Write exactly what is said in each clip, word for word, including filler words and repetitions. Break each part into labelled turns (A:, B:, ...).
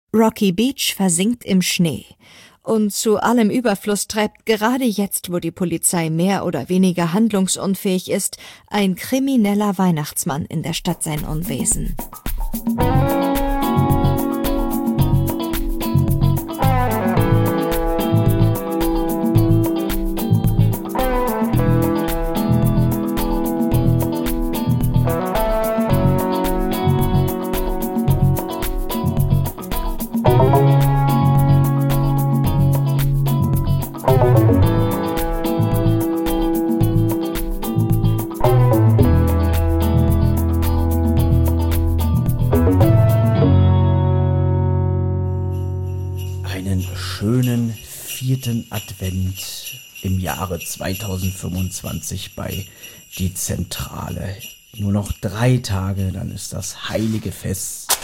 A: Rocky Beach versinkt im Schnee. Und zu allem Überfluss treibt gerade jetzt, wo die Polizei mehr oder weniger handlungsunfähig ist, ein krimineller Weihnachtsmann in der Stadt sein Unwesen.
B: Schönen vierten Advent im Jahre zweitausendfünfundzwanzig bei Die Zentrale. Nur noch drei Tage, dann ist das heilige Fest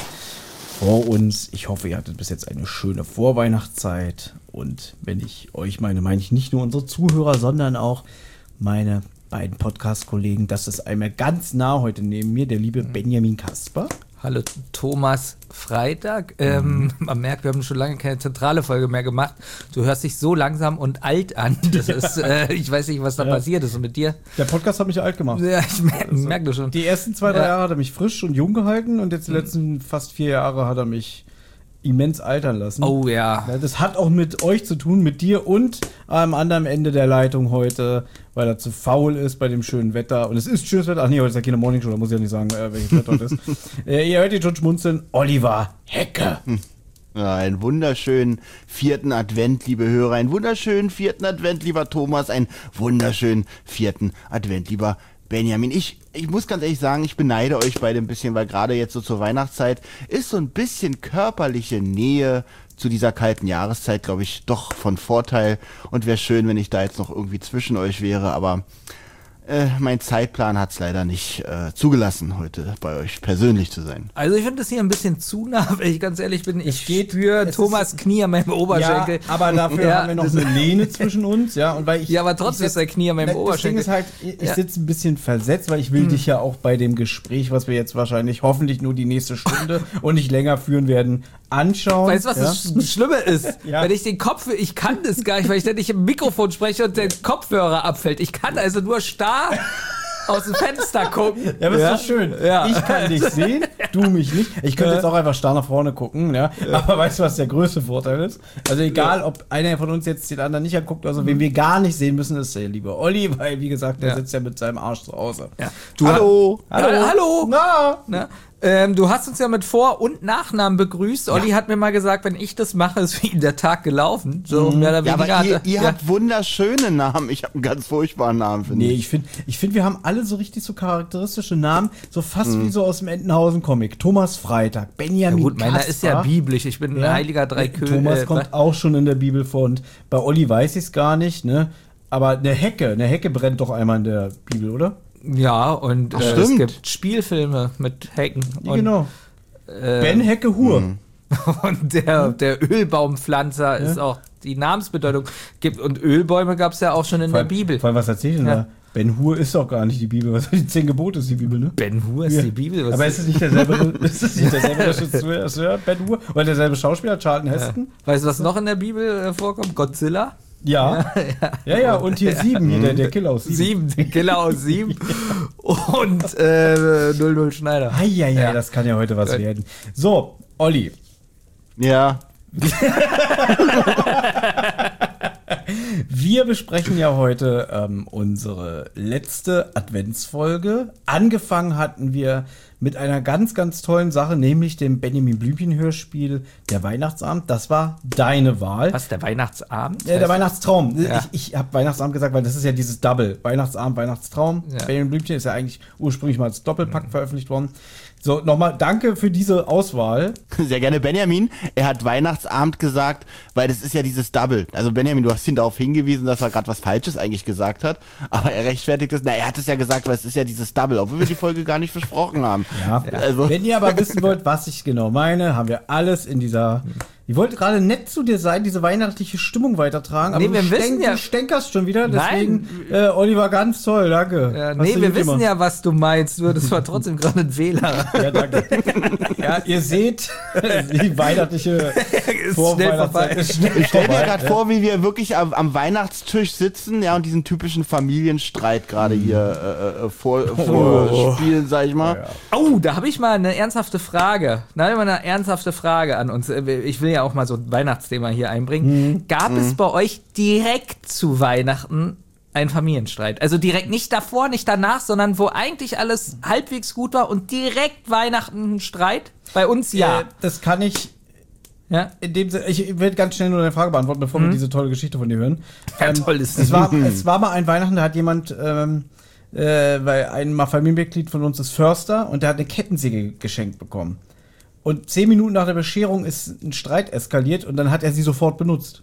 B: vor uns. Ich hoffe, ihr hattet bis jetzt eine schöne Vorweihnachtszeit. Und wenn ich euch meine, meine ich nicht nur unsere Zuhörer, sondern auch meine beiden Podcast-Kollegen. Das ist einmal ganz nah heute neben mir, der liebe Benjamin Kasper.
C: Hallo Thomas Freitag. Ähm, man merkt, wir haben schon lange keine zentrale Folge mehr gemacht. Du hörst dich so langsam und alt an. Das ist, äh, ich weiß nicht, was da ja. passiert ist. Und mit dir?
B: Der Podcast hat mich alt gemacht.
C: Ja, ich merke
B: also,
C: merk das schon.
B: Die ersten zwei, drei ja. Jahre hat er mich frisch und jung gehalten und jetzt die letzten fast vier Jahre hat er mich immens altern lassen.
C: Oh ja.
B: ja. Das hat auch mit euch zu tun, mit dir und am anderen Ende der Leitung heute, weil er zu faul ist bei dem schönen Wetter. Und es ist schönes Wetter. Ach nee, heute ist ja keine Morning Show, da muss ich ja nicht sagen, äh, welches Wetter heute ist. äh, ihr hört ihn schon schmunzeln. Oliver Hecke.
D: Ja, einen wunderschönen vierten Advent, liebe Hörer. Einen wunderschönen vierten Advent, lieber Thomas. Einen wunderschönen vierten Advent, lieber Benjamin. Ich, ich muss ganz ehrlich sagen, ich beneide euch beide ein bisschen, weil gerade jetzt so zur Weihnachtszeit ist so ein bisschen körperliche Nähe zu dieser kalten Jahreszeit, glaube ich, doch von Vorteil. Und wäre schön, wenn ich da jetzt noch irgendwie zwischen euch wäre, aber äh, mein Zeitplan hat es leider nicht äh, zugelassen, heute bei euch persönlich zu sein.
C: Also ich finde das hier ein bisschen zu nah, wenn ich ganz ehrlich bin. Ich
B: geht,
C: spüre Thomas Knie an meinem Oberschenkel.
B: Ja, aber dafür
C: ja,
B: haben wir noch eine Lehne zwischen uns. Ja, und weil ich,
C: ja aber trotzdem ist der Knie an meinem
B: das
C: Oberschenkel.
B: Das Ding ist halt, ich
C: ja.
B: sitze ein bisschen versetzt, weil ich will hm. dich ja auch bei dem Gespräch, was wir jetzt wahrscheinlich hoffentlich nur die nächste Stunde und nicht länger führen werden, anschauen.
C: Weißt du, was
B: ja?
C: das Schlimme ist?
B: Ja.
C: Wenn ich den Kopf, ich kann das gar nicht, weil ich dann nicht im Mikrofon spreche und der Kopfhörer abfällt. Ich kann also nur starr aus dem Fenster gucken.
B: Ja, aber
C: ja.
B: ist doch schön.
C: Ja.
B: Ich kann dich sehen, du mich nicht. Ich könnte ja. jetzt auch einfach starr nach vorne gucken, ja. ja. Aber weißt du, was der größte Vorteil ist? Also egal, ja. ob einer von uns jetzt den anderen nicht anguckt, also mhm. wen wir gar nicht sehen müssen, ist der liebe Olli, weil, wie gesagt, der ja. sitzt ja mit seinem Arsch zu Hause.
C: Ja.
B: Du hallo.
C: Hallo. Hallo. Hallo.
B: Na.
C: Na? Ähm, du hast uns ja mit Vor- und Nachnamen begrüßt. Olli ja. hat mir mal gesagt, wenn ich das mache, ist wie der Tag gelaufen. So,
D: mhm.
C: mehr oder weniger.
D: Ja, aber ihr,
C: hatte,
D: ihr
C: ja.
D: habt wunderschöne Namen. Ich habe einen ganz furchtbaren Namen, finde
B: nee,
D: ich.
B: ich finde, ich find, wir haben alle so richtig so charakteristische Namen, so fast mhm. wie so aus dem Entenhausen-Comic. Thomas Freitag, Benjamin
C: ja, gut, meiner
B: Kasper.
C: ist ja biblisch. Ich bin ein
B: ja.
C: heiliger Dreikönig.
B: Thomas
C: äh,
B: kommt auch schon in der Bibel vor und bei Olli weiß ich es gar nicht, ne? Aber eine Hecke, eine Hecke brennt doch einmal in der Bibel, oder?
C: Ja, und
D: Ach,
C: äh, es gibt Spielfilme mit Hecken.
B: Ja,
C: und,
B: genau.
C: Äh,
B: Ben Hecke Hur.
C: Mhm. Und der, der Ölbaumpflanzer ja. ist auch die Namensbedeutung. Gibt, und Ölbäume gab es ja auch schon in
B: vor,
C: der Bibel.
B: Vor allem, was erzählt denn
C: ja.
B: da? Ben Hur ist doch gar nicht die Bibel. Was die zehn Gebote ist die Bibel, ne?
C: Ben Hur ist
B: ja.
C: die Bibel. Was
B: aber ist es nicht derselbe, ist es nicht derselbe Regisseur, Ben Hur? Oder derselbe Schauspieler, Charlton Heston?
C: Ja. Weißt du, was noch in der Bibel äh, vorkommt? Godzilla?
B: Ja. Ja, ja, ja. Und hier sieben, hier, der, der Killer aus sieben.
C: Sieben, der Killer aus sieben. Und äh, null null Schneider.
B: Ei, ei, ei, ja, das kann ja heute was Gut. werden. So, Olli.
D: Ja.
B: Wir besprechen ja heute ähm, unsere letzte Adventsfolge. Angefangen hatten wir mit einer ganz, ganz tollen Sache, nämlich dem Benjamin Blümchen-Hörspiel Der Weihnachtsabend. Das war deine Wahl.
C: Was, der Weihnachtsabend?
B: Ja, der Weihnachtstraum.
C: Ja.
B: Ich, ich habe Weihnachtsabend gesagt, weil das ist ja dieses Double. Weihnachtsabend, Weihnachtstraum.
C: Ja.
B: Benjamin Blümchen ist ja eigentlich ursprünglich mal als Doppelpack mhm. veröffentlicht worden. So, nochmal danke für diese Auswahl.
D: Sehr gerne, Benjamin. Er hat Weihnachtsabend gesagt, weil das ist ja dieses Double. Also Benjamin, du hast ihn darauf hingewiesen, dass er gerade was Falsches eigentlich gesagt hat. Aber er rechtfertigt es. Na, er hat es ja gesagt, weil es ist ja dieses Double, obwohl wir die Folge gar nicht versprochen haben.
B: Ja, also. Wenn ihr aber wissen wollt, was ich genau meine, haben wir alles in dieser
E: Ich wollte gerade nett zu dir sein, diese weihnachtliche Stimmung weitertragen, aber
C: Nee, wir
E: du,
C: wissen ja-
E: du stänkerst schon wieder, deswegen,
C: Nein.
E: äh, Oliver, ganz toll, danke.
C: Ja,
E: Hast
C: nee,
E: du
C: wir
E: gut
C: wissen
E: gemacht.
C: ja, was du meinst, nur das war trotzdem gerade ein Fehler.
E: Ja, danke. Ja, ihr seht, die weihnachtliche
C: Ist
E: Vorweihnachtszeit
C: schnell
E: ist schnell
D: Ich stell mir
E: vorbei,
D: gerade
E: ja.
D: vor, wie wir wirklich am, am Weihnachtstisch sitzen, ja, und diesen typischen Familienstreit gerade hier äh, äh, vor, vorspielen, sag ich mal.
C: Oh, da habe ich mal eine ernsthafte Frage. Da habe ich mal eine ernsthafte Frage an uns. Ich will ja auch mal so ein Weihnachtsthema hier einbringen. Gab es bei euch direkt zu Weihnachten einen Familienstreit? Also direkt nicht davor, nicht danach, sondern wo eigentlich alles halbwegs gut war und direkt Weihnachten ein Streit? Bei uns ja.
E: Äh, das kann ich
C: ja.
E: in dem Sinne, ich will ganz schnell nur eine Frage beantworten, bevor wir diese tolle Geschichte von dir hören.
C: Ja, toll ist
E: es war, es war mal ein Weihnachten, da hat jemand, ähm, äh, weil ein mal Familienmitglied von uns ist Förster und der hat eine Kettensäge geschenkt bekommen. Und zehn Minuten nach der Bescherung ist ein Streit eskaliert und dann hat er sie sofort benutzt.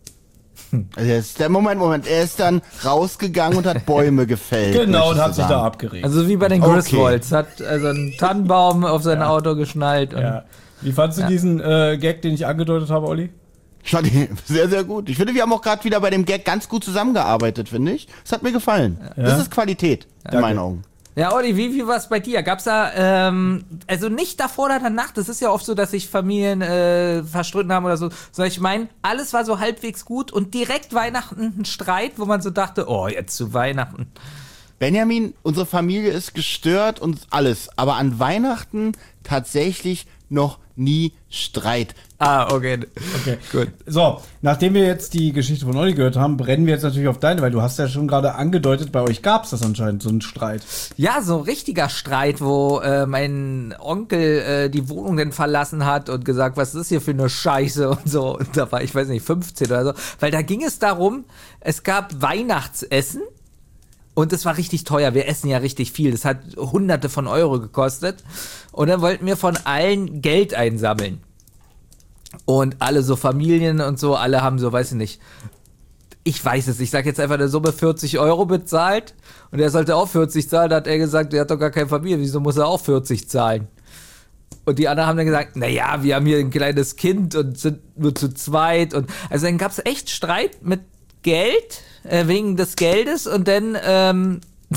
D: Also jetzt, der Moment, Moment, er ist dann rausgegangen und hat Bäume gefällt.
E: Genau, und
D: möchtest
E: hat
D: du
E: sich da
D: sagen.
E: abgeregt.
C: Also wie bei den
D: Okay.
C: Griswolds. Hat also einen Tannenbaum auf sein Auto geschnallt. Und
E: ja. Wie fandst du diesen äh, Gag, den ich angedeutet habe, Olli?
D: Ich fand ihn sehr, sehr gut. Ich finde, wir haben auch gerade wieder bei dem Gag ganz gut zusammengearbeitet, finde ich. Das hat mir gefallen. Das ist Qualität, in
E: Danke.
D: meinen Augen.
C: Ja, Olli, wie, wie war es bei dir? Gab's da, ähm, also nicht davor oder danach, das ist ja oft so, dass sich Familien äh, verstritten haben oder so, sondern ich meine, alles war so halbwegs gut und direkt Weihnachten ein Streit, wo man so dachte, oh, jetzt zu Weihnachten.
D: Benjamin, unsere Familie ist gestört und alles, aber an Weihnachten tatsächlich noch nie Streit.
C: Ah, okay.
E: Okay,
C: Gut.
E: So, nachdem wir jetzt die Geschichte von Olli gehört haben, brennen wir jetzt natürlich auf deine, weil du hast ja schon gerade angedeutet, bei euch gab es das anscheinend, so einen Streit.
C: Ja, so ein richtiger Streit, wo äh, mein Onkel äh, die Wohnung dann verlassen hat und gesagt, was ist das hier für eine Scheiße und so. Und da war ich, weiß nicht, fünfzehn oder so. Weil da ging es darum, es gab Weihnachtsessen. Und es war richtig teuer. Wir essen ja richtig viel. Das hat hunderte von Euro gekostet. Und dann wollten wir von allen Geld einsammeln. Und alle so Familien und so, alle haben so, weiß ich nicht, ich weiß es, ich sag jetzt einfach eine Summe vierzig Euro bezahlt. Und er sollte auch vierzig zahlen. Da hat er gesagt, der hat doch gar keine Familie. Wieso muss er auch vierzig zahlen? Und die anderen haben dann gesagt, naja, wir haben hier ein kleines Kind und sind nur zu zweit. Und also dann gab es echt Streit mit Geld, äh, wegen des Geldes. Und dann ähm,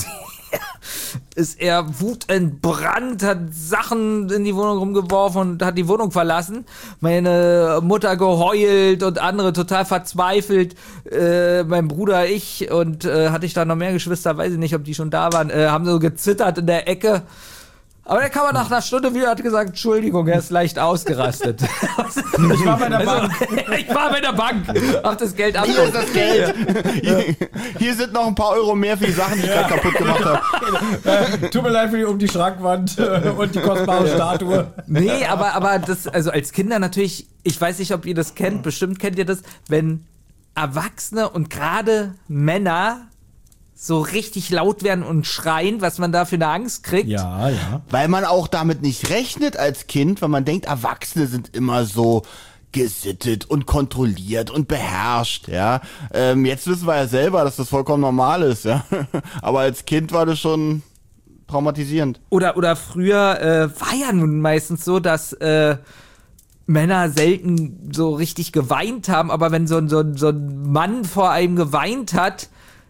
C: ist er wutentbrannt, hat Sachen in die Wohnung rumgeworfen und hat die Wohnung verlassen. Meine Mutter geheult und andere total verzweifelt. Äh, mein Bruder, ich und äh, hatte ich da noch mehr Geschwister, weiß ich nicht, ob die schon da waren, äh, haben so gezittert in der Ecke. Aber der kam er nach einer Stunde wieder, hat gesagt, Entschuldigung, er ist leicht ausgerastet.
E: Ich war bei der Bank.
C: Also, ich war bei der Bank, hab das Geld
D: Hier ist
C: abgeholt.
D: das Geld. Hier, hier sind noch ein paar Euro mehr für die Sachen, die ich gerade kaputt gemacht habe.
E: Äh, tut mir leid für die um die Schrankwand äh, und die kostbare Statue.
C: Nee, aber, aber das, also als Kinder natürlich, ich weiß nicht, ob ihr das kennt, bestimmt kennt ihr das, wenn Erwachsene und gerade Männer so richtig laut werden und schreien, was man da für eine Angst kriegt.
E: Ja, ja.
D: Weil man auch damit nicht rechnet als Kind, weil man denkt, Erwachsene sind immer so gesittet und kontrolliert und beherrscht, ja. Ähm, jetzt wissen wir ja selber, dass das vollkommen normal ist, ja. Aber als Kind war das schon traumatisierend.
C: Oder, oder früher äh, war ja nun meistens so, dass äh, Männer selten so richtig geweint haben, aber wenn so ein, so ein, so ein Mann vor einem geweint hat,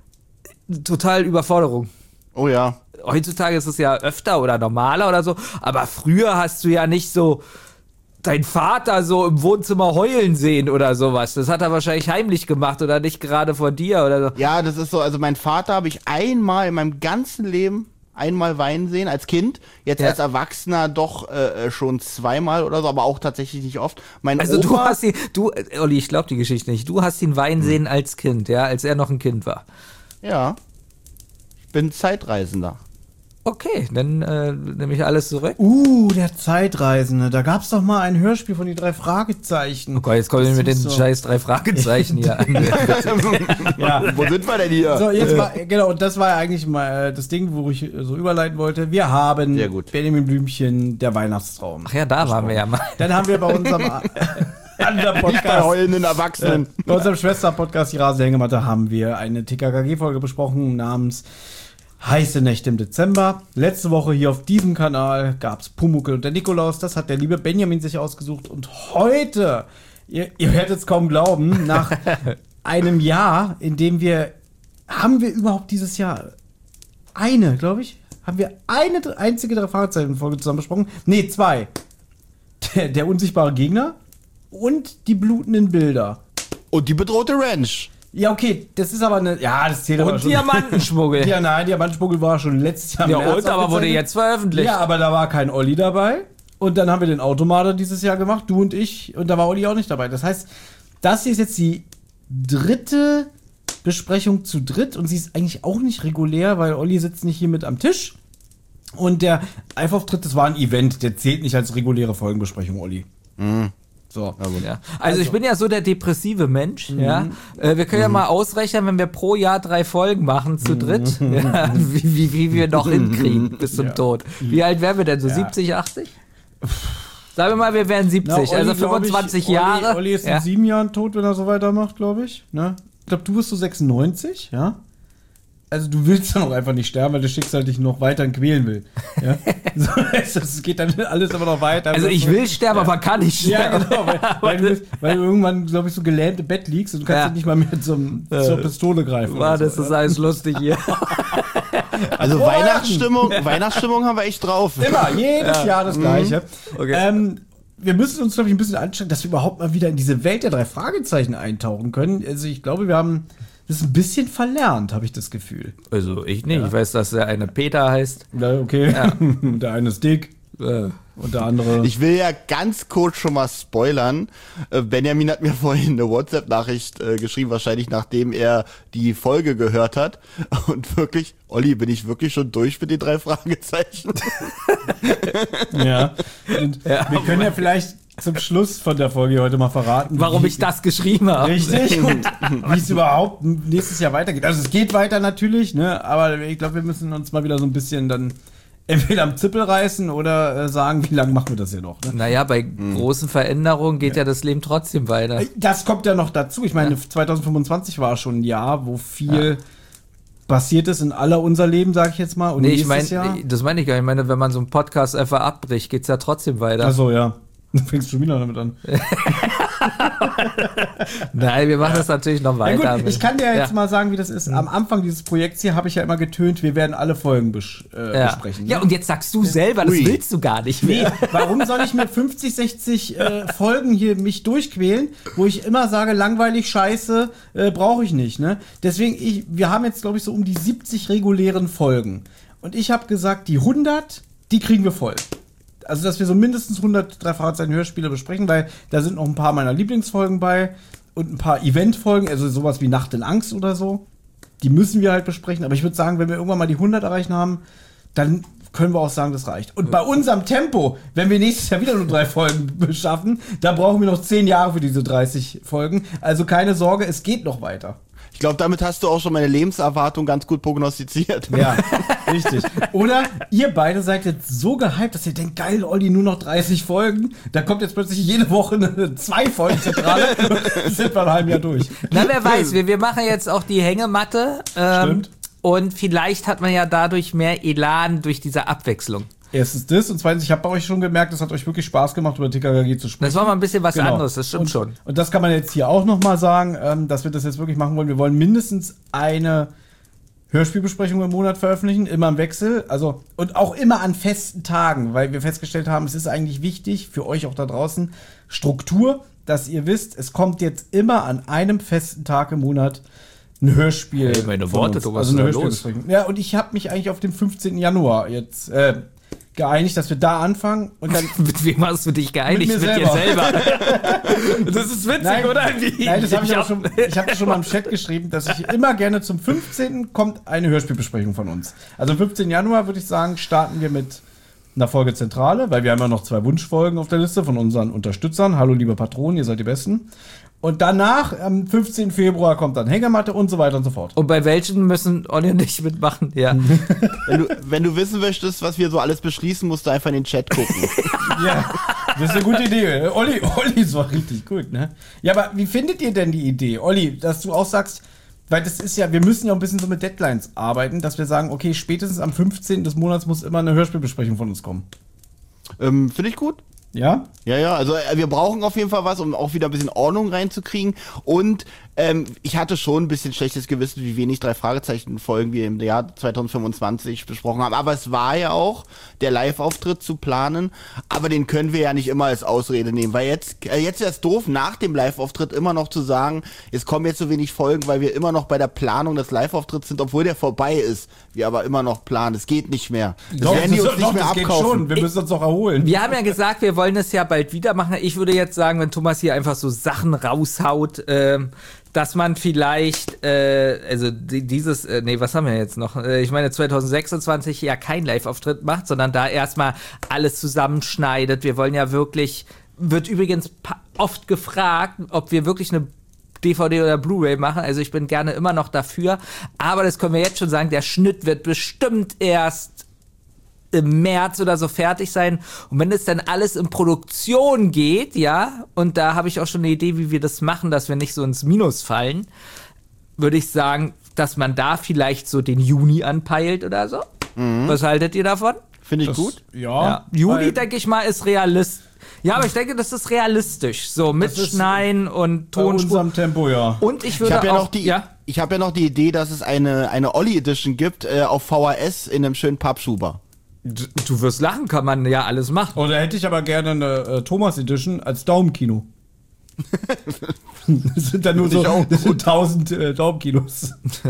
C: total Überforderung.
D: Oh ja.
C: Heutzutage ist es ja öfter oder normaler oder so, aber früher hast du ja nicht so dein Vater so im Wohnzimmer heulen sehen oder sowas. Das hat er wahrscheinlich heimlich gemacht oder nicht gerade vor dir oder so.
D: Ja, das ist so, also mein Vater habe ich einmal in meinem ganzen Leben einmal weinen sehen, als Kind, jetzt
C: Ja.
D: als Erwachsener doch äh, schon zweimal oder so, aber auch tatsächlich nicht oft. Mein
C: Also
D: Opa,
C: du hast ihn, du, äh, Olli, ich glaube die Geschichte nicht, du hast ihn weinen sehen als Kind, ja, als er noch ein Kind war.
D: Ja, ich bin Zeitreisender.
C: Okay, dann äh, nehme ich alles zurück.
E: Uh, der Zeitreisende. Da gab's doch mal ein Hörspiel von die drei Fragezeichen.
C: Oh Gott, jetzt kommen wir mit den
E: so.
C: scheiß drei Fragezeichen hier an.
E: Ja.
D: Wo sind wir denn hier?
E: So, jetzt war, genau, und das war ja eigentlich mal äh, das Ding, wo ich äh, so überleiten wollte. Wir haben
D: Sehr gut.
E: Benjamin Blümchen, der Weihnachtstraum.
C: Ach ja, da waren wir ja mal.
E: Dann haben wir bei unserem anderen
D: Nicht bei
E: Podcast,
D: heulenden Erwachsenen.
E: bei unserem Schwester-Podcast, die Rasenhängematte, haben wir eine T K K G-Folge besprochen namens Heiße Nächte im Dezember. Letzte Woche hier auf diesem Kanal gab's Pumuckl und der Nikolaus. Das hat der liebe Benjamin sich ausgesucht. Und heute ihr, ihr werdet es kaum glauben, nach einem Jahr, in dem wir, haben wir überhaupt dieses Jahr eine, glaube ich, haben wir eine einzige drei Fragezeichen-Folge zusammen besprochen? Nee, zwei. Der, der unsichtbare Gegner und die blutenden Bilder.
D: Und die bedrohte Ranch.
E: Ja, okay, das ist aber eine, ja, das zählt aber
C: Und
E: schon.
C: Diamantenschmuggel.
E: Ja, nein, Diamantenschmuggel war schon letztes Jahr im
C: Ja,
E: März
C: und aber wurde
E: aufgezeichnet.
C: jetzt veröffentlicht.
E: Ja, aber da war kein Olli dabei. Und dann haben wir den Automater dieses Jahr gemacht, du und ich. Und da war Olli auch nicht dabei. Das heißt, das hier ist jetzt die dritte Besprechung zu dritt. Und sie ist eigentlich auch nicht regulär, weil Olli sitzt nicht hier mit am Tisch. Und der Live-Auftritt, das war ein Event. Der zählt nicht als reguläre Folgenbesprechung, Olli.
D: Mhm.
E: So.
C: Ja. Also ich bin ja so der depressive Mensch, ja. Äh, wir können ja mal ausrechnen, wenn wir pro Jahr drei Folgen machen zu dritt, ja, wie, wie, wie wir noch hinkriegen bis zum
E: Ja.
C: Tod. Wie alt wären wir denn? So
E: Ja.
C: siebzig, achtzig? Sagen wir mal, wir wären siebzig,
E: Na, Olli,
C: also
E: glaub
C: fünfundzwanzig
E: ich, Olli,
C: Jahre.
E: Olli ist in
C: ja.
E: sieben Jahren tot, wenn er so weitermacht, glaube ich. Ne? Ich glaube, du bist so sechsundneunzig, ja? Also du willst dann auch einfach nicht sterben, weil das Schicksal dich noch weiter quälen will. Ja? So, es geht dann alles immer noch weiter.
C: Also ich will sterben,
E: Ja.
C: aber kann nicht
E: Ja,
C: sterben.
E: genau, weil, weil, du, weil du irgendwann, glaube ich, so gelähmt im Bett liegst und du kannst
C: Ja.
E: ja. nicht mal mehr zum, zur Pistole greifen.
C: War
E: oder
C: das
E: so,
C: ist
E: ja.
C: alles lustig hier.
D: Also Weihnachtsstimmung, Weihnachtsstimmung haben wir echt drauf.
E: Immer, jedes Jahr das Gleiche.
C: Okay.
E: Ähm, wir müssen uns, glaube ich, ein bisschen anstrengen, dass wir überhaupt mal wieder in diese Welt der drei Fragezeichen eintauchen können. Also ich glaube, wir haben das ein bisschen verlernt, habe ich das Gefühl.
C: Also ich nicht. Ich weiß, dass der eine Peter heißt.
E: Ja, okay.
C: Ja.
E: Der eine ist dick
C: Äh.
E: und der andere...
D: Ich will ja ganz kurz schon mal spoilern. Äh, Benjamin hat mir vorhin eine WhatsApp-Nachricht äh, geschrieben, wahrscheinlich nachdem er die Folge gehört hat. Und wirklich, Olli, bin ich wirklich schon durch mit den drei Fragezeichen?
E: ja. Und
C: Ja,
E: wir können ja vielleicht zum Schluss von der Folge heute mal verraten,
C: Warum
E: wie-
C: ich das geschrieben habe.
E: Richtig, und wie es überhaupt nächstes Jahr weitergeht. Also es geht weiter natürlich, ne? Aber ich glaube, wir müssen uns mal wieder so ein bisschen dann entweder am Zippel reißen oder äh, sagen, wie lange machen wir das hier noch. Ne?
C: Naja, bei großen Veränderungen geht ja. das Leben trotzdem weiter.
E: Das kommt ja noch dazu. Ich meine, zwanzig fünfundzwanzig war schon ein Jahr, wo viel passiert ist in aller unser Leben, sage ich jetzt mal. Und
C: Nee, ich
E: nächstes
C: meine,
E: Jahr.
C: das meine ich gar nicht. Ich meine, wenn man so einen Podcast einfach abbricht, geht's ja trotzdem weiter.
E: Achso, ja. Du fängst schon wieder damit an.
C: Nein, wir machen das natürlich noch
E: Ja,
C: weiter.
E: gut, ich kann dir jetzt
C: Ja.
E: mal sagen, wie das ist. Am Anfang dieses Projekts hier habe ich ja immer getönt, wir werden alle Folgen bes äh,
C: ja.
E: besprechen.
C: Ja,
E: ne?
C: und jetzt sagst du selber, das
D: Ui.
C: willst du gar nicht
E: Nee,
C: mehr.
E: warum soll ich mit fünfzig, sechzig äh, Folgen hier mich durchquälen, wo ich immer sage, langweilig, scheiße, äh, brauche ich nicht, ne? Deswegen, ich, wir haben jetzt, glaube ich, so um die siebzig regulären Folgen. Und ich habe gesagt, die hundert, die kriegen wir voll. Also, dass wir so mindestens hundert drei Fragezeichen Hörspiele besprechen, weil da sind noch ein paar meiner Lieblingsfolgen bei und ein paar Eventfolgen, also sowas wie Nacht in Angst oder so. Die müssen wir halt besprechen. Aber ich würde sagen, wenn wir irgendwann mal die hundert erreichen haben, dann können wir auch sagen, das reicht. Und bei unserem Tempo, wenn wir nächstes Jahr wieder nur drei Folgen beschaffen, dann brauchen wir noch zehn Jahre für diese dreißig Folgen. Also keine Sorge, es geht noch weiter.
D: Ich glaube, damit hast du auch schon meine Lebenserwartung ganz gut prognostiziert.
E: Ja, richtig. Oder ihr beide seid jetzt so gehypt, dass ihr denkt, geil, Olli, nur noch dreißig Folgen. Da kommt jetzt plötzlich jede Woche eine zwei Folgen Zentrale und sind wir ein halbes Jahr durch.
C: Na, wer weiß, wir, wir machen jetzt auch die Hängematte. Ähm,
E: Stimmt.
C: Und vielleicht hat man ja dadurch mehr Elan durch diese Abwechslung.
E: Erstens das und zweitens, ich habe bei euch schon gemerkt, es hat euch wirklich Spaß gemacht, über T K K G zu sprechen.
C: Das war mal ein bisschen was
E: Genau.
C: anderes, das stimmt
E: und,
C: schon.
E: Und das kann man jetzt hier auch nochmal sagen, ähm, dass wir das jetzt wirklich machen wollen. Wir wollen mindestens eine Hörspielbesprechung im Monat veröffentlichen, immer im Wechsel. Also, und auch immer an festen Tagen, weil wir festgestellt haben, es ist eigentlich wichtig, für euch auch da draußen, Struktur, dass ihr wisst, es kommt jetzt immer an einem festen Tag im Monat ein Hörspiel.
C: Hey, meine
E: von
C: Worte,
E: uns.
C: du, was
E: also eine
C: ist da los?
E: Hörspielbesprechung. Ja, und ich habe mich eigentlich auf den fünfzehnten Januar jetzt äh, geeinigt, dass wir da anfangen und dann
C: Mit wem hast du dich geeinigt?
E: Mit
C: Mit,
E: mir
C: dir selber. das ist witzig,
E: Nein,
C: oder? Wie?
E: Nein, das habe ich,
C: Ich
E: auch
C: hab-
E: schon, ich habe schon mal im Chat geschrieben, dass ich immer gerne zum fünfzehnten kommt eine Hörspielbesprechung von uns. Also am fünfzehnten Januar würde ich sagen, starten wir mit einer Folge Zentrale, weil wir haben ja noch zwei Wunschfolgen auf der Liste von unseren Unterstützern. Hallo liebe Patronen, ihr seid die Besten. Und danach, am fünfzehnten Februar, kommt dann Hängematte und so weiter und so fort.
C: Und bei welchen müssen Olli und ich mitmachen? Ja.
D: Wenn du, wenn du wissen möchtest, was wir so alles beschließen, musst du einfach in den Chat gucken.
E: Ja, das ist eine gute Idee. Olli, Olli, das war richtig gut, ne? Ja, aber wie findet ihr denn die Idee, Olli, dass du auch sagst, weil das ist ja, wir müssen ja ein bisschen so mit Deadlines arbeiten, dass wir sagen, okay, spätestens am fünfzehnten des Monats muss immer eine Hörspielbesprechung von uns kommen.
D: ähm, Finde ich gut.
E: Ja?
D: Ja, ja, also äh, wir brauchen auf jeden Fall was, um auch wieder ein bisschen Ordnung reinzukriegen. Und ähm, ich hatte schon ein bisschen schlechtes Gewissen, wie wenig drei Fragezeichen-Folgen wir im Jahr zwanzig fünfundzwanzig besprochen haben. Aber es war ja auch der Live-Auftritt zu planen. Aber den können wir ja nicht immer als Ausrede nehmen. Weil jetzt, äh, jetzt wäre es doof, nach dem Live-Auftritt immer noch zu sagen, es kommen jetzt so wenig Folgen, weil wir immer noch bei der Planung des Live-Auftritts sind, obwohl der vorbei ist. Wir aber immer noch planen. Es geht nicht mehr. Das
E: Doch,
D: werden die
E: das-
D: uns nicht
E: doch,
D: mehr
E: das geht
D: abkaufen.
E: schon. Wir müssen uns doch erholen.
C: Wir haben ja gesagt, wir wollen es ja bald wieder machen. Ich würde jetzt sagen, wenn Thomas hier einfach so Sachen raushaut, ähm, dass man vielleicht, äh, also die, dieses, äh, nee, was haben wir jetzt noch? Äh, ich meine, zwanzig sechsundzwanzig ja kein Live-Auftritt macht, sondern da erstmal alles zusammenschneidet. Wir wollen ja wirklich, wird übrigens pa- oft gefragt, ob wir wirklich eine D V D oder Blu-ray machen. Also ich bin gerne immer noch dafür. Aber das können wir jetzt schon sagen, der Schnitt wird bestimmt erst im März oder so fertig sein. Und wenn es dann alles in Produktion geht, ja, und da habe ich auch schon eine Idee, wie wir das machen, dass wir nicht so ins Minus fallen, würde ich sagen, dass man da vielleicht so den Juni anpeilt oder so. Mhm. Was haltet ihr davon?
D: Finde ich
E: Das-
D: gut.
E: Ja.
C: Ja. Juli,
E: weil-
C: denke ich mal, ist realistisch. Ja, aber ich denke, das ist realistisch. So, mit
E: Das ist
C: Schneiden und
E: Bei
C: Tonspur.
E: unserem Tempo, ja.
C: Und ich
D: Ich
C: würde
D: habe ja
C: auch,
D: noch die,
C: ja,
D: ich habe ja noch die Idee, dass es eine eine Olli Edition gibt äh, auf V H S in einem schönen Pappschuber.
C: du, du wirst lachen, kann man ja alles machen.
E: Oder hätte ich aber gerne eine äh, Thomas Edition als Daumenkino. Das sind dann nur so
D: Finde ich auch
E: das sind tausend äh, Daumenkinos.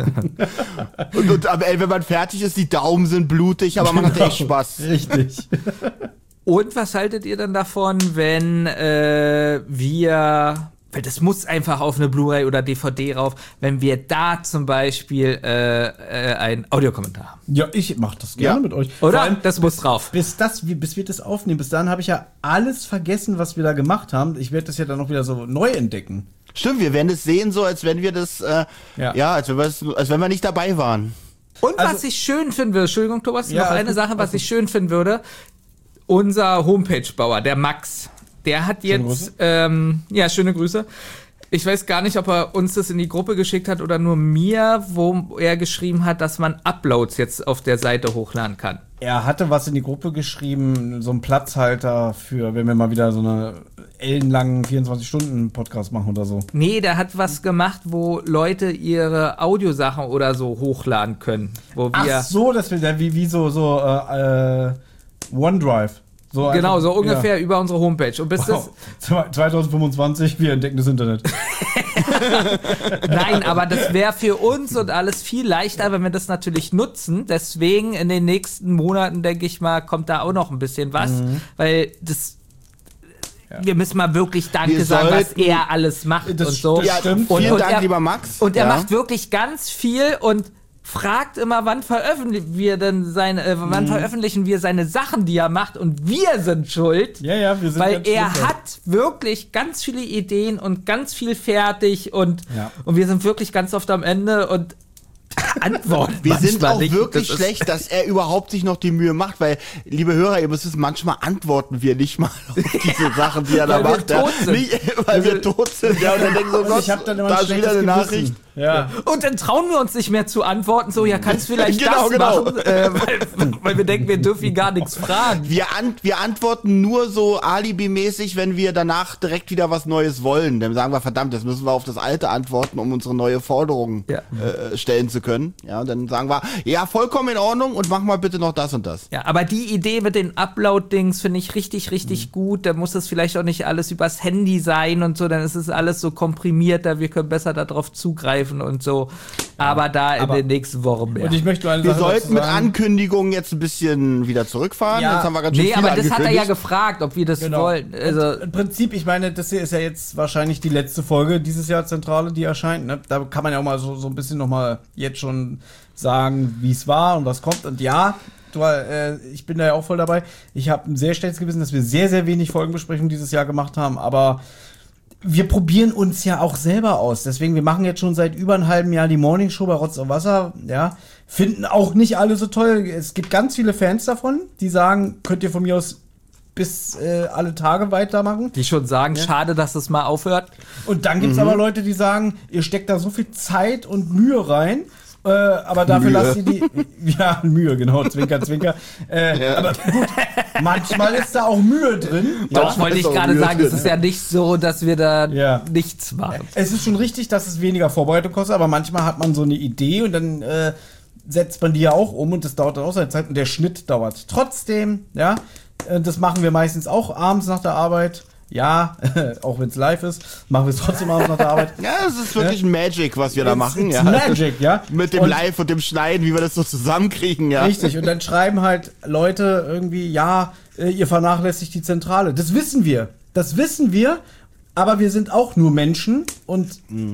D: Und, und aber ey, wenn man fertig ist, die Daumen sind blutig, aber man hat echt Spaß.
E: Richtig.
C: Und was haltet ihr dann davon, wenn äh, wir, weil das muss einfach auf eine Blu-ray oder D V D rauf, wenn wir da zum Beispiel äh, äh, einen Audiokommentar haben?
E: Ja, ich mach das gerne
D: Ja.
E: mit euch.
C: Oder?
E: Vor allem,
C: Das muss drauf.
E: bis, das, bis wir das aufnehmen, bis dahin habe ich ja alles vergessen, was wir da gemacht haben. Ich werde das ja dann noch wieder so neu entdecken.
D: Stimmt, wir werden es sehen, so als wenn wir das, äh,
E: Ja.
D: ja, als, wenn wir das, als wenn wir nicht dabei waren.
C: Und
E: Also-
C: was ich schön finden würde, Entschuldigung, Thomas,
E: Ja,
C: noch
E: alles
C: eine
E: gut,
C: Sache, was
E: alles
C: ich schön finden würde, unser Homepage-Bauer, der Max, der hat
E: Schöne
C: jetzt,
E: Grüße.
C: ähm, ja, schöne Grüße. Ich weiß gar nicht, ob er uns das in die Gruppe geschickt hat oder nur mir, wo er geschrieben hat, dass man Uploads jetzt auf der Seite hochladen kann.
E: Er hatte was in die Gruppe geschrieben, so ein Platzhalter für, wenn wir mal wieder so eine ellenlangen vierundzwanzig-Stunden-Podcast machen oder so.
C: Nee, der hat was gemacht, wo Leute ihre Audiosachen oder so hochladen können. Wo wir
E: Ach so, das will der wie, wie so, so äh, äh, OneDrive. So
C: genau,
E: einfach-
C: so ungefähr über unsere Homepage. Und bis
E: Ja. Wow. zwanzig fünfundzwanzig, wir entdecken das Internet.
C: das, nein, aber das wäre für uns und alles viel leichter, wenn wir das natürlich nutzen. Deswegen in den nächsten Monaten, denke ich mal, kommt da auch noch ein bisschen was, weil das wir müssen mal wirklich Danke
D: Wir
C: sagen, was
D: sollten-
C: er alles macht
E: Das
C: und so.
E: st-
D: Ja,
E: stimmt.
C: Und-
D: vielen
C: und
D: Dank,
C: er-
D: lieber Max.
C: Und er
D: ja.
C: macht wirklich ganz viel und fragt immer, wann veröffentlichen wir denn seine, äh, wann
E: Mhm.
C: veröffentlichen wir seine Sachen, die er macht, und wir sind schuld.
E: Ja, ja, wir sind
C: Weil
E: ganz
C: er
E: schlimm.
C: hat wirklich ganz viele Ideen und ganz viel fertig und,
E: Ja.
C: und wir sind wirklich ganz oft am Ende und antworten.
D: Wir sind
C: manchmal
D: auch
C: nicht.
D: wirklich
C: Das ist-
D: schlecht, dass er überhaupt sich noch die Mühe macht, weil, liebe Hörer, ihr müsst wissen, manchmal antworten wir nicht mal auf diese Sachen, die er da
C: Weil wir
D: macht. ja.
C: tot sind.
D: Nicht, weil wir tot sind, ja, und dann denken so,
E: Und
D: Gott,
E: ich habe dann immer
D: da
E: ein
D: ist wieder
E: schlechtes
D: eine
E: Gewissen.
D: Nachricht.
E: Ja.
C: Und dann trauen wir uns nicht mehr zu antworten, so, ja, kannst vielleicht
D: Genau,
C: das
D: genau.
C: machen, äh, weil, weil wir denken, wir dürfen ihn gar nichts fragen.
D: Wir, an, wir antworten nur so alibimäßig, wenn wir danach direkt wieder was Neues wollen. Dann sagen wir, verdammt, jetzt müssen wir auf das Alte antworten, um unsere neue Forderung
C: Ja.
D: äh, stellen zu können. Ja, und dann sagen wir, ja, vollkommen in Ordnung und mach mal bitte noch das und das.
C: Ja, aber die Idee mit den Upload-Dings finde ich richtig,
D: Mhm.
C: richtig gut. Da muss es vielleicht auch nicht alles übers Handy sein und so, dann ist es alles so komprimierter, wir können besser darauf zugreifen und so. Aber da in
E: aber-
C: den nächsten Wochen mehr.
E: Und ich möchte nur eine
D: Wir
E: Sache
D: sollten
E: dazu
D: mit
E: sagen.
D: Ankündigungen jetzt ein bisschen wieder zurückfahren.
E: Ja.
D: Jetzt haben wir ganz schön
C: Nee,
D: viel
C: aber das hat er ja
D: angekündigt.
C: gefragt, ob wir das
E: Genau.
C: wollen. Also,
E: Und Im Prinzip, ich meine, das hier ist ja jetzt wahrscheinlich die letzte Folge dieses Jahr Zentrale, die erscheint. Ne? Da kann man ja auch mal so, so ein bisschen noch mal jetzt schon sagen, wie es war und was kommt. Und ja, du, äh, ich bin da ja auch voll dabei. Ich habe ein sehr schlechtes Gewissen, dass wir sehr, sehr wenig Folgenbesprechungen dieses Jahr gemacht haben. Aber wir probieren uns ja auch selber aus. Deswegen, wir machen jetzt schon seit über einem halben Jahr die Morning Show bei Rotz und Wasser. Ja, finden auch nicht alle so toll. Es gibt ganz viele Fans davon, die sagen, könnt ihr von mir aus bis äh, alle Tage weitermachen.
C: die schon sagen, schade, dass es mal aufhört.
E: Und dann gibt's aber Leute, die sagen, ihr steckt da so viel Zeit und Mühe rein Äh, aber dafür
D: Mühe.
E: lassen die, ja, Mühe, genau, Zwinker, Zwinker. Äh,
D: Ja.
E: Aber gut, manchmal ist da auch Mühe drin.
C: Das wollte ich
D: ist auch
C: gerade
D: Mühe
C: sagen, es
D: drin.
C: ist ja nicht so, dass wir da
E: Ja.
C: nichts machen.
E: Es ist schon richtig, dass es weniger Vorbereitung kostet, aber manchmal hat man so eine Idee und dann äh, setzt man die ja auch um und das dauert dann auch seine Zeit und der Schnitt dauert trotzdem, ja. Äh, Das machen wir meistens auch abends nach der Arbeit. Ja, auch wenn es live ist, machen wir es trotzdem abends nach der Arbeit.
D: Ja, es ist wirklich Magic, was wir da
E: It's-
D: machen.
E: it's
D: ja.
E: Magic, ja.
D: Mit dem
E: Und-
D: Live und dem Schneiden, wie wir das so zusammenkriegen, ja.
E: Richtig, und dann schreiben halt Leute irgendwie, ja, äh, ihr vernachlässigt die Zentrale. Das wissen wir. Das wissen wir, aber wir sind auch nur Menschen und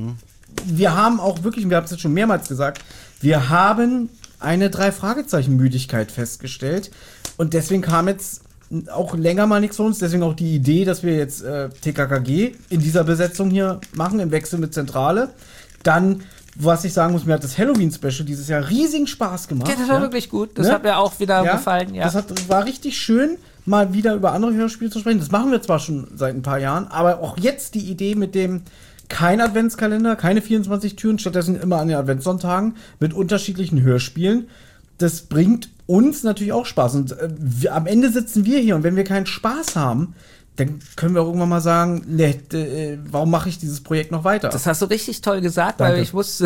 E: wir haben auch wirklich, wir haben es jetzt schon mehrmals gesagt, wir haben eine Drei-Fragezeichen-Müdigkeit festgestellt und deswegen kam jetzt auch länger mal nichts von uns, deswegen auch die Idee, dass wir jetzt äh, T K K G in dieser Besetzung hier machen, im Wechsel mit Zentrale. Dann, was ich sagen muss, mir hat das Halloween-Special dieses Jahr riesigen Spaß gemacht.
C: Ja, das war
E: ja.
C: wirklich gut. Das
E: Ne?
C: hat mir auch wieder
E: Ja,
C: gefallen. Ja.
E: Das hat, war richtig schön, mal wieder über andere Hörspiele zu sprechen. Das machen wir zwar schon seit ein paar Jahren, aber auch jetzt die Idee mit dem kein Adventskalender, keine vierundzwanzig Türen, stattdessen immer an den Adventssonntagen mit unterschiedlichen Hörspielen. Das bringt uns natürlich auch Spaß. Und äh, wir, am Ende sitzen wir hier und wenn wir keinen Spaß haben, dann können wir auch irgendwann mal sagen, nee, äh, warum mache ich dieses Projekt noch weiter?
C: Das hast du richtig toll gesagt,
E: Danke.
C: weil ich wusste,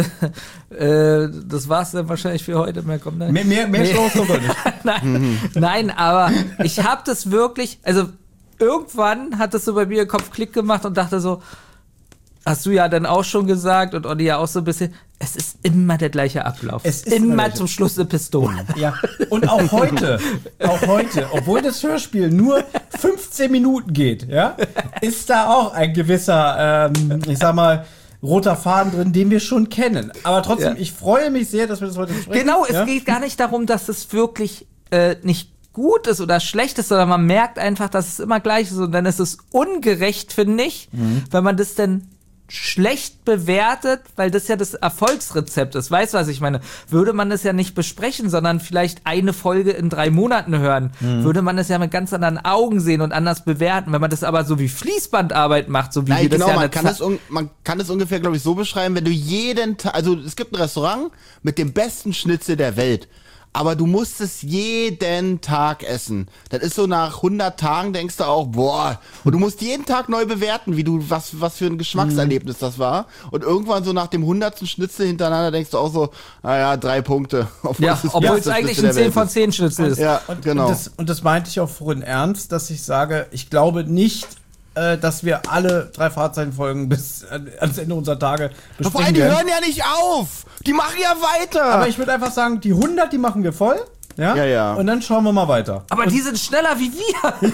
C: äh, das war's dann wahrscheinlich für heute. Mehr kommt dann.
E: mehr mehr, mehr
C: Nee.
E: Schlaues kommt doch nicht.
C: Nein, nein, aber ich habe das wirklich, also irgendwann hat das so bei mir im Kopf Klick gemacht und dachte so, hast du ja dann auch schon gesagt und Olli ja auch so ein bisschen, es ist immer der gleiche Ablauf.
E: Es ist immer
C: immer
E: der gleiche.
C: zum Schluss eine Pistole.
E: Ja, und auch heute, auch heute, obwohl das Hörspiel nur fünfzehn Minuten geht, ja, ist da auch ein gewisser, ähm, ich sag mal, roter Faden drin, den wir schon kennen. Aber trotzdem,
C: Ja.
E: ich freue mich sehr, dass wir das heute besprechen.
C: Genau, es
E: ja?
C: geht gar nicht darum, dass es wirklich äh, nicht gut ist oder schlecht ist, sondern man merkt einfach, dass es immer gleich ist und dann ist es ungerecht, finde ich,
E: Mhm.
C: wenn man das denn schlecht bewertet, weil das ja das Erfolgsrezept ist. Weißt du, was ich meine? Würde man das ja nicht besprechen, sondern vielleicht eine Folge in drei Monaten hören,
E: Mhm.
C: würde man das ja mit ganz anderen Augen sehen und anders bewerten. Wenn man das aber so wie Fließbandarbeit macht, so wie
D: Nein,
C: wir das
D: genau,
C: ja
D: man
C: eine
D: kann,
C: Zeit-
D: es un man kann es ungefähr, glaube ich, so beschreiben, wenn du jeden Tag, also es gibt ein Restaurant mit dem besten Schnitzel der Welt, aber du musst es jeden Tag essen. Das ist so nach hundert Tagen denkst du auch, boah, und du musst jeden Tag neu bewerten, wie du, was, was für ein Geschmackserlebnis das war. Und irgendwann so nach dem hundertsten Schnitzel hintereinander denkst du auch so, naja, drei Punkte. Obwohl
C: ja,
D: das
C: obwohl es
D: beste
C: eigentlich
D: Schnitzel
C: ein
D: der
C: zehn
D: Welt
C: von
D: ist.
C: zehn Schnitzel ist.
D: Ja,
E: Und,
D: genau.
E: und, das, und das meinte ich auch vorhin ernst, dass ich sage, ich glaube nicht, äh, dass wir alle drei Fahrzeichenfolgen bis an, ans Ende unserer Tage
D: Vor allem,
E: besprechen
D: die
E: werden.
D: hören ja nicht auf. Die machen ja weiter.
E: Aber ich würde einfach sagen, die hundert, die machen wir voll. Ja?
D: Ja, ja.
E: Und dann schauen wir mal weiter.
C: Aber die sind schneller wie wir.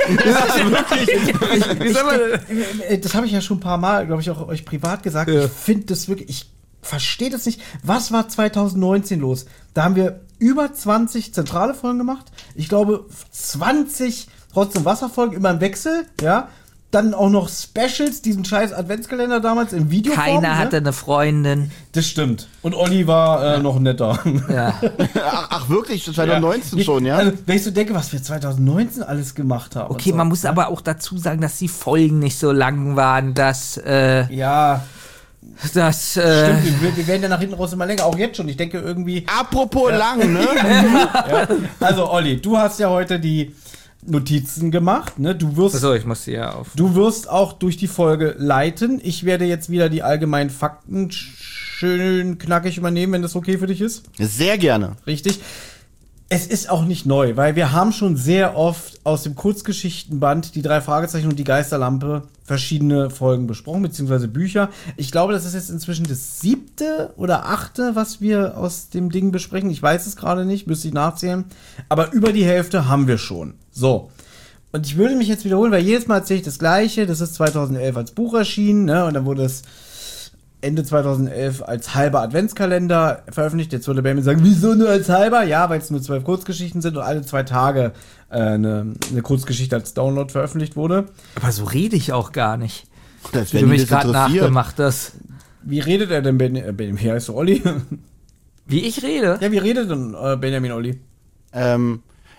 E: Wie soll man, äh, das habe ich ja schon ein paar Mal, glaube ich, auch euch privat gesagt.
C: Ja.
E: Ich finde das wirklich, ich verstehe das nicht. Was war zwanzig neunzehn los? Da haben wir über zwanzig zentrale Folgen gemacht. Ich glaube, zwanzig Rotz- und Wasserfolgen immer im Wechsel, ja. Dann auch noch Specials, diesen scheiß Adventskalender damals in Videoform.
C: Keiner
E: ne?
C: hatte eine Freundin.
E: Das stimmt. Und Olli war äh, noch netter.
C: Ja.
D: ach, ach wirklich, zwanzig neunzehn schon, ja?
E: Also, wenn ich so denke, was wir zwanzig neunzehn alles gemacht haben.
C: Okay,
E: und so.
C: man muss aber auch dazu sagen, dass die Folgen nicht so lang waren, dass, äh,
E: Ja,
C: dass, äh,
E: stimmt. Wir, wir werden ja nach hinten raus immer länger. Auch jetzt schon. Ich denke irgendwie.
D: Apropos lang, ne?
E: Ja. Also, Olli, du hast ja heute die Notizen gemacht. Ne? Du wirst.
C: so, ich muss die ja auf.
E: Du wirst auch durch die Folge leiten. Ich werde jetzt wieder die allgemeinen Fakten schön knackig übernehmen, wenn das okay für dich ist.
D: Sehr gerne.
E: Richtig. Es ist auch nicht neu, weil wir haben schon sehr oft aus dem Kurzgeschichtenband die drei Fragezeichen und die Geisterlampe verschiedene Folgen besprochen, beziehungsweise Bücher. Ich glaube, das ist jetzt inzwischen das siebte oder achte, was wir aus dem Ding besprechen. Ich weiß es gerade nicht, müsste ich nachzählen. Aber über die Hälfte haben wir schon. So. Und ich würde mich jetzt wiederholen, weil jedes Mal erzähle ich das Gleiche. Das ist zweitausendelf als Buch erschienen, ne? Und dann wurde es Ende zweitausendelf als halber Adventskalender veröffentlicht. Jetzt würde Benjamin sagen, wieso nur als halber? Ja, weil es nur zwölf Kurzgeschichten sind und alle zwei Tage äh, eine, eine Kurzgeschichte als Download veröffentlicht wurde.
C: Aber so rede ich auch gar nicht.
D: Das,
C: Wie
D: wenn
C: du
D: dich
C: mich
D: das
C: gerade
D: interessiert.
C: nachgemacht hast.
E: Wie redet er denn, Benjamin? Äh, Benjamin, wie heißt du, Olli?
C: Wie ich rede?
E: Ja, wie redet denn äh, Benjamin Olli?
D: Ähm,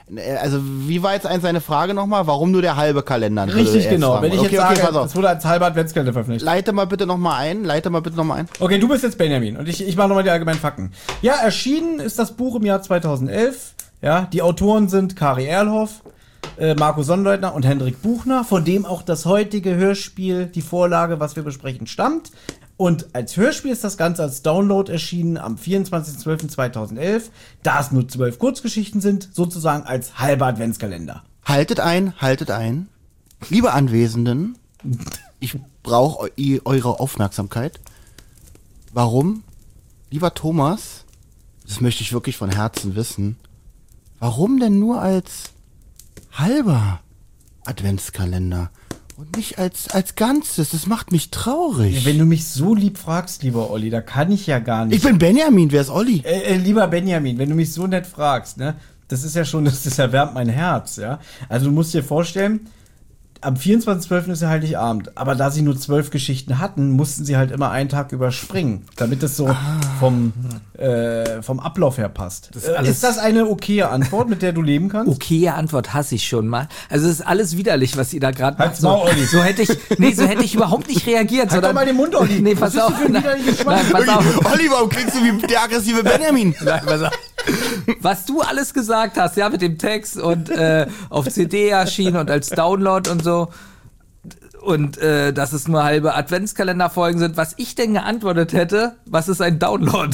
D: Also, wie war jetzt eins seine Frage nochmal? Warum nur der halbe Kalender?
E: Richtig, genau. Wenn ich
D: okay,
E: jetzt
D: okay,
E: sage,
D: pass auf.
E: es wurde als halber Adventskalender veröffentlicht.
D: Leite mal bitte nochmal ein. Leite mal bitte nochmal ein.
E: Okay, du bist jetzt Benjamin und ich, ich mache nochmal die allgemeinen Fakten. Ja, erschienen ist das Buch im Jahr zweitausendelf. Ja, die Autoren sind Kari Erlhoff, äh, Marco Sonnleitner und Hendrik Buchner, von dem auch das heutige Hörspiel, die Vorlage, was wir besprechen, stammt. Und als Hörspiel ist das Ganze als Download erschienen am vierundzwanzigsten zwölften zweitausendelf, da es nur zwölf Kurzgeschichten sind, sozusagen als halber Adventskalender.
D: Haltet ein, haltet ein. Liebe Anwesenden, ich brauche eu eure Aufmerksamkeit. Warum, lieber Thomas, das möchte ich wirklich von Herzen wissen, warum denn nur als halber Adventskalender und nicht als, als Ganzes? Das macht mich traurig.
E: Ja, wenn du mich so lieb fragst, lieber Olli, da kann ich ja gar nicht.
D: Ich bin Benjamin, wer ist Olli?
E: Äh, äh, lieber Benjamin, wenn du mich so nett fragst, ne, das ist ja schon, das, das erwärmt mein Herz, ja. Also du musst dir vorstellen, am vierundzwanzigsten zwölften ist ja Heiligabend, aber da sie nur zwölf Geschichten hatten, mussten sie halt immer einen Tag überspringen, damit es so ah. vom, äh, vom Ablauf her passt. Das ist, ist das eine okaye Antwort, mit der du leben kannst?
C: Okaye Antwort hasse ich schon mal. Also es ist alles widerlich, was ihr da gerade macht.
E: So,
C: so hätte ich, nee, so hätte ich überhaupt nicht reagiert.
E: Halt doch mal den Mund, Olli.
C: Nee, pass auf. Nein, nein, pass auf.
D: Olli, warum klingst du wie der aggressive Benjamin?
C: Nein, pass auf. Was du alles gesagt hast, ja, mit dem Text und äh, auf C D erschienen und als Download und so und äh, dass es nur halbe Adventskalenderfolgen sind, was ich denn geantwortet hätte, was ist ein Download?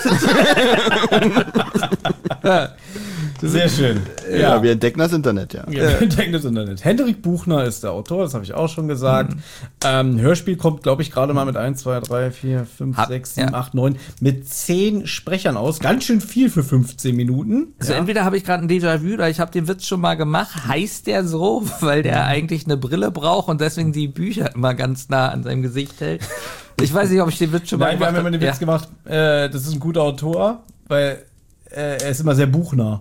E: Sehr schön.
D: Ja, ja, wir entdecken das Internet, ja.
E: ja wir entdecken das Internet. Hendrik Buchner ist der Autor, das habe ich auch schon gesagt. Mhm. Ähm, Hörspiel kommt, glaube ich, gerade mal mit eins, zwei, drei, vier, fünf, sechs, sieben, acht, neun, mit zehn Sprechern aus. Ganz schön viel für fünfzehn Minuten.
C: Also ja. Entweder habe ich gerade ein Déjà-vu oder ich habe den Witz schon mal gemacht. Heißt der so, weil der eigentlich eine Brille braucht und deswegen die Bücher immer ganz nah an seinem Gesicht hält? Ich weiß nicht, ob ich den Witz schon mal
E: Nein,
C: gemacht
E: habe. Nein, wir haben immer den Witz gemacht, äh, das ist ein guter Autor, weil äh, er ist immer sehr buchnah.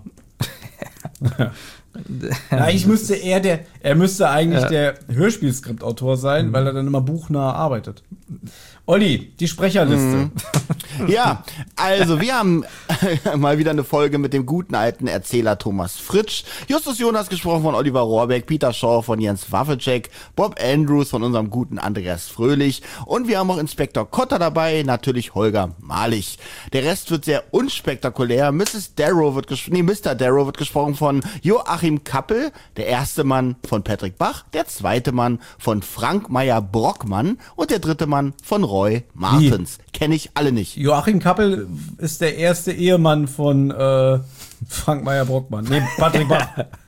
E: Ja, eigentlich müsste er der, er müsste eigentlich ja. der Hörspielskriptautor sein, mhm. weil er dann immer buchnah arbeitet. Olli, die Sprecherliste.
D: Mhm. Ja, also wir haben mal wieder eine Folge mit dem guten alten Erzähler Thomas Fritsch, Justus Jonas gesprochen von Oliver Rohrbeck, Peter Shaw von Jens Wawrczeck, Bob Andrews von unserem guten Andreas Fröhlich und wir haben auch Inspektor Kotter dabei, natürlich Holger Malich. Der Rest wird sehr unspektakulär. Misses Darrow wird gesprochen, nee, Mister Darrow wird gesprochen von Joachim Kappel, der erste Mann von Patrick Bach, der zweite Mann von Frank Meyer-Brockmann und der dritte Mann von Roy Martens. Kenne ich alle nicht.
E: Joachim Kappel ist der erste Ehemann von äh, Frank Meyer-Brockmann. Nee, Patrick Bach.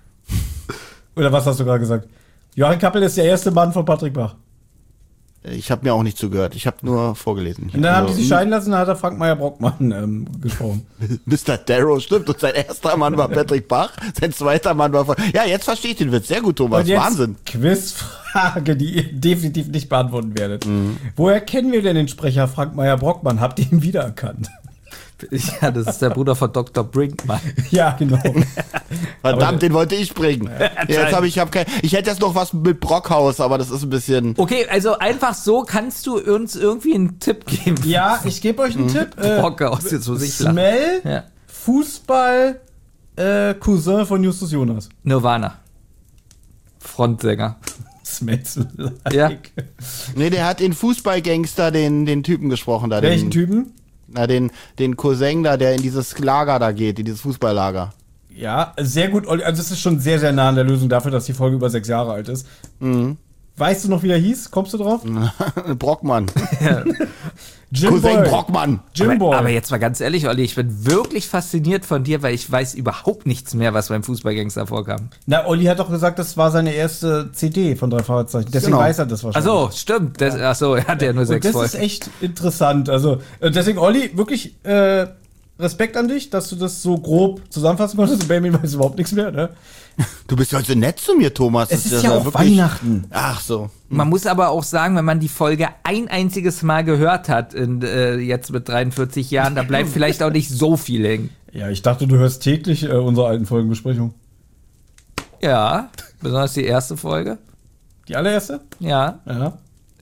E: Oder was hast du gerade gesagt? Joachim Kappel ist der erste Mann von Patrick Bach.
D: Ich habe mir auch nicht zugehört. Ich habe nur vorgelesen.
E: Und dann haben die sich scheiden lassen, da hat er Frank Meyer-Brockmann ähm, gesprochen.
D: Mister Darrow, stimmt. Und sein erster Mann war Patrick Bach, sein zweiter Mann war... Von ja, jetzt verstehe ich den Witz. Sehr gut, Thomas.
E: Und jetzt
D: Wahnsinn.
E: Quizfrage, die ihr definitiv nicht beantworten werdet. Mhm. Woher kennen wir denn den Sprecher Frank Meyer-Brockmann? Habt ihr ihn wiedererkannt?
C: Ja, das ist der Bruder von Doktor Brinkmann.
E: Ja, genau.
D: Verdammt, aber, den wollte ich bringen. Ja, jetzt habe ich, hab kein, ich hätte jetzt noch was mit Brockhaus, aber das ist ein bisschen...
C: Okay, also einfach so kannst du uns irgendwie einen Tipp geben.
E: Ja, ich gebe euch einen mhm. Tipp.
C: Äh, Brockhaus, jetzt muss ich
E: Smell, ja. Fußball, äh, Cousin von Justus Jonas.
C: Nirvana. Frontsänger.
E: Smells like.
C: Ja.
D: Nee, der hat den Fußballgangster, den, den Typen gesprochen. Da,
E: Welchen
D: den,
E: Typen?
D: Na, den, den Cousin da, der in dieses Lager da geht, in dieses Fußballlager.
E: Ja, sehr gut. Also es ist schon sehr, sehr nah an der Lösung dafür, dass die Folge über sechs Jahre alt ist.
D: Mhm.
E: Weißt du noch, wie er hieß? Kommst du drauf?
D: Brockmann.
E: Ja. Jim
D: Cousin
E: Boy.
D: Brockmann.
E: Jim
C: aber,
E: Boy.
C: aber jetzt mal ganz ehrlich, Olli, ich bin wirklich fasziniert von dir, weil ich weiß überhaupt nichts mehr, was beim Fußballgangster vorkam.
E: Na, Olli hat doch gesagt, das war seine erste C D von drei Fragezeichen. Deswegen
D: genau.
E: weiß er das wahrscheinlich.
C: Ach so, stimmt. Das, ach so, er hat ja nur
E: Und
C: sechs
E: das
C: Folgen.
E: ist echt interessant. Also, deswegen, Olli, wirklich äh, Respekt an dich, dass du das so grob zusammenfassen konntest. Und Benjamin weiß überhaupt nichts mehr, ne?
D: Du bist heute so nett zu mir, Thomas.
E: Es
D: das
E: ist ja auch wirklich... Weihnachten.
D: Ach so.
C: Man muss aber auch sagen, wenn man die Folge ein einziges Mal gehört hat, in, äh, jetzt mit dreiundvierzig Jahren, da bleibt vielleicht auch nicht so viel hängen.
E: Ja, ich dachte, du hörst täglich äh, unsere alten Folgenbesprechung.
C: Ja, besonders die erste Folge.
E: Die allererste?
C: Ja.
E: Ja.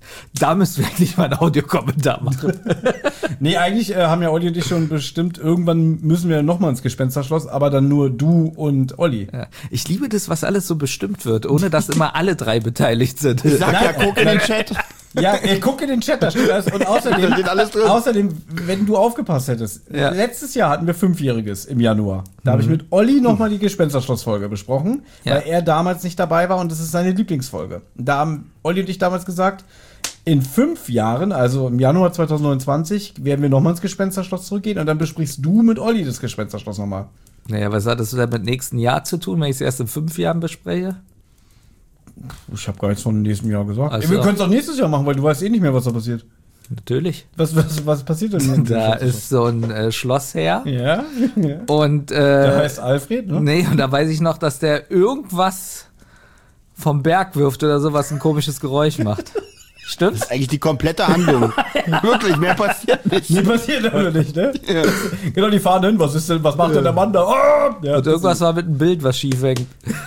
C: Da müssen wir eigentlich mal einen Audiokommentar machen.
E: Nee, eigentlich äh, haben ja Olli und ich schon bestimmt, irgendwann müssen wir nochmal ins Gespensterschloss, aber dann nur du und Olli.
C: Ja. Ich liebe das, was alles so bestimmt wird, ohne dass immer alle drei beteiligt sind.
D: Sag ja, guck in den Chat.
E: Ja, ey, guck in den Chat, da steht alles. Und außerdem,
D: Da steht alles drin.
E: außerdem, wenn du aufgepasst hättest,
C: Ja.
E: letztes Jahr hatten wir Fünfjähriges im Januar. Da habe ich mit Olli nochmal die Gespensterschloss-Folge besprochen,
C: Ja.
E: weil er damals nicht dabei war und das ist seine Lieblingsfolge. Da haben Olli und ich damals gesagt, in fünf Jahren, also im Januar zwanzig neunundzwanzig, werden wir nochmal ins Gespensterschloss zurückgehen und dann besprichst du mit Olli das Gespensterschloss nochmal.
C: Naja, was hat das denn mit nächsten Jahr zu tun, wenn ich es erst in fünf Jahren bespreche?
E: Ich habe gar nichts von diesem Jahr gesagt.
C: Ach so.
E: Wir können es auch nächstes Jahr machen, weil du weißt eh nicht mehr, was da passiert.
C: Natürlich.
E: Was, was, was passiert denn? mit dem
C: Da
E: Gespensterschloss?
C: ist so ein äh, Schlossherr
E: Ja, ja.
C: und äh,
E: Der heißt Alfred, ne?
C: nee, und da weiß ich noch, dass der irgendwas vom Berg wirft oder so, was ein komisches Geräusch macht. Stimmt's?
D: Eigentlich die komplette Handlung. Wirklich, mehr passiert nicht.
E: Nee, passiert aber nicht, ne? Genau, die fahren hin. Was ist denn, was macht denn der Mann da? Oh, ja,
C: Und irgendwas war mit einem Bild, was schief hängt.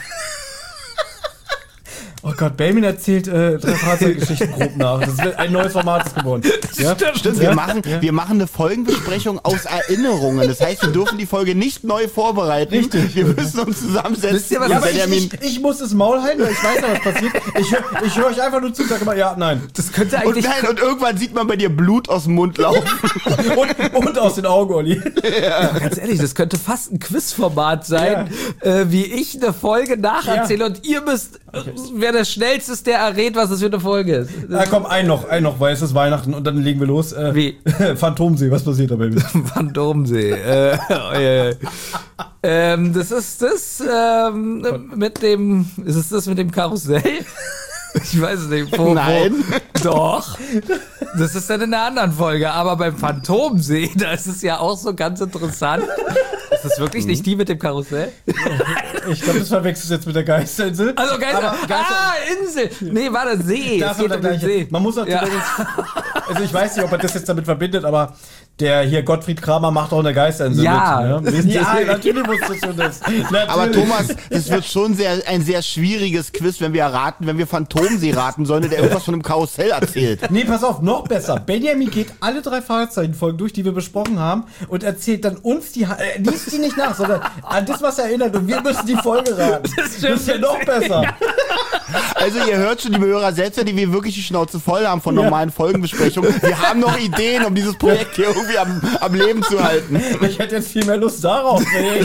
E: oh Gott, Belmin erzählt äh, drei Fahrzeuggeschichten grob nach. Das wird ein neues Format ist geworden. Ja?
D: Stimmt, wir machen, wir machen eine Folgenbesprechung aus Erinnerungen. Das heißt, wir dürfen die Folge nicht neu vorbereiten.
E: Richtig.
D: Wir müssen uns zusammensetzen.
C: Wisst ihr, was
E: Ja,
C: das
E: aber ich,
D: Benjamin.
E: ich, ich muss das Maul halten, weil ich weiß ja, was passiert. Ich höre ich hör euch einfach nur zu und sage immer, ja, nein.
C: Das könnte
D: Und,
C: eigentlich...
D: nein, und irgendwann sieht man bei dir Blut aus dem Mund laufen.
E: Und, und aus den Augen, Olli.
C: Ja, ganz ehrlich, das könnte fast ein Quizformat sein, äh, wie ich eine Folge nacherzähle und ihr müsst, äh, wer der Schnellste ist, der errät, was das für eine Folge ist.
E: Na komm, ein noch, ein noch, weil es ist Weihnachten und dann legen wir los. Äh,
C: Wie?
E: Phantomsee, was passiert da, Baby?
C: Van Domsee. äh, oh, ja, ja. ähm, das ist das ähm, mit dem, ist es das mit dem Karussell? Ich weiß es nicht. Wo,
D: Nein.
C: Wo, doch. Das ist dann in einer anderen Folge. Aber beim Phantomsee, da ist es ja auch so ganz interessant. Ist das wirklich nicht die mit dem Karussell?
E: Ich glaube, das verwechselst du jetzt mit der Geisterinsel.
C: Also Geister.
E: Aber Geister-
C: Ah, Insel. Nee, war das See.
E: Das
C: Es geht
E: war
C: um
E: der
C: den
E: gleiche.
C: See.
E: Man muss auch
C: Ja.
E: also ich weiß nicht, ob er das jetzt damit verbindet, aber der hier Gottfried Kramer macht auch eine Geisterinsel
C: Ja.
E: mit. Ne? Ja, natürlich wusstest du das. Natürlich.
D: Aber Thomas, das wird schon sehr, ein sehr schwieriges Quiz, wenn wir erraten, wenn wir Phantomsee raten sollen, der irgendwas von einem Karussell erzählt.
E: Nee, pass auf, noch besser. Benjamin geht alle drei Fahrzeichenfolgen durch, die wir besprochen haben und erzählt dann uns die, Ha- äh, liest die nicht nach, sondern an das, was er erinnert und wir müssen die Folge raten. Das, ist ja noch besser.
D: Also ihr hört schon, liebe Hörer, selbst wenn wir wirklich die Schnauze voll haben von normalen Folgenbesprechungen, wir haben noch Ideen, um dieses Projekt hier irgendwie am, am Leben zu halten.
E: Ich hätte jetzt viel mehr Lust darauf.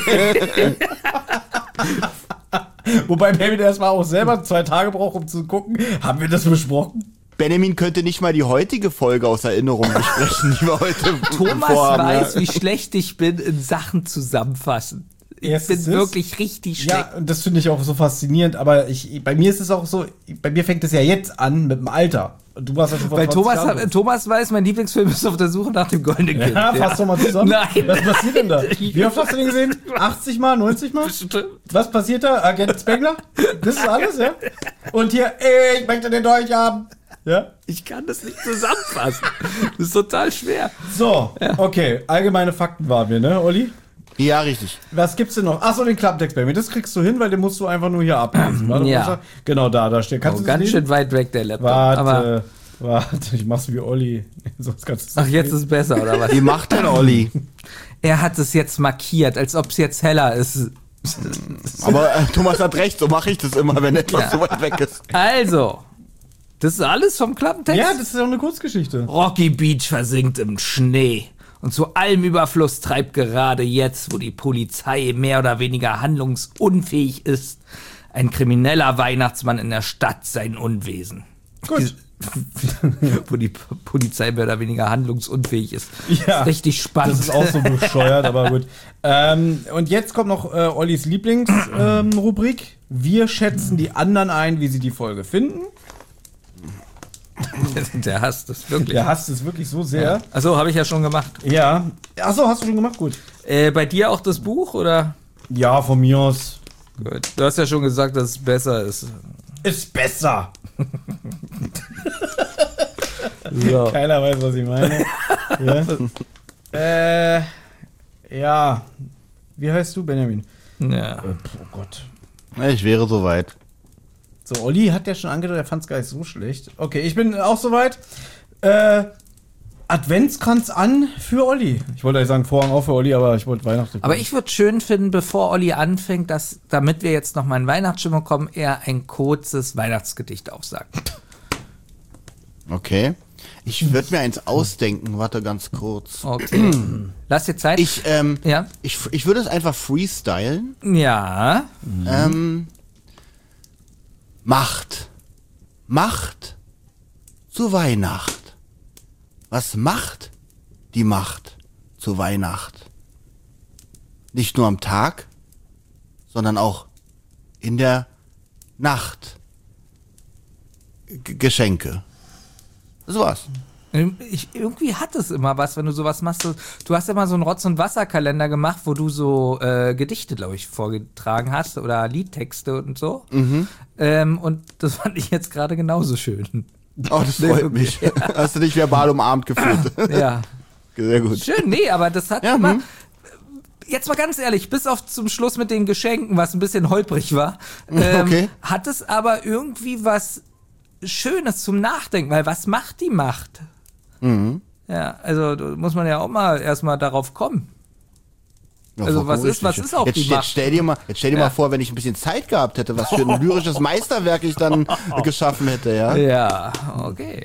E: Wobei Benjamin erstmal auch selber zwei Tage braucht, um zu gucken, haben wir das besprochen?
D: Benjamin könnte nicht mal die heutige Folge aus Erinnerung besprechen, die wir heute
C: Thomas
D: vorhaben.
C: weiß,
D: ja.
C: wie schlecht ich bin in Sachen zusammenfassen. Ich
E: Erstens
C: bin
E: das.
C: wirklich richtig schlecht.
E: Ja, und das finde ich auch so faszinierend, aber ich, bei mir ist es auch so, bei mir fängt es ja jetzt an mit dem Alter. Und du warst ja schon vor
C: Weil
E: zwanzig
C: Thomas,
E: Jahren.
C: hat, Thomas weiß, mein Lieblingsfilm ist Auf der Suche nach dem goldenen Kind.
E: Ja, fass doch mal zusammen.
C: Nein.
E: Was passiert denn da? Wie oft hast du den gesehen? achtzig Mal, neunzig Mal? Was passiert da? Agent Spengler? Das ist alles, ja? Und hier, ey, ich möchte den Dolch haben. Ja?
C: Ich kann das nicht zusammenfassen. Das ist total schwer.
E: So, okay. Allgemeine Fakten waren wir, ne, Olli?
D: Ja, richtig.
E: Was gibt's denn noch? Achso, den Klappentext bei mir. Das kriegst du hin, weil den musst du einfach nur hier ablesen. Warte,
C: Ja.
E: wo ist er? Genau da, da steht. Kannst
C: Oh,
E: du das
C: ganz
E: lesen?
C: schön weit weg, der Laptop. Aber,
E: Warte, warte, ich mach's wie Olli. Sonst kannst du
C: ach, jetzt ist es besser, oder was?
D: Wie macht denn Olli?
C: Er hat es jetzt markiert, als ob es jetzt heller ist.
D: Aber äh, Thomas hat recht, so mache ich das immer, wenn etwas
C: Ja.
D: so weit weg ist.
C: Also, das ist alles vom Klappentext?
E: Ja, das ist auch eine Kurzgeschichte.
C: Rocky Beach versinkt im Schnee. Und zu allem Überfluss treibt gerade jetzt, wo die Polizei mehr oder weniger handlungsunfähig ist, ein krimineller Weihnachtsmann in der Stadt sein Unwesen.
E: Gut.
C: Wo die P- Polizei mehr oder weniger handlungsunfähig ist.
E: Ja,
C: ist richtig spannend.
E: Das ist auch so bescheuert, aber gut. Ähm, und jetzt kommt noch äh, Ollis Lieblingsrubrik. Ähm, Rubrik. Wir schätzen die anderen ein, wie sie die Folge finden.
C: Der hasst das wirklich.
E: Der hasst es wirklich so sehr.
C: Achso, habe ich ja schon gemacht.
E: Ja. Achso, hast du schon gemacht? Gut.
C: Äh, bei dir auch das Buch, oder?
E: Ja, von mir aus.
C: Gut. Du hast ja schon gesagt, dass es besser ist.
E: Ist besser.
C: So.
E: Keiner weiß, was ich meine. ja. äh, ja. Wie heißt du, Benjamin?
C: Ja.
E: Oh Gott.
D: Ich wäre soweit.
E: So, Olli hat ja schon angedeutet, er fand es gar nicht so schlecht. Okay, ich bin auch soweit. Äh, Adventskranz an für Olli. Ich wollte eigentlich sagen Vorhang auf für Olli, aber ich wollte Weihnachten.
C: Aber ich würde schön finden, bevor Olli anfängt, dass, damit wir jetzt noch mal in Weihnachtsstimmung kommen, er ein kurzes Weihnachtsgedicht aufsagt.
D: Okay. Ich würde mir eins ausdenken. Warte ganz kurz.
C: Okay. Lass dir Zeit.
D: Ich, ähm,
C: ja.
D: ich, ich würde es einfach freestylen.
C: Ja.
D: Mhm. Ähm, Macht. Macht zu Weihnacht. Was macht die Macht zu Weihnacht? Nicht nur am Tag, sondern auch in der Nacht. G- Geschenke. Das war's.
C: Ich, irgendwie hat es immer was, wenn du sowas machst. Du, du hast immer so einen Rotz- und Wasserkalender gemacht, wo du so äh, Gedichte, glaube ich, vorgetragen hast oder Liedtexte und so.
D: Mhm.
C: Ähm, und das fand ich jetzt gerade genauso schön.
D: Oh, das freut mich. Ja. Hast du dich verbal umarmt gefühlt.
C: Ja.
D: Sehr gut.
C: Schön, nee, aber das hat
D: Ja,
C: immer...
D: hm.
C: Jetzt mal ganz ehrlich, bis auf zum Schluss mit den Geschenken, was ein bisschen holprig war, ähm,
D: Okay.
C: hat es aber irgendwie was Schönes zum Nachdenken, weil was macht die Macht?
D: Mhm.
C: Ja, also da muss man ja auch mal erstmal darauf kommen.
D: Ja,
C: Also,
D: vollkommen
C: was ist-
D: richtig.
C: was ist auch
D: jetzt,
C: die
D: jetzt
C: Macht?
D: Stell dir mal, jetzt stell dir
C: Ja.
D: mal vor, wenn ich ein bisschen Zeit gehabt hätte, was für ein lyrisches Meisterwerk ich dann geschaffen hätte, ja?
C: Ja, okay.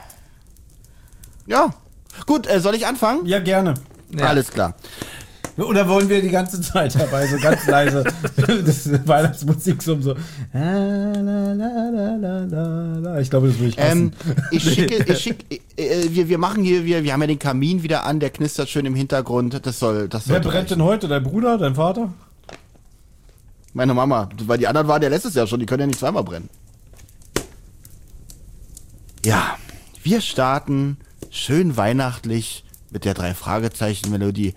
D: Ja. Gut, äh, soll ich anfangen?
E: Ja, gerne.
C: Ja.
D: Alles klar.
E: Oder wollen wir die ganze Zeit dabei so ganz leise das Weihnachtsmusik so, so la, la, la, la, la, la. Ich glaube, das würde ich
D: Ähm,
E: hassen.
D: ich schicke, ich schicke, äh, wir, wir machen hier, wir, wir haben ja den Kamin wieder an, der knistert schön im Hintergrund. Das soll, das soll.
E: Wer brennt denn heute? Dein Bruder, dein Vater?
D: Meine Mama, weil die anderen waren ja letztes Jahr schon, die können ja nicht zweimal brennen. Ja, wir starten schön weihnachtlich mit der Drei-Fragezeichen-Melodie.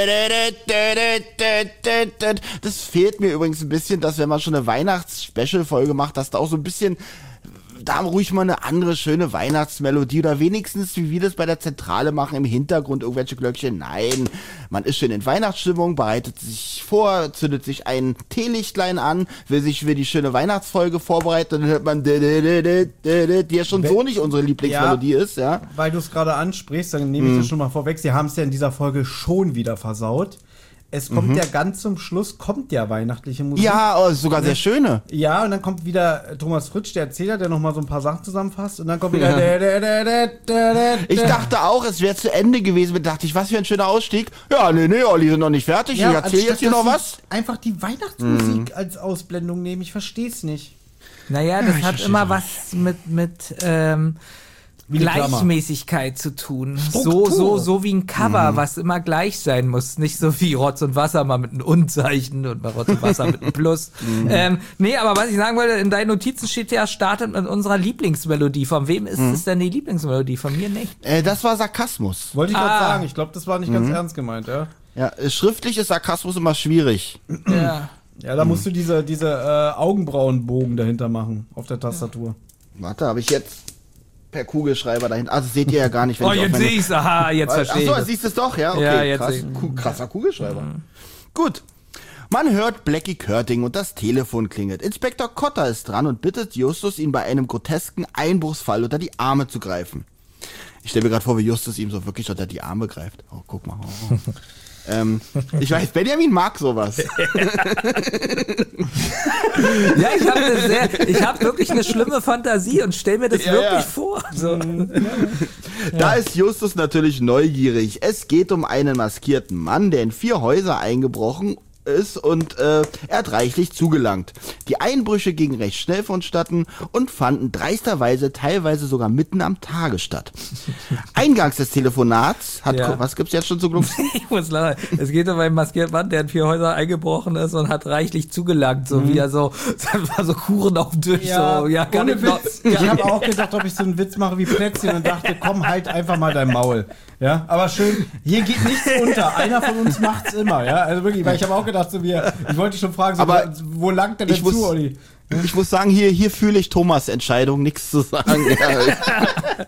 D: Das fehlt mir übrigens ein bisschen, dass wenn man schon eine Weihnachts-Special-Folge macht, dass da auch so ein bisschen, da ruhig mal eine andere schöne Weihnachtsmelodie oder wenigstens, wie wir das bei der Zentrale machen, im Hintergrund irgendwelche Glöckchen. Nein, man ist schön in Weihnachtsstimmung, bereitet sich vor, zündet sich ein Teelichtlein an, will sich für die schöne Weihnachtsfolge vorbereiten, dann hört man, die ja schon so nicht unsere Lieblingsmelodie ist, ja.
E: Weil du es gerade ansprichst, dann nehme ich das schon mal vorweg. Sie haben es ja in dieser Folge schon wieder versaut. Es kommt ja ganz zum Schluss, kommt ja weihnachtliche Musik.
D: Ja, oh, sogar sehr schöne.
E: Ja, und dann kommt wieder Thomas Fritsch, der Erzähler, der nochmal so ein paar Sachen zusammenfasst. Und dann kommt wieder...
D: Ich dachte auch, es wäre zu Ende gewesen. Da dachte ich, was für ein schöner Ausstieg. Ja, nee, nee, Olli, sind noch nicht fertig.
E: Ja,
D: ich erzähle jetzt hier
E: anstatt,
D: noch
E: dass
D: was.
E: sie Einfach die Weihnachtsmusik als Ausblendung nehmen. Ich verstehe es nicht.
C: Naja, das
E: ich
C: hat
E: verstehe
C: immer
E: das
C: was mit, mit ähm,
E: Wie eine Klammer.
C: Gleichmäßigkeit zu tun. So,
E: Struktur.
C: so, so wie ein Cover, was immer gleich sein muss. Nicht so wie Rotz und Wasser mal mit einem Und-Zeichen und bei Rotz und Wasser mit einem Plus. ähm, nee, aber was ich sagen wollte, in deinen Notizen steht ja, startet mit unserer Lieblingsmelodie. Von wem ist es denn die Lieblingsmelodie? Von mir nicht.
D: Äh, das war Sarkasmus.
E: Wollte ich gerade
C: Ah.
E: sagen. Ich glaube, das war nicht ganz ernst gemeint, ja.
D: Ja, äh, schriftlich ist Sarkasmus immer schwierig.
C: Ja.
E: Ja, da musst du diese, diese äh, Augenbrauenbogen dahinter machen auf der Tastatur.
D: Warte, habe ich jetzt per Kugelschreiber dahinter. Also seht ihr ja gar nicht, wenn
C: Oh,
D: ich auf
C: jetzt
D: meine-
C: sehe ich's. Aha, jetzt verstehe
D: Achso,
C: ich.
D: siehst du es doch, ja? Okay,
C: Ja, jetzt
D: krass,
C: sehe ich-
D: Ku- krasser Kugelschreiber. Gut. Man hört Blackie Körting und das Telefon klingelt. Inspektor Kotter ist dran und bittet Justus, ihn bei einem grotesken Einbruchsfall unter die Arme zu greifen. Ich stelle mir gerade vor, wie Justus ihm so wirklich unter die Arme greift. Oh, guck mal. Oh. ähm, ich weiß, Benjamin mag sowas.
C: Ja, ich habe eine sehr, ich habe wirklich eine schlimme Fantasie und stell mir das
D: Ja,
C: wirklich
D: ja.
C: vor. So.
D: Da ist Justus natürlich neugierig. Es geht um einen maskierten Mann, der in vier Häuser eingebrochen ist und äh, er hat reichlich zugelangt. Die Einbrüche gingen recht schnell vonstatten und fanden dreisterweise teilweise sogar mitten am Tage statt. Eingangs des Telefonats hat...
C: Ja.
D: Was gibt's jetzt schon zu Glück?
C: Ich muss leider, es geht um einen maskierten Mann, der in vier Häuser eingebrochen ist und hat reichlich zugelangt, so wie er so, das war so Kuchen auf dem Tisch, so, ja, kann
E: ohne
C: ich noch,
E: Witz. Ich habe auch gedacht, ob ich so einen Witz mache wie Plätzchen und dachte, komm, halt einfach mal dein Maul. Ja, aber schön, hier geht nichts unter. Einer von uns macht's immer, ja. Also wirklich, weil ich habe auch gedacht, so wie, ich wollte dich schon fragen, so,
D: Aber
E: wo langt denn
D: ich
E: denn
D: muss-
E: zu, Olli?
D: Ich muss sagen, hier, hier fühle ich Thomas' Entscheidung, nichts zu sagen. Ja.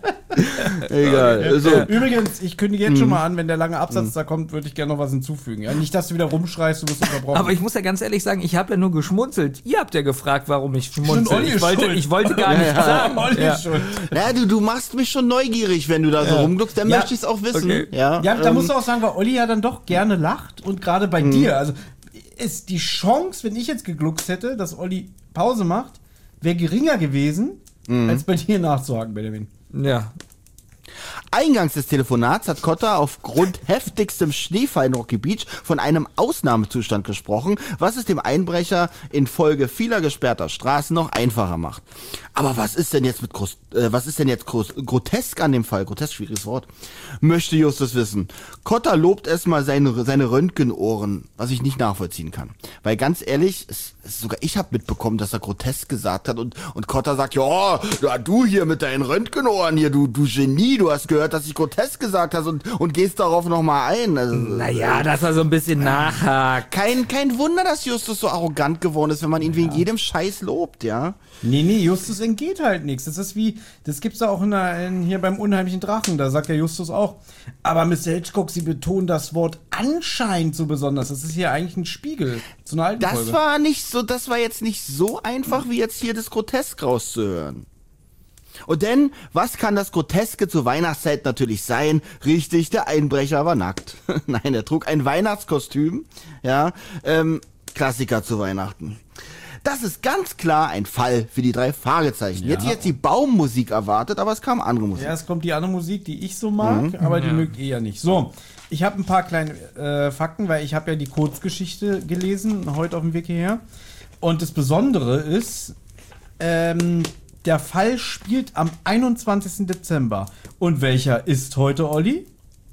D: Egal. Also,
E: Übrigens, ich kündige jetzt schon mal an, wenn der lange Absatz da kommt, würde ich gerne noch was hinzufügen. Ja, nicht, dass du wieder rumschreist, du wirst unterbrochen.
C: Aber ich muss ja ganz ehrlich sagen, ich habe ja nur geschmunzelt. Ihr habt ja gefragt, warum ich
E: Stimmt,
C: schmunzel.
E: Olli
C: Ich
E: ist
C: wollte,
E: schuld.
C: ich wollte gar nicht sagen.
E: Olli
C: Ja.
E: ist schuld.
D: ja, du, du machst mich schon neugierig, wenn du da so rumgluckst, dann
E: Ja.
D: möchte ich es auch wissen.
C: Okay.
D: Ja,
E: Ja, da
D: ähm,
E: musst du auch sagen, weil Olli ja dann doch gerne lacht und gerade bei dir, also ist die Chance, wenn ich jetzt gegluckst hätte, dass Olli Pause macht, wäre geringer gewesen, als bei dir nachzuhaken, Benjamin.
C: Ja.
D: Eingangs des Telefonats hat Kotter aufgrund heftigstem Schneefall in Rocky Beach von einem Ausnahmezustand gesprochen, was es dem Einbrecher infolge vieler gesperrter Straßen noch einfacher macht. Aber was ist denn jetzt mit groß, äh, was ist denn jetzt groß, grotesk an dem Fall? Grotesk, schwieriges Wort. Möchte Justus wissen. Kotter lobt erstmal seine, seine Röntgenohren, was ich nicht nachvollziehen kann. Weil ganz ehrlich, es, es, sogar ich habe mitbekommen, dass er grotesk gesagt hat und, und Kotter sagt, ja, du hier mit deinen Röntgenohren hier, du, du Genie, du hast gehört, dass ich grotesk gesagt hast und, und gehst darauf nochmal ein. Also,
C: Naja, dass er so ein bisschen nachhakt.
D: kein, kein Wunder, dass Justus so arrogant geworden ist, wenn man ihn wegen jedem Scheiß lobt, ja.
E: Nee, nee, Justus entgeht halt nichts. Das ist wie, das gibt's ja auch in der, in, hier beim unheimlichen Drachen, da sagt ja Justus auch. Aber Mister Hitchcock, Sie betonen das Wort anscheinend so besonders. Das ist hier eigentlich ein Spiegel zu einer alten
D: Das
E: Folge.
D: war nicht so, das war jetzt nicht so einfach, wie jetzt hier das Grotesk rauszuhören. Und denn, was kann das Groteske zur Weihnachtszeit natürlich sein? Richtig, der Einbrecher war nackt. Nein, er trug ein Weihnachtskostüm. Ja, ähm, Klassiker zu Weihnachten. Das ist ganz klar ein Fall für die drei Fragezeichen.
E: Ja.
D: Jetzt jetzt die Baummusik erwartet, aber es kam andere Musik.
E: Ja, es kommt die andere Musik, die ich so mag, aber die mögt ihr ja nicht. So, ich habe ein paar kleine äh, Fakten, weil ich habe ja die Kurzgeschichte gelesen, heute auf dem Weg hierher. Und das Besondere ist, ähm, der Fall spielt am einundzwanzigsten Dezember. Und welcher ist heute, Olli?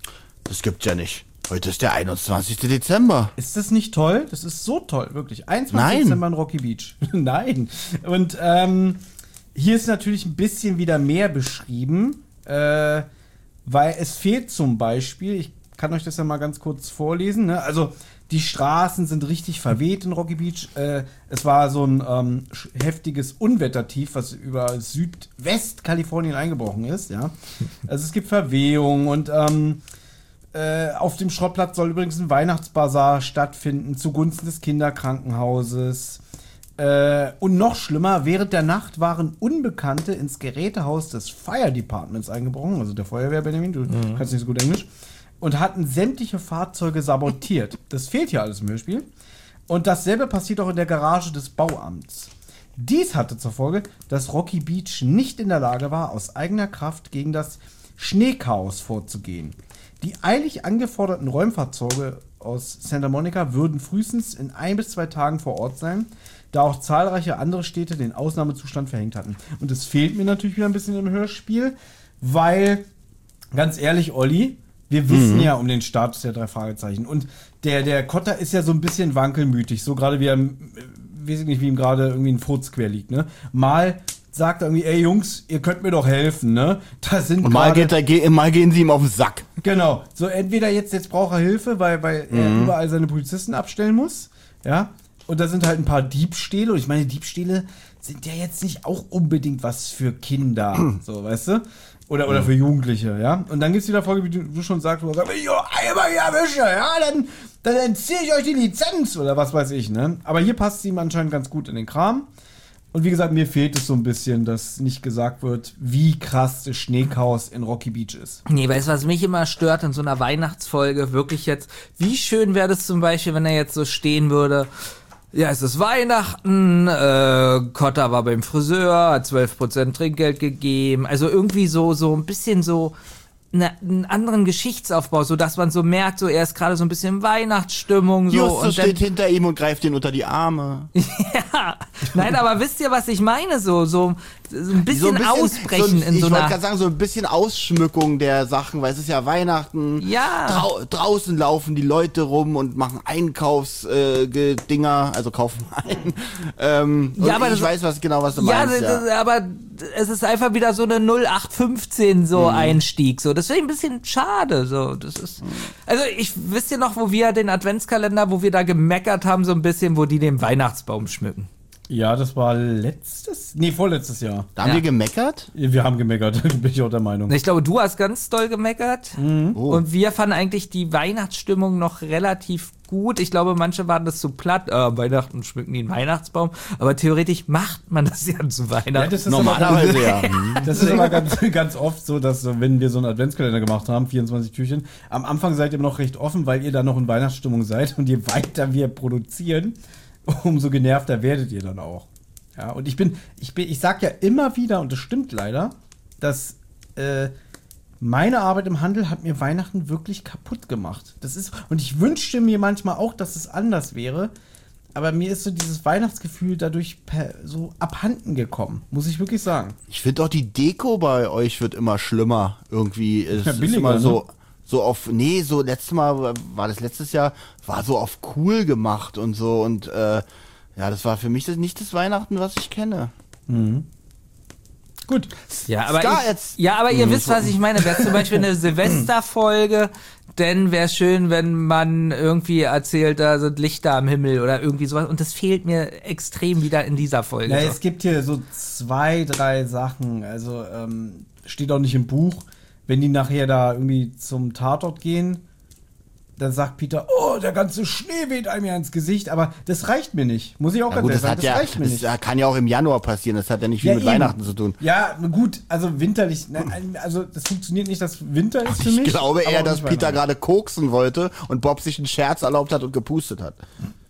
D: Das gibt's ja nicht. Heute ist der einundzwanzigste Dezember.
E: Ist das nicht toll? Das ist so toll, wirklich. einundzwanzigsten
D: Nein.
E: Dezember in Rocky Beach. Nein. Und ähm, hier ist natürlich ein bisschen wieder mehr beschrieben, äh, weil es fehlt zum Beispiel, ich kann euch das ja mal ganz kurz vorlesen, ne? Also die Straßen sind richtig verweht in Rocky Beach. Äh, es war so ein ähm, sch- heftiges Unwettertief, was über Südwestkalifornien eingebrochen ist, ja. Also es gibt Verwehungen und ähm, Äh, auf dem Schrottplatz soll übrigens ein Weihnachtsbazar stattfinden zugunsten des Kinderkrankenhauses. Äh, und noch schlimmer, während der Nacht waren Unbekannte ins Gerätehaus des Fire Departments eingebrochen, also der Feuerwehr, Benjamin, du mhm. kannst nicht so gut Englisch, und hatten sämtliche Fahrzeuge sabotiert. Das fehlt hier alles im Hörspiel. Und dasselbe passiert auch in der Garage des Bauamts. Dies hatte zur Folge, dass Rocky Beach nicht in der Lage war, aus eigener Kraft gegen das Schneechaos vorzugehen. Die eilig angeforderten Räumfahrzeuge aus Santa Monica würden frühestens in ein bis zwei Tagen vor Ort sein, da auch zahlreiche andere Städte den Ausnahmezustand verhängt hatten. Und es fehlt mir natürlich wieder ein bisschen im Hörspiel, weil, ganz ehrlich, Olli, wir wissen mhm. ja um den Status der drei Fragezeichen. Und der, der Kotter ist ja so ein bisschen wankelmütig, so gerade wie er, weiß ich nicht, wie ihm gerade irgendwie ein Furz quer liegt, ne? Mal sagt er irgendwie, ey Jungs, ihr könnt mir doch helfen, ne? Da sind
D: Und mal,
E: gerade-
D: geht er, ge- mal gehen sie ihm auf den Sack.
E: Genau, so entweder jetzt, jetzt braucht er Hilfe, weil, weil er überall seine Polizisten abstellen muss, ja, und da sind halt ein paar Diebstähle, und ich meine, Diebstähle sind ja jetzt nicht auch unbedingt was für Kinder, so, weißt du, oder, oder für Jugendliche, ja, und dann gibt's wieder Folge, wie du, du schon sagst, wo er sagt, wenn ich euch einmal hier erwische, ja, dann, dann entziehe ich euch die Lizenz, oder was weiß ich, ne, aber hier passt es ihm anscheinend ganz gut in den Kram. Und wie gesagt, mir fehlt es so ein bisschen, dass nicht gesagt wird, wie krass das Schneechaos in Rocky Beach ist.
C: Nee, weißt du, was mich immer stört in so einer Weihnachtsfolge, wirklich jetzt, wie schön wäre das zum Beispiel, wenn er jetzt so stehen würde, ja, es ist Weihnachten, äh, Kotter war beim Friseur, hat zwölf Prozent Trinkgeld gegeben, also irgendwie so, so ein bisschen so eine, einen anderen Geschichtsaufbau, so dass man so merkt, so er ist gerade so ein bisschen Weihnachtsstimmung, so.
D: Justus
C: und dann,
D: steht hinter ihm und greift ihn unter die Arme.
C: ja, nein, aber wisst ihr, was ich meine, so, so, so ein bisschen, ausbrechen
D: so,
C: in so
D: ich wollte
C: einer,
D: gerade sagen, so ein bisschen Ausschmückung der Sachen, weil es ist ja Weihnachten.
C: Ja.
D: Drau draußen laufen die Leute rum und machen Einkaufsdinger, äh, Dinger, also kaufen ein. Ähm,
C: Ja,
D: und
C: aber
D: ich
C: das-
D: weiß, was genau, was du
C: ja,
D: meinst.
C: das,
D: Ja.
C: aber es ist einfach wieder so eine null acht fünfzehn so Einstieg, so. Das finde ich ein bisschen schade, so. Das ist, also ich, wisst ihr noch, wo wir den Adventskalender, wo wir da gemeckert haben, so ein bisschen, wo die den Weihnachtsbaum schmücken?
E: Ja, das war letztes, nee, vorletztes Jahr.
D: Da haben
C: Ja.
D: wir gemeckert?
E: Wir haben gemeckert, bin ich auch der Meinung.
C: Ich glaube, du hast ganz doll gemeckert.
D: Oh.
C: Und wir fanden eigentlich die Weihnachtsstimmung noch relativ gut. Ich glaube, manche waren das zu platt. Äh, Weihnachten schmücken die einen Weihnachtsbaum. Aber theoretisch macht man das ja zu Weihnachten.
E: Ja, das ist
D: Normalerweise
E: aber,
D: ja.
E: Das ist aber ganz, ganz oft so, dass so, wenn wir so einen Adventskalender gemacht haben, vierundzwanzig Türchen, am Anfang seid ihr noch recht offen, weil ihr da noch in Weihnachtsstimmung seid und je weiter wir produzieren, umso genervter werdet ihr dann auch. Ja, und ich bin, ich bin, ich sag ja immer wieder, und das stimmt leider, dass äh, meine Arbeit im Handel hat mir Weihnachten wirklich kaputt gemacht. Das ist, und ich wünschte mir manchmal auch, dass es anders wäre, aber mir ist so dieses Weihnachtsgefühl dadurch per, so abhanden gekommen, muss ich wirklich sagen.
D: Ich finde auch die Deko bei euch wird immer schlimmer. Irgendwie es
E: Ja,
D: ist
E: billiger,
D: immer so,
E: ne?
D: so auf, nee, so letztes Mal, war das letztes Jahr, war so auf cool gemacht und so und äh, ja, das war für mich das, nicht das Weihnachten, was ich kenne.
E: Gut.
C: Ja, aber,
D: Ska
C: ich,
D: jetzt-
C: ja, aber ihr
D: Hm,
C: wisst, was ich meine. Wäre zum Beispiel eine Silvesterfolge, denn wäre schön, wenn man irgendwie erzählt, da sind Lichter am Himmel oder irgendwie sowas. Und das fehlt mir extrem wieder in dieser Folge.
E: Ja,
C: so.
E: es gibt hier so zwei, drei Sachen. Also ähm, steht auch nicht im Buch. Wenn die nachher da irgendwie zum Tatort gehen, dann sagt Peter, oh, der ganze Schnee weht einem ja ins Gesicht. Aber das reicht mir nicht. Muss ich auch
D: Ja,
E: ganz
D: gut,
E: ehrlich
D: das,
E: sagen.
D: hat
E: Das
D: ja,
E: reicht mir
D: das
E: nicht.
D: kann ja auch im Januar passieren, das hat ja nicht viel
E: Ja,
D: mit
E: eben.
D: Weihnachten zu tun.
E: Ja, gut, also winterlich. Nein, also das funktioniert nicht, dass Winter ist für mich.
D: Ich glaube
E: aber
D: eher,
E: auch
D: dass
E: nicht
D: Peter
E: Weihnachten.
D: gerade koksen wollte und Bob sich einen Scherz erlaubt hat und gepustet hat.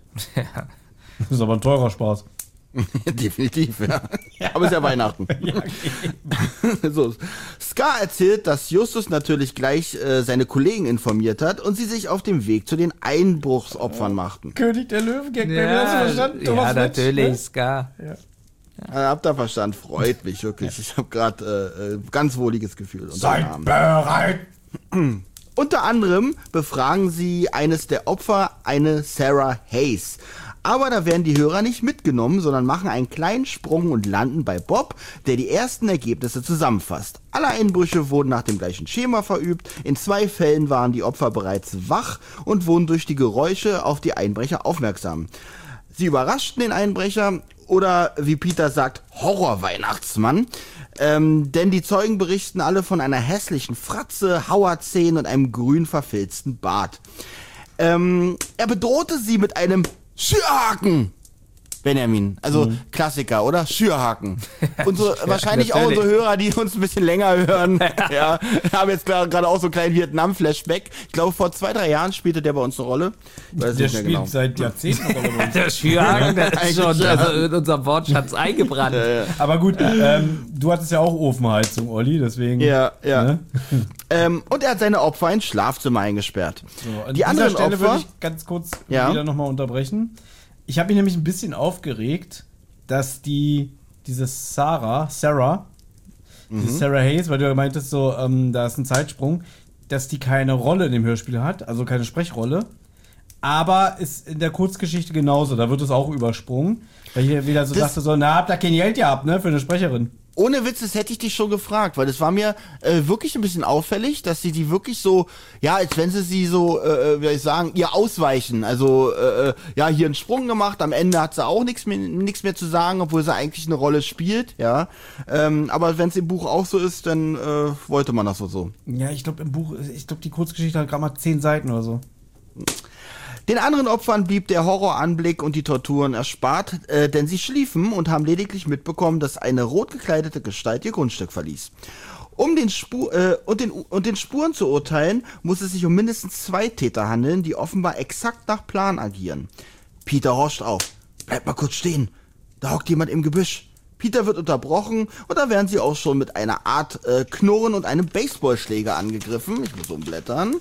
E: Das ist aber ein teurer Spaß.
D: Definitiv, ja. Aber es ist ja Weihnachten. So, Ska erzählt, dass Justus natürlich gleich äh, seine Kollegen informiert hat und sie sich auf dem Weg zu den Einbruchsopfern machten.
E: König der Löwen-Gag,
C: ja,
E: hast du verstanden?
C: ja,
E: Thomas Witsch,
C: natürlich,
E: ne?
C: Ska.
D: Äh, habt ihr verstanden? Freut mich wirklich. Ich habe gerade äh, äh, ganz wohliges Gefühl. unter den
E: Seid
D: Armen.
E: bereit!
D: Unter anderem befragen sie eines der Opfer, eine Sarah Hayes. Aber da werden die Hörer nicht mitgenommen, sondern machen einen kleinen Sprung und landen bei Bob, der die ersten Ergebnisse zusammenfasst. Alle Einbrüche wurden nach dem gleichen Schema verübt. In zwei Fällen waren die Opfer bereits wach und wurden durch die Geräusche auf die Einbrecher aufmerksam. Sie überraschten den Einbrecher oder, wie Peter sagt, Horror-Weihnachtsmann. Ähm, denn die Zeugen berichten alle von einer hässlichen Fratze, Hauerzähnen und einem grün verfilzten Bart. Ähm, er bedrohte sie mit einem Schürhaken. Benjamin, also Klassiker, oder? Schürhaken. Unsere, wahrscheinlich auch
C: natürlich.
D: unsere Hörer, die uns ein bisschen länger hören, ja, haben jetzt gerade auch so einen kleinen Vietnam-Flashback. Ich glaube, vor zwei, drei Jahren spielte der bei uns eine Rolle. Ich weiß
E: Der
D: nicht mehr
E: spielt
D: genau.
E: seit Jahrzehnten eine Rolle bei uns.
C: Der Schürhaken, der ist
D: Eigentlich
C: schon
D: ja.
C: also in unserem Wortschatz eingebrannt.
E: Aber gut, ähm, du hattest ja auch Ofenheizung, Olli, deswegen.
D: Ja, ja.
E: Ne?
D: Ähm, und er hat seine Opfer ins Schlafzimmer eingesperrt.
E: So, an
D: Die
E: dieser
D: anderen
E: Stelle
D: Opfer,
E: würde ich ganz kurz
D: Ja.
E: wieder nochmal unterbrechen. Ich habe mich nämlich ein bisschen aufgeregt, dass die, diese Sarah, Sarah,
D: Mhm.
E: diese Sarah Hayes, weil du ja meintest, so, ähm, da ist ein Zeitsprung, dass die keine Rolle in dem Hörspiel hat, also keine Sprechrolle. Aber ist in der Kurzgeschichte genauso, da wird es auch übersprungen. Weil ich wieder so
D: Das-
E: dachte, so, na, habt ihr kein Geld gehabt, ne, für eine Sprecherin.
D: ohne Witz, das hätte ich dich schon gefragt, weil das war mir äh, wirklich ein bisschen auffällig, dass sie die wirklich so, ja, als wenn sie sie so, äh, wie soll ich sagen, ihr ausweichen. Also, äh, ja, hier einen Sprung gemacht, am Ende hat sie auch nichts mehr, nichts mehr zu sagen, obwohl sie eigentlich eine Rolle spielt, ja. Ähm, aber wenn es im Buch auch so ist, dann äh, wollte man das so so.
E: Ja, ich glaube im Buch, ich glaube die Kurzgeschichte hat gerade mal zehn Seiten oder so.
D: Den anderen Opfern blieb der Horroranblick und die Torturen erspart, äh, denn sie schliefen und haben lediglich mitbekommen, dass eine rot gekleidete Gestalt ihr Grundstück verließ. Um den, Spur, äh, und, den, und den Spuren zu urteilen, muss es sich um mindestens zwei Täter handeln, die offenbar exakt nach Plan agieren. Peter horcht auf. Bleib mal kurz stehen. Da hockt jemand im Gebüsch. Peter wird unterbrochen und da werden sie auch schon mit einer Art äh, Knurren und einem Baseballschläger angegriffen. Ich muss umblättern.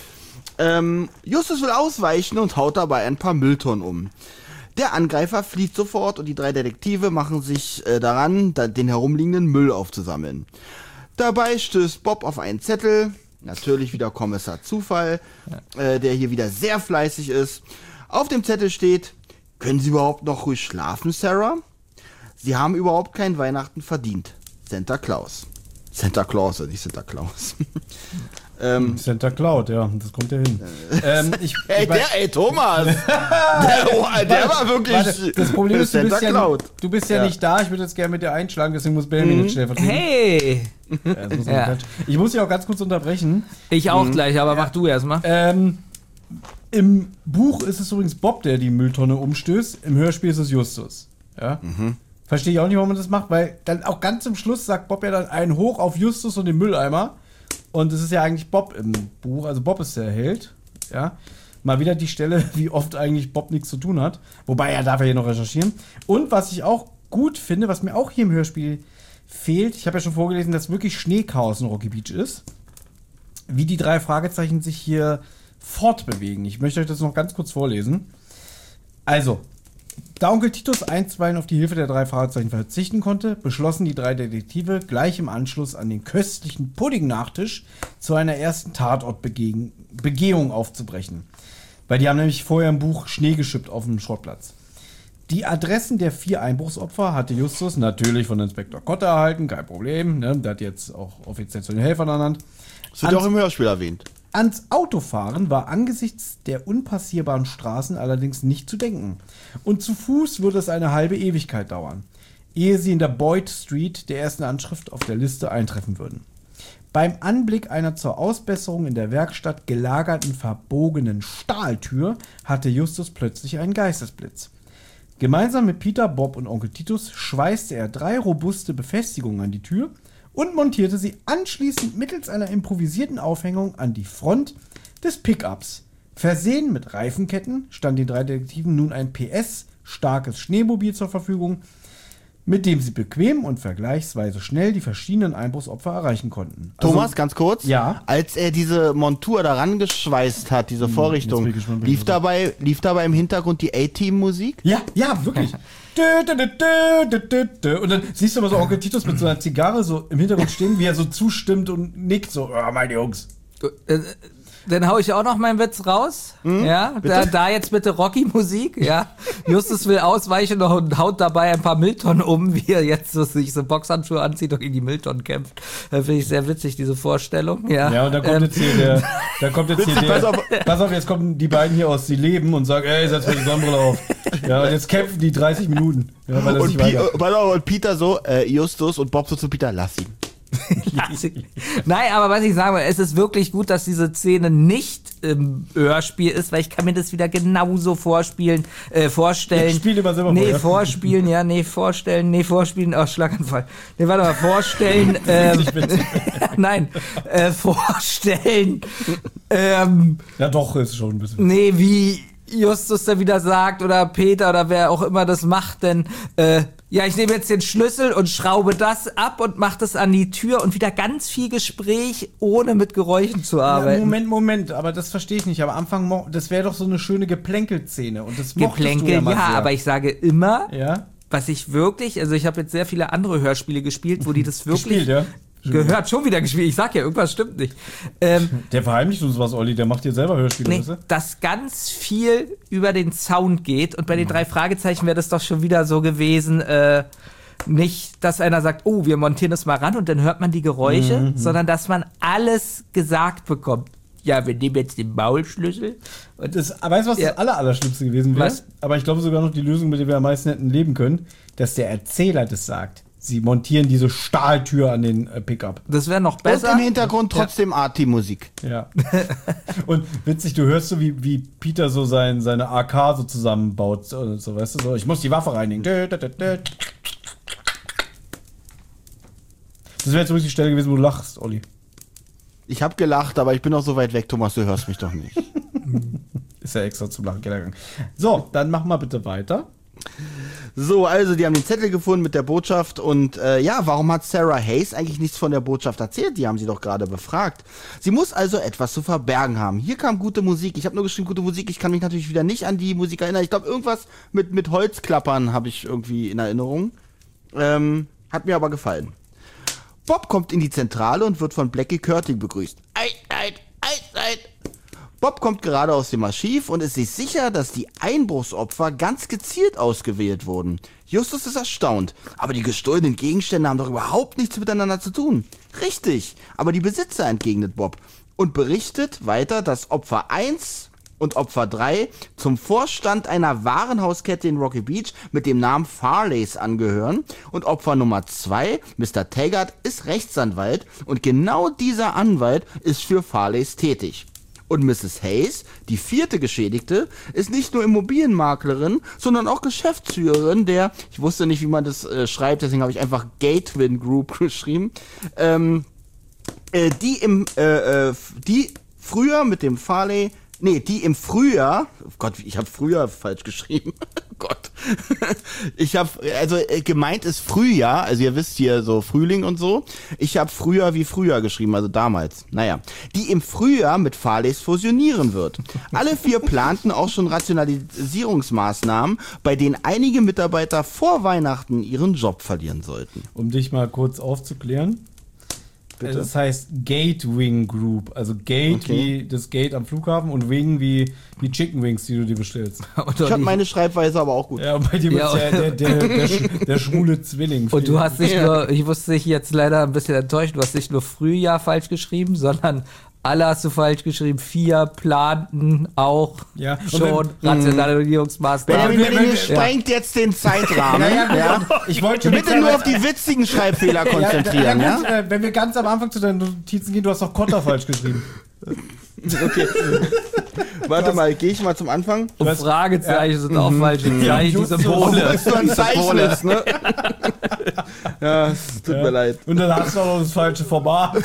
D: Ähm, Justus will ausweichen und haut dabei ein paar Mülltonnen um. Der Angreifer flieht sofort und die drei Detektive machen sich äh, daran, da, den herumliegenden Müll aufzusammeln. Dabei stößt Bob auf einen Zettel, natürlich wieder Kommissar Zufall, äh, der hier wieder sehr fleißig ist. Auf dem Zettel steht: Können Sie überhaupt noch ruhig schlafen, Sarah? Sie haben überhaupt kein Weihnachten verdient. Santa Claus. Santa Claus, nicht Santa Claus. Ähm,
E: Santa Cloud, ja, das kommt ja hin. ähm, ich,
D: ey, der, ey, Thomas! der, oh, der war wirklich
E: warte, das Problem ist, du
D: Santa
E: bist, ja,
D: Cloud.
E: du bist ja,
D: Ja.
E: nicht da. Ich würde jetzt gerne mit dir einschlagen, deswegen muss Benjamin
D: Mhm.
E: jetzt schnell vertreten.
C: Hey!
E: Ja, das muss
C: Ja.
E: man- Ich muss dich auch ganz kurz unterbrechen.
C: Ich auch gleich, aber mach du erst mal.
E: Ähm, Im Buch ist es übrigens Bob, der die Mülltonne umstößt. Im Hörspiel ist es Justus. Ja? Verstehe ich auch nicht, warum man das macht, weil dann auch ganz zum Schluss sagt Bob ja dann einen hoch auf Justus und den Mülleimer. Und es ist ja eigentlich Bob im Buch. Also Bob ist der Held. Ja? Mal wieder die Stelle, wie oft eigentlich Bob nichts zu tun hat. Wobei, er darf ja hier noch recherchieren. Und was ich auch gut finde, was mir auch hier im Hörspiel fehlt, ich habe ja schon vorgelesen, dass wirklich Schneechaos in Rocky Beach ist. Wie die drei Fragezeichen sich hier fortbewegen. Ich möchte euch das noch ganz kurz vorlesen. Also, da Onkel Titus einstweilen auf die Hilfe der drei Fragezeichen verzichten konnte, beschlossen die drei Detektive gleich im Anschluss an den köstlichen Pudding-Nachtisch zu einer ersten Tatortbegehung aufzubrechen. Weil die haben nämlich vorher im Buch Schnee geschippt auf dem Schrottplatz. Die Adressen der vier Einbruchsopfer hatte Justus natürlich von Inspektor Kotte erhalten, kein Problem. Ne? Der hat jetzt auch offiziell zu den Helfern ernannt.
D: Das wird auch im Hörspiel erwähnt.
E: Ans Autofahren war angesichts der unpassierbaren Straßen allerdings nicht zu denken. Und zu Fuß würde es eine halbe Ewigkeit dauern, ehe sie in der Boyd Street, der ersten Anschrift auf der Liste, eintreffen würden. Beim Anblick einer zur Ausbesserung in der Werkstatt gelagerten verbogenen Stahltür hatte Justus plötzlich einen Geistesblitz. Gemeinsam mit Peter, Bob und Onkel Titus schweißte er drei robuste Befestigungen an die Tür und montierte sie anschließend mittels einer improvisierten Aufhängung an die Front des Pickups. Versehen mit Reifenketten stand den drei Detektiven nun ein P S-starkes Schneemobil zur Verfügung, mit dem sie bequem und vergleichsweise schnell die verschiedenen Einbruchsopfer erreichen konnten. Also,
D: Thomas, ganz kurz.
E: Ja.
D: Als er diese Montur daran geschweißt hat, diese Vorrichtung,
E: jetzt bin ich gespannt,
D: lief
E: was-
D: dabei, lief dabei im Hintergrund die A-Team-Musik?
E: Ja, ja, wirklich. Dö, dö, dö, dö, dö, dö, dö. Und dann siehst du aber so Onkel Titus mit so einer Zigarre so im Hintergrund stehen, wie er so zustimmt und nickt so, oh, meine Jungs.
C: Äh, Dann hau ich auch noch meinen Witz raus. Ja, da, da jetzt bitte Rocky-Musik. Ja, Justus will ausweichen und haut dabei ein paar Mülltonnen um, wie er jetzt so sich so Boxhandschuhe anzieht und gegen die Mülltonnen kämpft. Äh, Finde ich sehr witzig, diese Vorstellung. Ja,
E: Ja, und dann kommt
C: Ähm,
E: jetzt hier der, da kommt jetzt hier
D: Witzig,
E: der,
D: pass auf.
E: pass auf, jetzt kommen die beiden hier aus Sie leben und sagen, ey, setz mal die Sonnenbrille auf. Ja, und jetzt kämpfen die dreißig Minuten. Ja, weil das
D: Und,
E: nicht
D: Pi
E: weiter.
D: äh, pass auf, und Peter so, äh, Justus und Bob so zu Peter, lass ihn.
C: Nein, aber was ich sagen will, es ist wirklich gut, dass diese Szene nicht im Hörspiel ist, weil ich kann mir das wieder genauso vorspielen, äh, vorstellen.
E: Ja, spiel immer selber
C: Nee,
E: vor, ja.
C: vorspielen, ja, nee, vorstellen, nee, vorspielen, oh, Schlaganfall. Nee, warte mal, vorstellen, ähm, nein, äh, vorstellen, ähm,
E: Ja, doch, ist schon ein bisschen.
C: nee, wie Justus da wieder sagt oder Peter oder wer auch immer das macht, denn äh, ja, ich nehme jetzt den Schlüssel und schraube das ab und mache das an die Tür und wieder ganz viel Gespräch, ohne mit Geräuschen zu
E: Ja,
C: arbeiten.
E: Moment, Moment, aber das verstehe ich nicht. Am Anfang, mo- das wäre doch so eine schöne Geplänkelszene. Und das mochtest
C: Geplänkel,
E: du ja,
C: ja,
E: mal sehr.
C: aber ich sage immer,
E: Ja,
C: was ich wirklich, also ich habe jetzt sehr viele andere Hörspiele gespielt, wo die das wirklich
E: gespielt, ja.
C: gehört, schon wieder gespielt. Ich sag ja, irgendwas stimmt nicht. Ähm,
E: Der verheimlicht uns was, Olli, der macht dir selber Hörspiele,
C: Nee,
E: weißt du?
C: dass ganz viel über den Sound geht und bei den drei Fragezeichen wäre das doch schon wieder so gewesen, äh, nicht, dass einer sagt, oh, wir montieren das mal ran und dann hört man die Geräusche, sondern dass man alles gesagt bekommt. Ja, wir nehmen jetzt den Maulschlüssel. Und
E: Das, weißt du, was
C: Ja.
E: das aller, Allerschlimmste gewesen wäre?
C: Was?
E: Aber ich glaube sogar noch die Lösung, mit der wir am meisten hätten leben können, dass der Erzähler das sagt. Sie montieren diese Stahltür an den äh, Pickup.
C: das wäre noch
D: Und
C: besser.
D: im Hintergrund trotzdem A-Team-Musik.
E: Ja. Und witzig, du hörst so, wie, wie Peter so sein, seine A K so zusammenbaut. Und so, weißt du, so, ich muss die Waffe reinigen. Dö, dö, dö, dö. Das wäre jetzt übrigens die Stelle gewesen, wo du lachst, Olli.
D: Ich habe gelacht, aber ich bin noch so weit weg, Thomas, du hörst mich doch nicht.
E: Ist ja extra zum Lachen gegangen. So, dann mach mal bitte weiter.
D: So, also die haben den Zettel gefunden mit der Botschaft und äh, ja, warum hat Sarah Hayes eigentlich nichts von der Botschaft erzählt? Die haben sie doch gerade befragt. Sie muss also etwas zu verbergen haben. Hier kam gute Musik. Ich habe nur geschrieben gute Musik. Ich kann mich natürlich wieder nicht an die Musik erinnern. Ich glaube, irgendwas mit, mit Holzklappern habe ich irgendwie in Erinnerung. Ähm, hat mir aber gefallen. Bob kommt in die Zentrale und wird von Blackie Curtin begrüßt. Eid, eid, eid, eid. Bob kommt gerade aus dem Archiv und ist sich sicher, dass die Einbruchsopfer ganz gezielt ausgewählt wurden. Justus ist erstaunt, aber die gestohlenen Gegenstände haben doch überhaupt nichts miteinander zu tun. Richtig, aber die Besitzer, entgegnet Bob. und berichtet weiter, dass Opfer eins und Opfer drei zum Vorstand einer Warenhauskette in Rocky Beach mit dem Namen Farleys angehören und Opfer Nummer zwei, Mister Taggart, ist Rechtsanwalt und genau dieser Anwalt ist für Farleys tätig. Und Misses Hayes, die vierte Geschädigte, ist nicht nur Immobilienmaklerin, sondern auch Geschäftsführerin der, ich wusste nicht, wie man das äh, schreibt, deswegen habe ich einfach Gatewin Group geschrieben, ähm, äh, die im, äh, äh, die früher mit dem Farley, nee, die im Frühjahr, oh Gott, ich habe früher falsch geschrieben, Gott, ich habe, also äh, gemeint ist Frühjahr, also ihr wisst hier so Frühling und so, ich habe früher wie früher geschrieben, also damals, naja, die im Frühjahr mit Farleys fusionieren wird. Alle vier planten auch schon Rationalisierungsmaßnahmen, bei denen einige Mitarbeiter vor Weihnachten ihren Job verlieren sollten.
E: Um dich mal kurz aufzuklären.
D: Bitte?
E: Das heißt Gatewing Group. Also Gate
D: Okay.
E: wie das Gate am Flughafen und Wing wie die Chicken Wings, die du dir bestellst.
C: Und,
D: Ich habe meine Schreibweise aber auch gut.
E: Ja, und bei dir
C: Ja,
E: ist ja der, der, der, sch- der schwule Zwilling.
C: und du hast nicht
D: Ja.
C: nur, ich musste dich jetzt leider ein bisschen enttäuschen, du hast nicht nur Frühjahr falsch geschrieben, sondern alle hast du falsch geschrieben. Vier planten auch
E: Ja, und
C: schon Rationalisierungsmaßnahmen.
D: Benjamin,
E: wenn-
D: Benjamin
E: wenn-
D: sprengt jetzt den Zeitrahmen.
E: Ja, ja,
D: ja.
E: genau. Ich wollte schon
D: Bitte nur auf die witzigen Schreibfehler konzentrieren,
E: ja,
D: ja?
E: gut, äh, wenn wir ganz am Anfang zu deinen Notizen gehen, du hast doch Konter falsch geschrieben.
D: Okay. Warte mal, gehe ich mal zum Anfang.
C: Und Fragezeichen sind auch falsch. Zeichen, die
E: just so.
C: Symbole.
D: Was du ein Zeichen ist, ne? Ja, es tut mir leid.
E: Und dann hast du auch noch das falsche Format.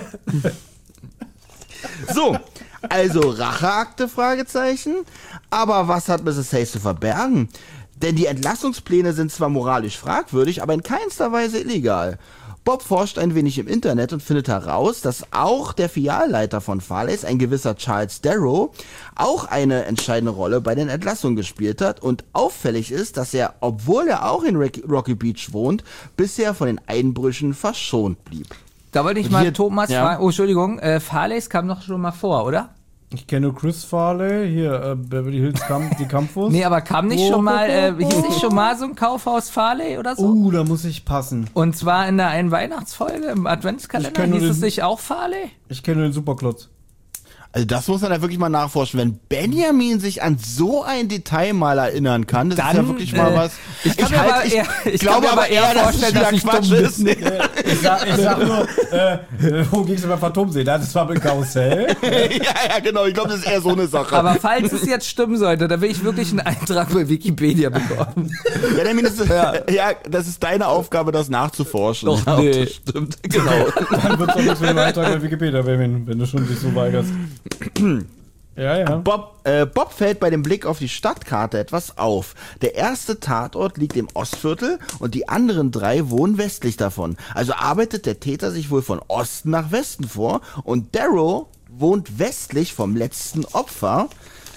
D: So, also Racheakte, Fragezeichen. Aber was hat Misses Hayes zu verbergen? Denn die Entlassungspläne sind zwar moralisch fragwürdig, aber in keinster Weise illegal. Bob forscht ein wenig im Internet und findet heraus, dass auch der Filialleiter von Farleys, ein gewisser Charles Darrow, auch eine entscheidende Rolle bei den Entlassungen gespielt hat. Und auffällig ist, dass er, obwohl er auch in Rocky Beach wohnt, bisher von den Einbrüchen verschont blieb.
C: Da wollte ich mal
D: Hier-
C: Thomas
D: ja.
C: fragen. Oh, Entschuldigung, äh, Farleys kam doch schon mal vor, oder?
E: Ich kenne nur Chris Farley, hier, äh, Beverly Hills Camp, die Campus.
C: Nee, aber kam nicht
E: Oh,
C: schon mal, äh,
E: oh, oh,
C: hieß
E: oh.
C: nicht schon mal so ein Kaufhaus Farley oder so?
E: Uh, da muss ich passen.
C: Und zwar in der einen Weihnachtsfolge im
E: Ich
C: Adventskalender.
E: kenn nur
C: Hieß es
E: den-
C: nicht auch Farley?
E: Ich kenne nur den Superklotz.
D: Also das muss man ja wirklich mal nachforschen. Wenn Benjamin sich an so ein Detail mal erinnern kann, das ist
C: Dann,
D: ja wirklich mal
C: äh,
D: was.
C: ich kann mir
D: halt-
C: aber eher- ich
D: glaube
C: kann mir
D: aber
C: aber eher
D: eher, dass es
C: vorstellen,
D: wieder
C: dass ich
D: Quatsch
C: dumm
D: ist.
C: bin.
E: Ich sag, ich sag nur, äh, äh, worum ging es beim Phantomsee? Das war mit Karussell.
D: ja, ja, genau. Ich glaube, das ist eher so eine Sache.
C: Aber falls es jetzt stimmen sollte, dann will ich wirklich einen Eintrag bei Wikipedia bekommen.
D: Benjamin, das ist, ja. das ist deine Aufgabe, das nachzuforschen.
C: Doch,
D: ja, ob
C: nee.
D: das stimmt. Genau.
E: Dann wird es doch nichts mit dem Eintrag bei Wikipedia, Benjamin, wenn du schon dich so weigerst. Ja, ja.
D: Bob, äh, Bob fällt bei dem Blick auf die Stadtkarte etwas auf. Der erste Tatort liegt im Ostviertel und die anderen drei wohnen westlich davon. Also arbeitet der Täter sich wohl von Osten nach Westen vor und Darrow wohnt westlich vom letzten Opfer,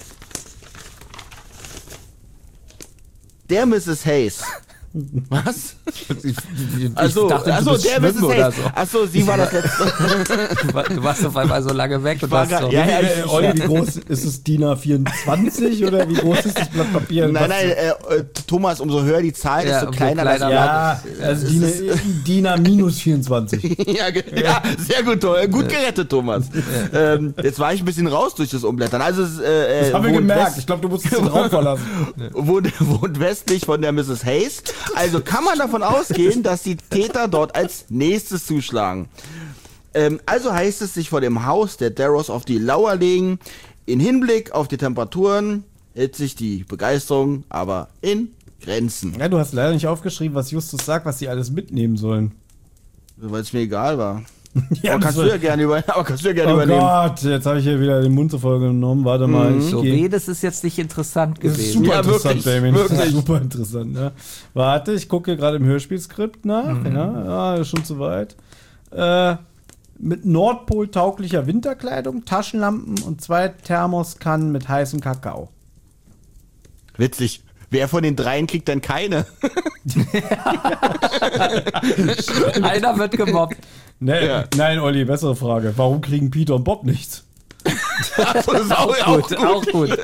D: der Misses Hayes. Was?
C: Ich
D: Also,
C: dachte, du
D: also
C: bist
D: der Misses
C: schwimmen oder
D: Hayes.
C: so.
D: Achso, sie war das letzte.
C: Du war- Du warst auf einmal so lange weg und
D: war
C: hast
D: grad-
C: so.
D: ja, ja,
E: Wie,
D: ich-
E: äh, Olli, wie groß ist es? D I N A vierundzwanzig oder wie groß ist das Blatt Papier?
D: Nein,
E: Was-
D: nein, äh, äh, Thomas, umso höher die Zahl,
C: Ja,
D: desto
C: umso
D: kleiner das
C: kleiner.
D: Blatt.
E: Ja, also D I N A, D I N A minus vierundzwanzig.
D: Ja, ge- ja, sehr gut, Tho- äh, gut gerettet, Thomas. Ähm, jetzt war ich ein bisschen raus durch das Umblättern. Also, es, äh,
E: Das haben wir
D: wohnt
E: gemerkt.
D: west-
E: Ich glaube, du musst den Raum verlassen.
D: wohnt, wohnt westlich von der Misses Hayes. Also kann man davon ausgehen, dass die Täter dort als nächstes zuschlagen. Ähm, also heißt es, sich vor dem Haus der Darrows auf die Lauer legen. In Hinblick auf die Temperaturen hält sich die Begeisterung aber in Grenzen.
E: Ja, du hast leider nicht aufgeschrieben, was Justus sagt, was sie alles mitnehmen sollen.
D: Weil es mir egal war.
E: Ja,
D: aber, kannst du ja gerne über, aber kannst du ja gerne
E: Oh
D: übernehmen.
E: Gott, jetzt habe ich hier wieder den Mund zur Folge genommen. Warte mal. Ich
C: So
E: geh-
C: weh, das ist jetzt nicht interessant
E: Das ist
C: gewesen.
E: super
D: Ja,
E: interessant,
D: wirklich,
E: Damien. Das ist
D: wirklich.
E: super interessant. Ja. Warte, ich gucke gerade im Hörspielskript nach.
C: Mhm.
E: Ja, ja, schon zu weit. Äh, mit Nordpol-tauglicher Winterkleidung, Taschenlampen und zwei Thermoskannen mit heißem Kakao.
D: Witzig. Wer von den dreien kriegt denn keine?
C: Einer wird gemobbt.
E: Nee,
D: Ja.
E: Nein, Olli, bessere Frage. Warum kriegen Peter und Bob nichts?
D: Das ist auch,
C: Gut, auch gut.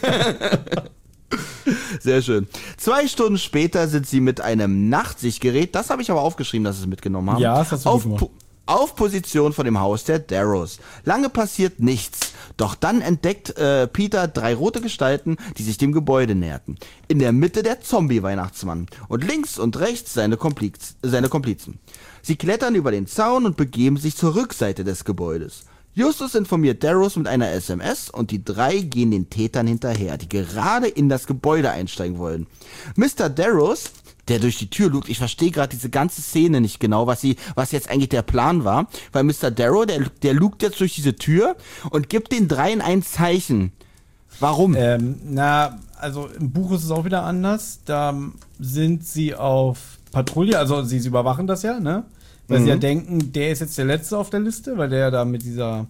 D: Sehr schön. Zwei Stunden später sind sie mit einem Nachtsichtgerät, das habe ich aber aufgeschrieben, dass sie es mitgenommen haben.
E: Ja, das hast du
D: auf,
E: gut gemacht.
D: Pu- auf Position von dem Haus der Darrows. Lange passiert nichts. Doch dann entdeckt äh, Peter drei rote Gestalten, die sich dem Gebäude näherten. In der Mitte der Zombie-Weihnachtsmann und links und rechts seine, Kompliz seine Komplizen. Sie klettern über den Zaun und begeben sich zur Rückseite des Gebäudes. Justus informiert Darrows mit einer S M S und die drei gehen den Tätern hinterher, die gerade in das Gebäude einsteigen wollen. Mister Darrows, der durch die Tür lugt, ich verstehe gerade diese ganze Szene nicht genau, was sie, was jetzt eigentlich der Plan war, weil Mister Darrow, der, der lugt jetzt durch diese Tür und gibt den dreien ein Zeichen. Warum?
E: Ähm, na, also im Buch ist es auch wieder anders. Da sind sie auf Patrouille, also sie, sie überwachen das ja, ne? Weil mhm. sie ja denken, der ist jetzt der Letzte auf der Liste, weil der ja da mit dieser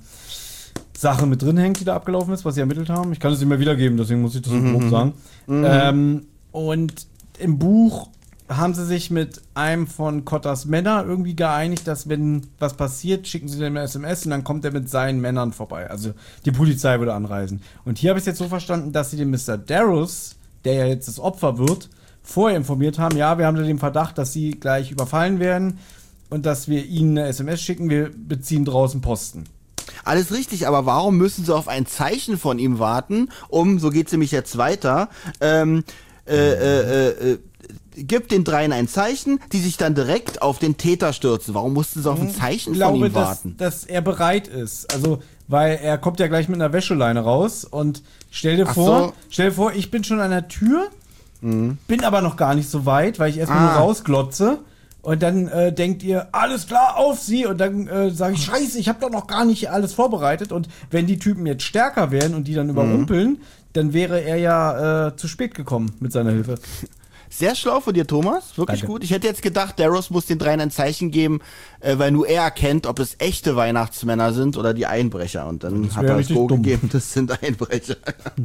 E: Sache mit drin hängt, die da abgelaufen ist, was sie ermittelt haben. Ich kann es nicht mehr wiedergeben, deswegen muss ich das so
D: mhm.
E: grob sagen.
D: Mhm.
E: Ähm, und im Buch haben sie sich mit einem von Cotters Männer irgendwie geeinigt, dass wenn was passiert, schicken sie dem eine S M S und dann kommt er mit seinen Männern vorbei. Also die Polizei würde anreisen. Und hier habe ich es jetzt so verstanden, dass sie den Mister Darrows, der ja jetzt das Opfer wird, vorher informiert haben, ja, wir haben den Verdacht, dass sie gleich überfallen werden und dass wir ihnen eine S M S schicken, wir beziehen draußen Posten.
D: Alles richtig, aber warum müssen sie auf ein Zeichen von ihm warten, um, so geht's nämlich jetzt weiter, ähm, äh, äh, äh, gibt den dreien ein Zeichen, die sich dann direkt auf den Täter stürzen. Warum mussten sie auf ein Zeichen
E: ich glaube,
D: von ihm
E: dass,
D: warten?
E: dass er bereit ist. Also, weil er kommt ja gleich mit einer Wäscheleine raus und stell dir
D: Ach
E: vor,
D: so.
E: stell dir vor, ich bin schon an der Tür,
D: Mhm.
E: bin aber noch gar nicht so weit, weil ich erstmal
D: Ah.
E: nur rausglotze. Und dann äh, denkt ihr, alles klar, auf sie. Und dann äh, sage ich, scheiße, ich habe doch noch gar nicht alles vorbereitet. Und wenn die Typen jetzt stärker wären und die dann überrumpeln, dann wäre er ja äh, zu spät gekommen mit seiner Hilfe.
D: Sehr schlau von dir, Thomas. Wirklich
E: Danke.
D: gut. Ich hätte jetzt gedacht, Darrows muss den dreien ein Zeichen geben, äh, weil nur er erkennt, ob es echte Weihnachtsmänner sind oder die Einbrecher. Und dann
E: Das
D: hat
E: wär
D: er das
E: richtig
D: Go
E: dumm.
D: gegeben, das sind Einbrecher.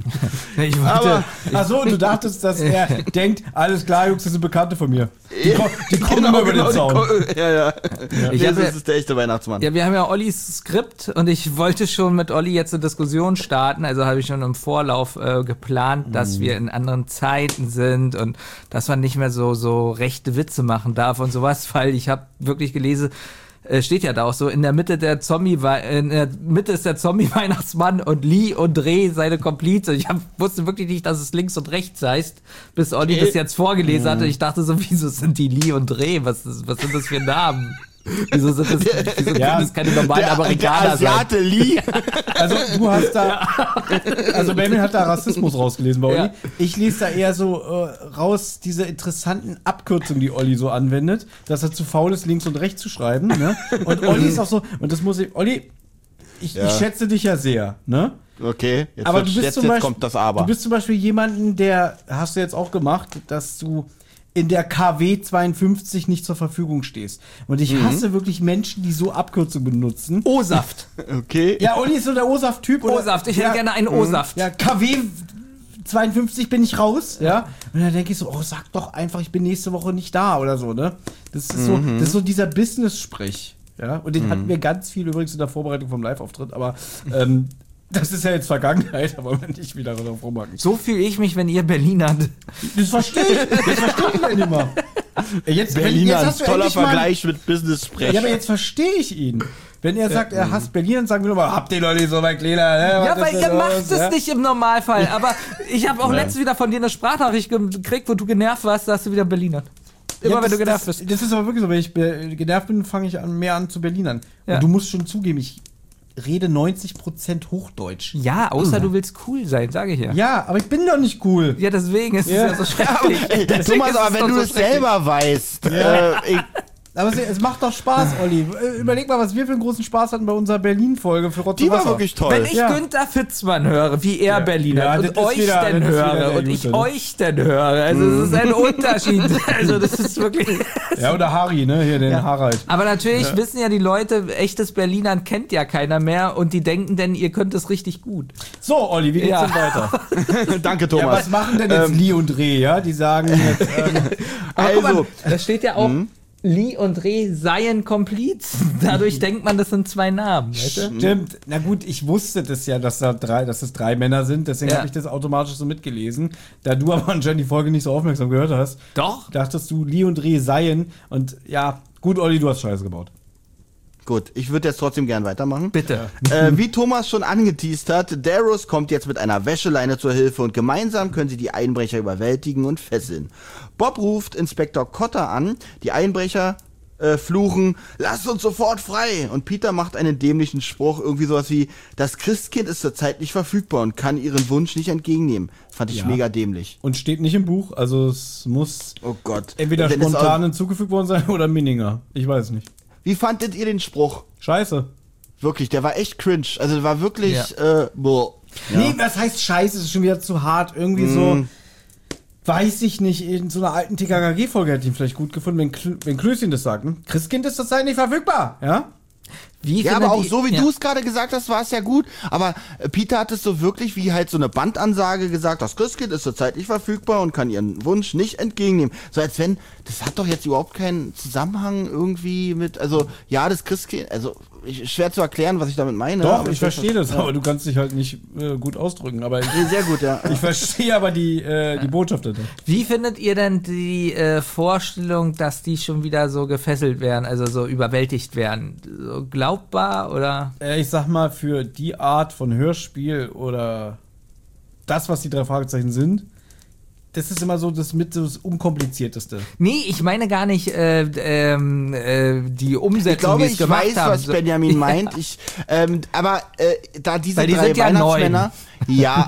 C: Ich wollte,
D: Aber-
E: Achso, du dachtest, dass er denkt, alles klar, Jungs, das sind Bekannte von mir. Die, ko die kommen immer über den
D: die
E: Zaun.
D: ko- ja, ja.
C: Ich
D: Nee,
C: hab ja-
D: das ist der echte Weihnachtsmann.
C: ja, wir haben ja Ollis Skript und ich wollte schon mit Olli jetzt eine Diskussion starten. Also habe ich schon im Vorlauf äh, geplant, dass wir in anderen Zeiten sind und dass man nicht mehr so, so rechte Witze machen darf und sowas, weil ich habe wirklich gelesen, äh, steht ja da auch so, in der Mitte der Zombie, in der Mitte ist der Zombie-Weihnachtsmann und Lee und Dreh seine Komplize. Ich hab, wusste wirklich nicht, dass es links und rechts heißt, bis Olli
D: Okay.
C: das jetzt vorgelesen hatte. Ich dachte so, wieso sind die Lee und Dreh? Was, ist, was sind das für Namen? Wieso sind das, wieso
E: Ja,
C: können das keine normalen
D: der,
C: Amerikaner
D: der
C: sein?
D: Asiate Lee.
E: Also du hast da, also Benjamin hat da Rassismus rausgelesen bei Olli.
C: Ja.
E: Ich lese da eher so äh, raus diese interessanten Abkürzungen, die Olli so anwendet, dass er zu faul ist, links und rechts zu schreiben. Ne? Und Olli ist auch so, und das muss ich, Olli, ich,
D: Ja.
E: ich schätze dich ja sehr, ne?
D: Okay, jetzt,
E: Aber
D: wird,
E: du bist
D: jetzt,
E: zum
D: jetzt
E: Beispiel,
D: kommt das Aber.
E: du bist zum Beispiel jemanden, der, hast du jetzt auch gemacht, dass du in der K W zweiundfünfzig nicht zur Verfügung stehst. Und ich hasse wirklich Menschen, die so Abkürzungen benutzen.
C: O-Saft.
D: Okay.
E: Ja, Olli ist so der O-Saft-Typ. oder-
C: O-Saft. Ich hätte
E: ja,
C: gerne einen O-Saft.
E: Ja, K W zweiundfünfzig bin ich raus, ja. Und dann denke ich so, oh, sag doch einfach, ich bin nächste Woche nicht da oder so, ne? Das ist so, das ist so dieser Business-Sprech, ja. Und den hatten wir ganz viel übrigens in der Vorbereitung vom Live-Auftritt, aber ähm, das ist ja jetzt Vergangenheit, aber nicht wieder darauf rumhacken.
C: So fühle ich mich, wenn ihr Berliner.
E: Das verstehe ich, das verstehe ich ja nicht mal. Jetzt,
D: Berliner,
E: jetzt
D: ein
E: hast du
D: toller
E: endlich mal-
D: Vergleich mit Business-Sprech.
E: Ja, aber jetzt verstehe ich ihn. Wenn er sagt, er hasst Berlin, dann sagen wir mal, habt ihr doch nicht so, mein Kleiner. Ne?
C: Ja,
E: Was
C: weil
E: ist
C: ihr
E: denn
C: macht
E: los,
C: es
E: ja?
C: nicht im Normalfall. Aber ich habe auch letztens wieder von dir eine Sprachnachricht gekriegt, wo du genervt warst, dass du wieder Berliner. Immer
E: Ja,
C: wenn
E: das,
C: du genervt
E: das,
C: bist.
E: Das ist aber wirklich so, wenn ich be- genervt bin, fange ich an, mehr an zu Berlinern.
C: Ja.
E: Und du musst schon zugeben, ich rede neunzig Prozent Hochdeutsch.
C: Ja, außer du willst cool sein, sage ich ja.
E: Ja, aber ich bin doch nicht cool.
C: Ja, deswegen ist
E: Ja.
C: es ja so schrecklich.
D: Ey,
C: Deswegen
D: Thomas,
C: ist
D: aber
C: es
D: wenn
C: doch
D: du
C: so
D: es
C: schrecklich.
D: selber weißt, äh, ich,
E: Aber es, es macht doch Spaß, Olli. Äh, Überleg mal, was wir für einen großen Spaß hatten bei unserer Berlin-Folge für Rotz
D: die
E: und
D: war
E: Wasser.
D: wirklich toll.
C: Wenn ich
E: Ja.
C: Günther Fitzmann höre, wie er Berliner
E: Ja,
C: und
E: das ist
C: euch
E: wieder-
C: denn
E: das ist wieder
C: höre
E: der
C: und ich
E: Gute, ne?
C: euch denn höre, also es ist ein Unterschied. Also das ist wirklich...
E: Ja, oder Harry, ne? Hier, den Harald.
C: Aber natürlich wissen ja die Leute, echtes Berlinern kennt ja keiner mehr und die denken denn, ihr könnt es richtig gut.
E: So, Olli, wie geht's
C: Ja.
E: denn weiter?
D: Danke,
E: Ja,
D: Thomas.
E: was machen denn jetzt Lee und Reh, ja? Die sagen jetzt, ähm,
C: Aber guck
D: Also,
C: mal, da steht ja auch, Lee und Reh seien Komplizen. Dadurch denkt man, das sind zwei Namen, weißt du?
E: stimmt. Na gut, ich wusste das ja, dass da drei, dass es drei Männer sind, deswegen
C: Ja.
E: habe ich das automatisch so mitgelesen. Da du aber anscheinend die Folge nicht so aufmerksam gehört hast,
C: Doch.
E: dachtest du, Lee und Reh seien. Und ja, gut, Olli, du hast Scheiße gebaut.
D: Gut, ich würde jetzt trotzdem gern weitermachen.
C: Bitte.
D: Äh, wie Thomas schon angeteast hat, Darrows kommt jetzt mit einer Wäscheleine zur Hilfe und gemeinsam können sie die Einbrecher überwältigen und fesseln. Bob ruft Inspektor Cotter an, die Einbrecher äh, fluchen, lasst uns sofort frei! Und Peter macht einen dämlichen Spruch, irgendwie sowas wie, das Christkind ist zurzeit nicht verfügbar und kann ihren Wunsch nicht entgegennehmen. Fand ich
E: Ja.
D: mega dämlich.
E: Und steht nicht im Buch, also es muss
D: Oh Gott.
E: entweder
D: Wenn es
E: spontan
D: auch-
E: hinzugefügt worden sein oder Mininger. Ich weiß nicht.
D: Wie fandet ihr den Spruch?
E: Scheiße.
D: Wirklich, der war echt cringe. Also der war wirklich, äh, boah.
E: Nee, was heißt Scheiße? Das ist schon wieder zu hart. Irgendwie so, weiß ich nicht, in so einer alten T K K G-Folge hätte ich ihn vielleicht gut gefunden, wenn, Klö wenn Klößchen das sagt. Ne? Christkind ist zurzeit nicht verfügbar, ja?
C: Wie
D: Ja,
C: findet
D: aber auch
C: ihr-
D: so wie
C: ja.
D: du es gerade gesagt hast, war es ja gut. Aber äh, Peter hat es so wirklich wie halt so eine Bandansage gesagt, das Christkind ist zurzeit nicht verfügbar und kann ihren Wunsch nicht entgegennehmen. So als wenn, das hat doch jetzt überhaupt keinen Zusammenhang irgendwie mit, also ja, das Christkind, also ich, schwer zu erklären, was ich damit meine.
E: Doch,
D: aber
E: ich verstehe das, aber du kannst dich halt nicht äh, gut ausdrücken. Aber ich,
D: Nee, sehr gut, ja.
E: ich verstehe aber die, äh, die Botschaft dahinter.
C: Wie findet ihr denn die äh, Vorstellung, dass die schon wieder so gefesselt werden, also so überwältigt werden? So glaubbar oder?
E: Äh, ich sag mal, für die Art von Hörspiel oder das, was die drei Fragezeichen sind, das ist immer so das mit das Unkomplizierteste.
C: Nee, ich meine gar nicht äh, ähm, äh, die Umsetzung,
D: Ich glaube,
C: die es
D: ich
C: gemacht
D: weiß,
C: haben.
D: was Benjamin meint. Ich, ähm, aber äh, da diese
C: Weil die
D: drei
C: sind ja
D: Weihnachtsmänner, ja,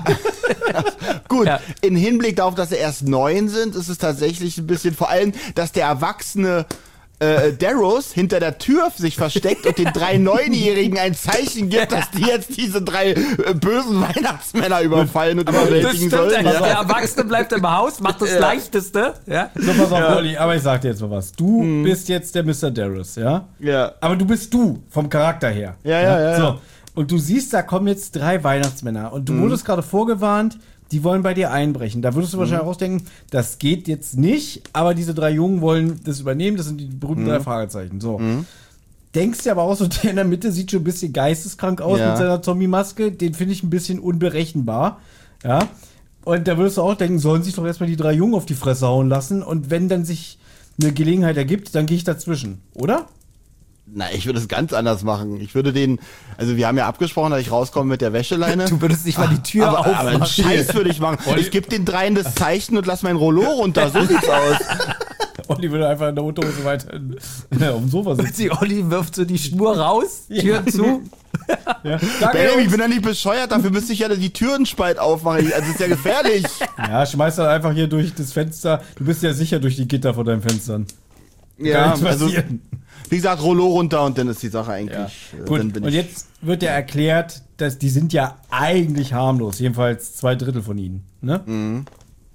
D: gut.
C: Ja.
D: In Hinblick darauf, dass sie erst neun sind, ist es tatsächlich ein bisschen vor allem, dass der erwachsene äh, Darrows hinter der Tür sich versteckt und den drei Neunjährigen ein Zeichen gibt, dass die jetzt diese drei äh, bösen Weihnachtsmänner überfallen und
C: das
D: überwältigen
C: stimmt,
D: sollen.
C: also
D: Ja.
C: der Erwachsene bleibt im Haus, macht das Leichteste. Ja?
E: So, pass auf, Olli, aber ich sag dir jetzt mal was. Du bist jetzt der Mister Darrows, ja?
D: Ja.
E: Aber du bist du, vom Charakter her.
D: Ja, ja, ja,
E: So.
D: ja.
E: Und du siehst, da kommen jetzt drei Weihnachtsmänner. Und du wurdest gerade vorgewarnt, die wollen bei dir einbrechen. Da würdest du wahrscheinlich auch denken, das geht jetzt nicht, aber diese drei Jungen wollen das übernehmen. Das sind die berühmten drei Fragezeichen. So. Denkst dir aber auch so, der in der Mitte sieht schon ein bisschen geisteskrank aus
D: Ja.
E: mit seiner Zombie-Maske. Den finde ich ein bisschen unberechenbar. Ja. Und da würdest du auch denken, sollen sich doch erstmal die drei Jungen auf die Fresse hauen lassen. Und wenn dann sich eine Gelegenheit ergibt, dann gehe ich dazwischen. Oder?
D: Na, ich würde es ganz anders machen. Ich würde den, also wir haben ja abgesprochen, dass ich rauskomme mit der Wäscheleine.
C: Du würdest nicht mal die Tür
D: aber, aber einen
C: aufmachen.
D: Scheiß würde ich machen. Ich gebe den dreien das Zeichen und lass mein Rollo runter. So sieht's aus.
E: Olli würde einfach in der Unterhose weiter äh, auf dem Sofa sitzen.
C: Sie, Olli wirft so die Schnur raus, Tür zu.
E: Ja. Danke,
D: Benjamin, ich
E: Jungs.
D: bin ja nicht bescheuert, dafür müsste ich ja die Türenspalt aufmachen. Also das ist ja gefährlich.
E: Ja, schmeiß dann einfach hier durch das Fenster. Du bist ja sicher durch die Gitter vor deinen Fenstern.
D: Ja,
E: nichts
D: also
E: passieren.
D: wie gesagt, Rollo runter und dann ist die Sache eigentlich.
E: Ja.
D: äh,
E: Gut,
D: dann bin
E: und
D: ich.
E: jetzt wird ja erklärt, dass die sind ja eigentlich harmlos. Jedenfalls zwei Drittel von ihnen. Ne?
D: Mhm.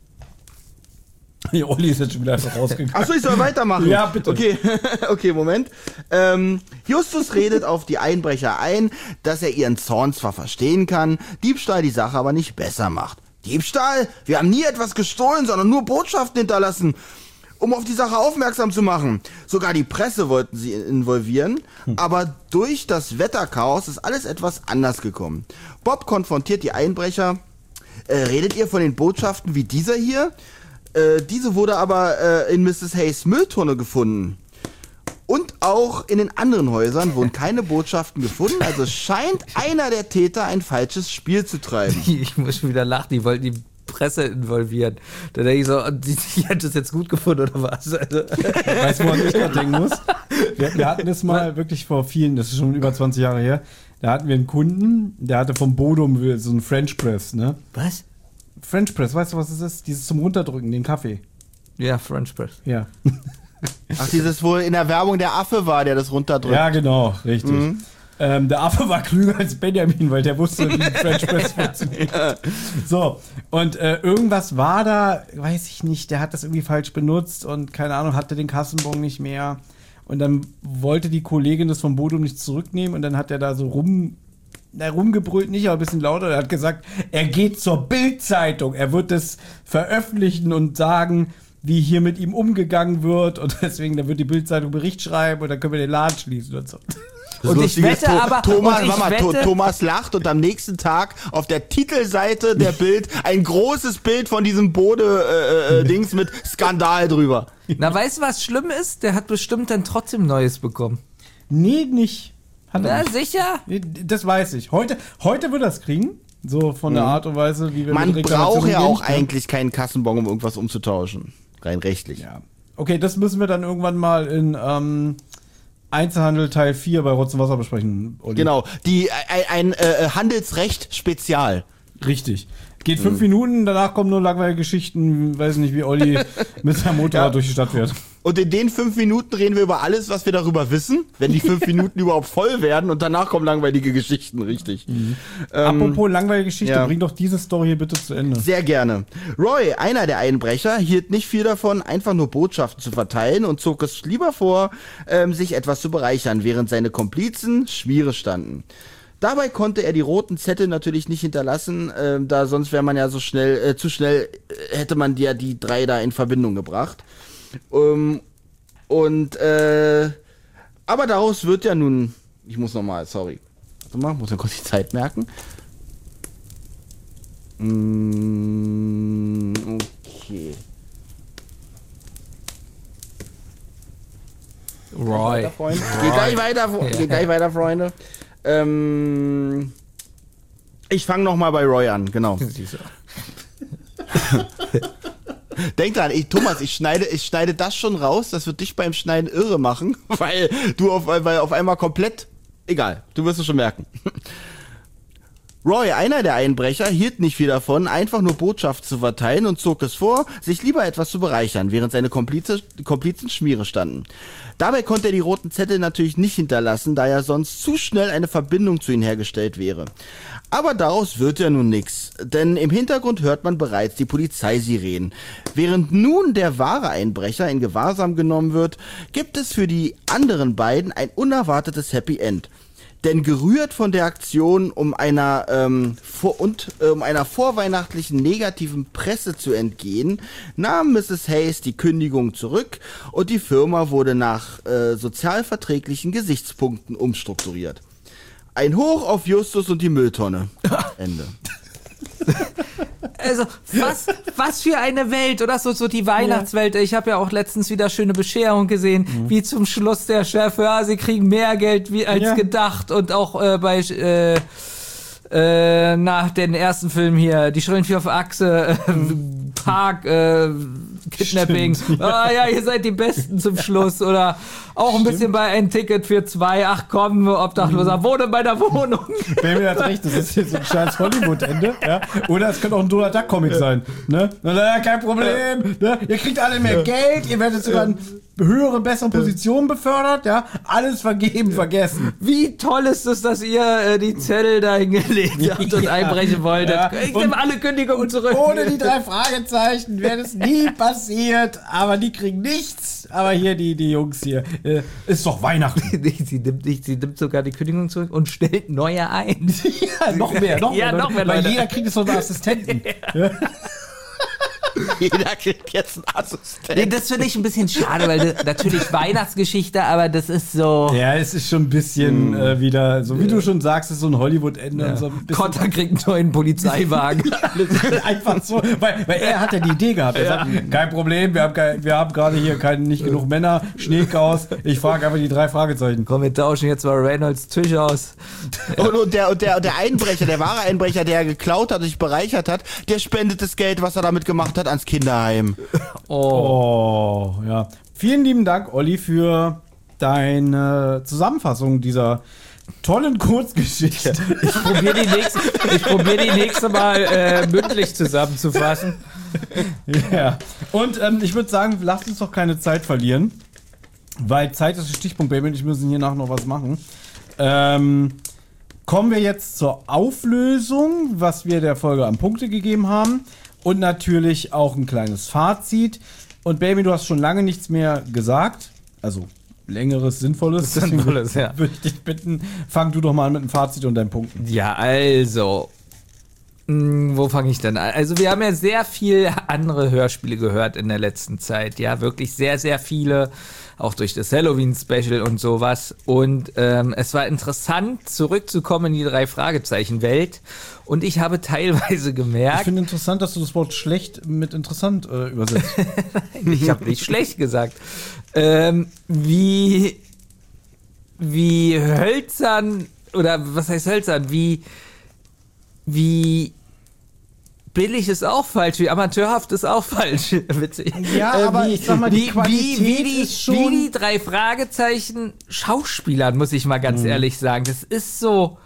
E: Ja, Olli ist jetzt schon wieder einfach rausgegangen.
D: Achso, ich soll weitermachen.
E: Ja, bitte.
D: Okay, okay, Moment. Ähm, Justus redet auf die Einbrecher ein, dass er ihren Zorn zwar verstehen kann, Diebstahl die Sache aber nicht besser macht. Diebstahl? Wir haben nie etwas gestohlen, sondern nur Botschaften hinterlassen, um auf die Sache aufmerksam zu machen. Sogar die Presse wollten sie involvieren, aber durch das Wetterchaos ist alles etwas anders gekommen. Bob konfrontiert die Einbrecher. Äh, redet ihr von den Botschaften wie dieser hier? Äh, diese wurde aber äh, in Misses Hayes Mülltonne gefunden. Und auch in den anderen Häusern wurden keine Botschaften gefunden, also scheint einer der Täter ein falsches Spiel zu treiben.
C: Ich muss schon wieder lachen, die wollten die Presse involvieren. Da denke ich so, und die, die hat das jetzt gut gefunden oder was? Also,
E: Weißt du, woran ich gerade denken muss? Wir, wir hatten das mal wirklich vor vielen, das ist schon über zwanzig Jahre her, da hatten wir einen Kunden, der hatte vom Bodum so einen French Press, ne?
C: was?
E: French Press, weißt du, was es ist? Dieses zum Runterdrücken, den Kaffee.
C: Ja, French Press.
E: Ja.
D: Ach, dieses, wo in der Werbung der Affe war, der das runterdrückt.
E: Ja, genau, richtig. Ähm, der Affe war klüger als Benjamin, weil der wusste, wie ein French Press funktioniert. So, und äh, irgendwas war da, weiß ich nicht, der hat das irgendwie falsch benutzt und keine Ahnung, hatte den Kassenbon nicht mehr. Und dann wollte die Kollegin das vom Bodum nicht zurücknehmen und dann hat er da so rum, na, rumgebrüllt, nicht, aber ein bisschen lauter. Er hat gesagt, er geht zur Bild-Zeitung, er wird das veröffentlichen und sagen, wie hier mit ihm umgegangen wird und deswegen, da wird die Bild-Zeitung Bericht schreiben und dann können wir den Laden schließen und so.
D: Das
C: Und ich
D: Lustige ist,
C: wette
D: To-
C: aber-
D: Thomas,
C: und ich
D: warte mal, To-
C: wette-
D: Thomas lacht und am nächsten Tag auf der Titelseite der Bild ein großes Bild von diesem Bode-Dings mit Skandal drüber.
C: Na, weißt du, was schlimm ist? Der hat bestimmt dann trotzdem Neues bekommen.
E: Nee, nicht. Hat er
C: Na,
E: nicht.
C: sicher?
E: Nee, das weiß ich. Heute, heute wird er es kriegen. So von der Art und Weise, wie wir
D: Man
E: mit
D: braucht
E: Reklamationen
D: ja auch
E: gehen.
D: eigentlich keinen Kassenbon, um irgendwas umzutauschen. Rein rechtlich.
E: Ja. Okay, das müssen wir dann irgendwann mal in ähm, Einzelhandel Teil vier bei Rotz und Wasser besprechen, Olli.
D: Genau. Die, ein, ein äh, Handelsrecht Spezial.
E: Richtig. Geht fünf Minuten, danach kommen nur langweilige Geschichten, weiß nicht, wie Olli mit seinem Motorrad
D: Ja.
E: durch die Stadt fährt.
D: Und in den fünf Minuten reden wir über alles, was wir darüber wissen, wenn die fünf Minuten überhaupt voll werden und danach kommen langweilige Geschichten, richtig. Ähm,
E: Apropos langweilige Geschichte,
D: ja.
E: bring doch diese Story hier bitte zu Ende.
D: Sehr gerne. Roy, einer der Einbrecher, hielt nicht viel davon, einfach nur Botschaften zu verteilen und zog es lieber vor, ähm, sich etwas zu bereichern, während seine Komplizen Schmiere standen. Dabei konnte er die roten Zettel natürlich nicht hinterlassen, äh, da sonst wäre man ja so schnell, äh, zu schnell äh, hätte man die, ja die drei da in Verbindung gebracht. Um, und, äh, aber daraus wird ja nun, ich muss nochmal, sorry, warte mal, muss ja kurz die Zeit merken. Mm, okay.
C: Roy.
D: Weiter, Freunde. Geht gleich weiter, Fre- geht gleich weiter, Freunde. Ähm, ich fange nochmal bei Roy an, genau. Denk dran, ich, Thomas, ich schneide, ich schneide das schon raus, das wird dich beim Schneiden irre machen, weil du auf, weil auf einmal komplett, egal, du wirst es schon merken. Roy, einer der Einbrecher, hielt nicht viel davon, einfach nur Botschaft zu verteilen und zog es vor, sich lieber etwas zu bereichern, während seine Komplize, Komplizen Schmiere standen. Dabei konnte er die roten Zettel natürlich nicht hinterlassen, da ja sonst zu schnell eine Verbindung zu ihnen hergestellt wäre. Aber daraus wird ja nun nix, denn im Hintergrund hört man bereits die Polizeisirenen. Während nun der wahre Einbrecher in Gewahrsam genommen wird, gibt es für die anderen beiden ein unerwartetes Happy End. Denn gerührt von der Aktion, um einer ähm, vor und äh, um einer vorweihnachtlichen negativen Presse zu entgehen, nahm Misses Hayes die Kündigung zurück und die Firma wurde nach äh, sozialverträglichen Gesichtspunkten umstrukturiert. Ein Hoch auf Justus und die Mülltonne. Ende.
C: Also, was, was für eine Welt, oder so, so die Weihnachtswelt. Ich habe ja auch letztens wieder schöne Bescherung gesehen, mhm. wie zum Schluss der Chef, ja, sie kriegen mehr Geld wie als
E: ja.
C: gedacht und auch äh, bei äh, äh, nach den ersten Film hier, die schrillen vier auf Achse, äh, mhm. Park, äh, Kidnappings. Stimmt, ja. Ah ja, ihr seid die Besten zum Schluss. Oder auch ein Stimmt. bisschen bei ein Ticket für zwei. Ach komm, Obdachloser, wohne in meiner Wohnung.
E: Baby hat recht, das ist jetzt so ein scheiß Hollywood-Ende. Ja? Oder es könnte auch ein Donald Duck-Comic sein. Ne? Na, kein Problem. Ne? Ihr kriegt alle mehr Geld, ihr werdet sogar in höhere, bessere Positionen befördert. Ja? Alles vergeben, vergessen.
C: Wie toll ist es, dass ihr äh, die Zettel da hingelegt habt und ja. einbrechen wolltet. Ja. Ich nehme alle Kündigungen zurück.
E: Ohne die drei Fragezeichen wäre das nie passiert. Aber die kriegen nichts. Aber hier, die, die Jungs hier, äh, ist doch Weihnachten.
C: sie, nimmt nicht, sie nimmt sogar die Kündigung zurück und stellt neue ein.
E: Ja, noch mehr, noch
C: ja,
E: mehr.
C: Noch mehr
E: Weil
C: Leute.
E: jeder kriegt jetzt so einen Assistenten. Ja.
D: Jeder kriegt jetzt einen Assistenten.
C: Nee, das finde ich ein bisschen schade, weil das, natürlich Weihnachtsgeschichte, aber das ist so...
E: Ja, es ist schon ein bisschen mm. äh, wieder, so wie ja. du schon sagst, ist so ein Hollywood-Ende.
C: Ja.
E: Und so ein
C: Kotter kriegt einen neuen Polizeiwagen.
E: Einfach so, weil, weil er hat ja die Idee gehabt. Er ja. sagt, kein Problem, wir haben, kein, wir haben gerade hier kein, nicht genug Männer, Schneechaos, ich frage einfach die drei Fragezeichen.
C: Komm, wir tauschen jetzt mal Reynolds Tisch aus.
D: Und, und, der, und, der, und der Einbrecher, der wahre Einbrecher, der geklaut hat und sich bereichert hat, der spendet das Geld, was er damit gemacht hat, ans Kinderheim.
E: Oh. oh, ja. Vielen lieben Dank, Olli, für deine Zusammenfassung dieser tollen Kurzgeschichte.
C: Ich probiere die nächste, ich probier die nächste Mal äh, mündlich zusammenzufassen.
E: Ja. Und ähm, ich würde sagen, lasst uns doch keine Zeit verlieren, weil Zeit ist der Stichpunkt, Baby, und ich müssen hier nachher noch was machen. Ähm, kommen wir jetzt zur Auflösung, was wir der Folge an Punkte gegeben haben. Und natürlich auch ein kleines Fazit. Und Baby, du hast schon lange nichts mehr gesagt. Also längeres, sinnvolles.
C: Sinnvolles, ja.
E: Würde ich dich bitten, fang du doch mal an mit dem Fazit und deinen Punkten.
C: Ja, also, mh, wo fange ich denn an? Also wir haben ja sehr viel andere Hörspiele gehört in der letzten Zeit. Ja, wirklich sehr, sehr viele. Auch durch das Halloween-Special und sowas. Und ähm, es war interessant, zurückzukommen in die Drei-Fragezeichen-Welt. Und ich habe teilweise gemerkt...
E: Ich finde interessant, dass du das Wort schlecht mit interessant äh, übersetzt.
C: Nein, ich habe nicht schlecht gesagt. Ähm, wie wie hölzern, oder was heißt hölzern, wie, wie billig ist auch falsch, wie amateurhaft ist auch falsch. Witzig.
E: Ja,
C: äh,
E: aber
C: wie,
E: ich sag mal, die
C: wie,
E: Qualität
C: wie, wie, die,
E: ist schon...
C: wie die drei Fragezeichen Schauspielern, muss ich mal ganz mhm. ehrlich sagen. Das ist so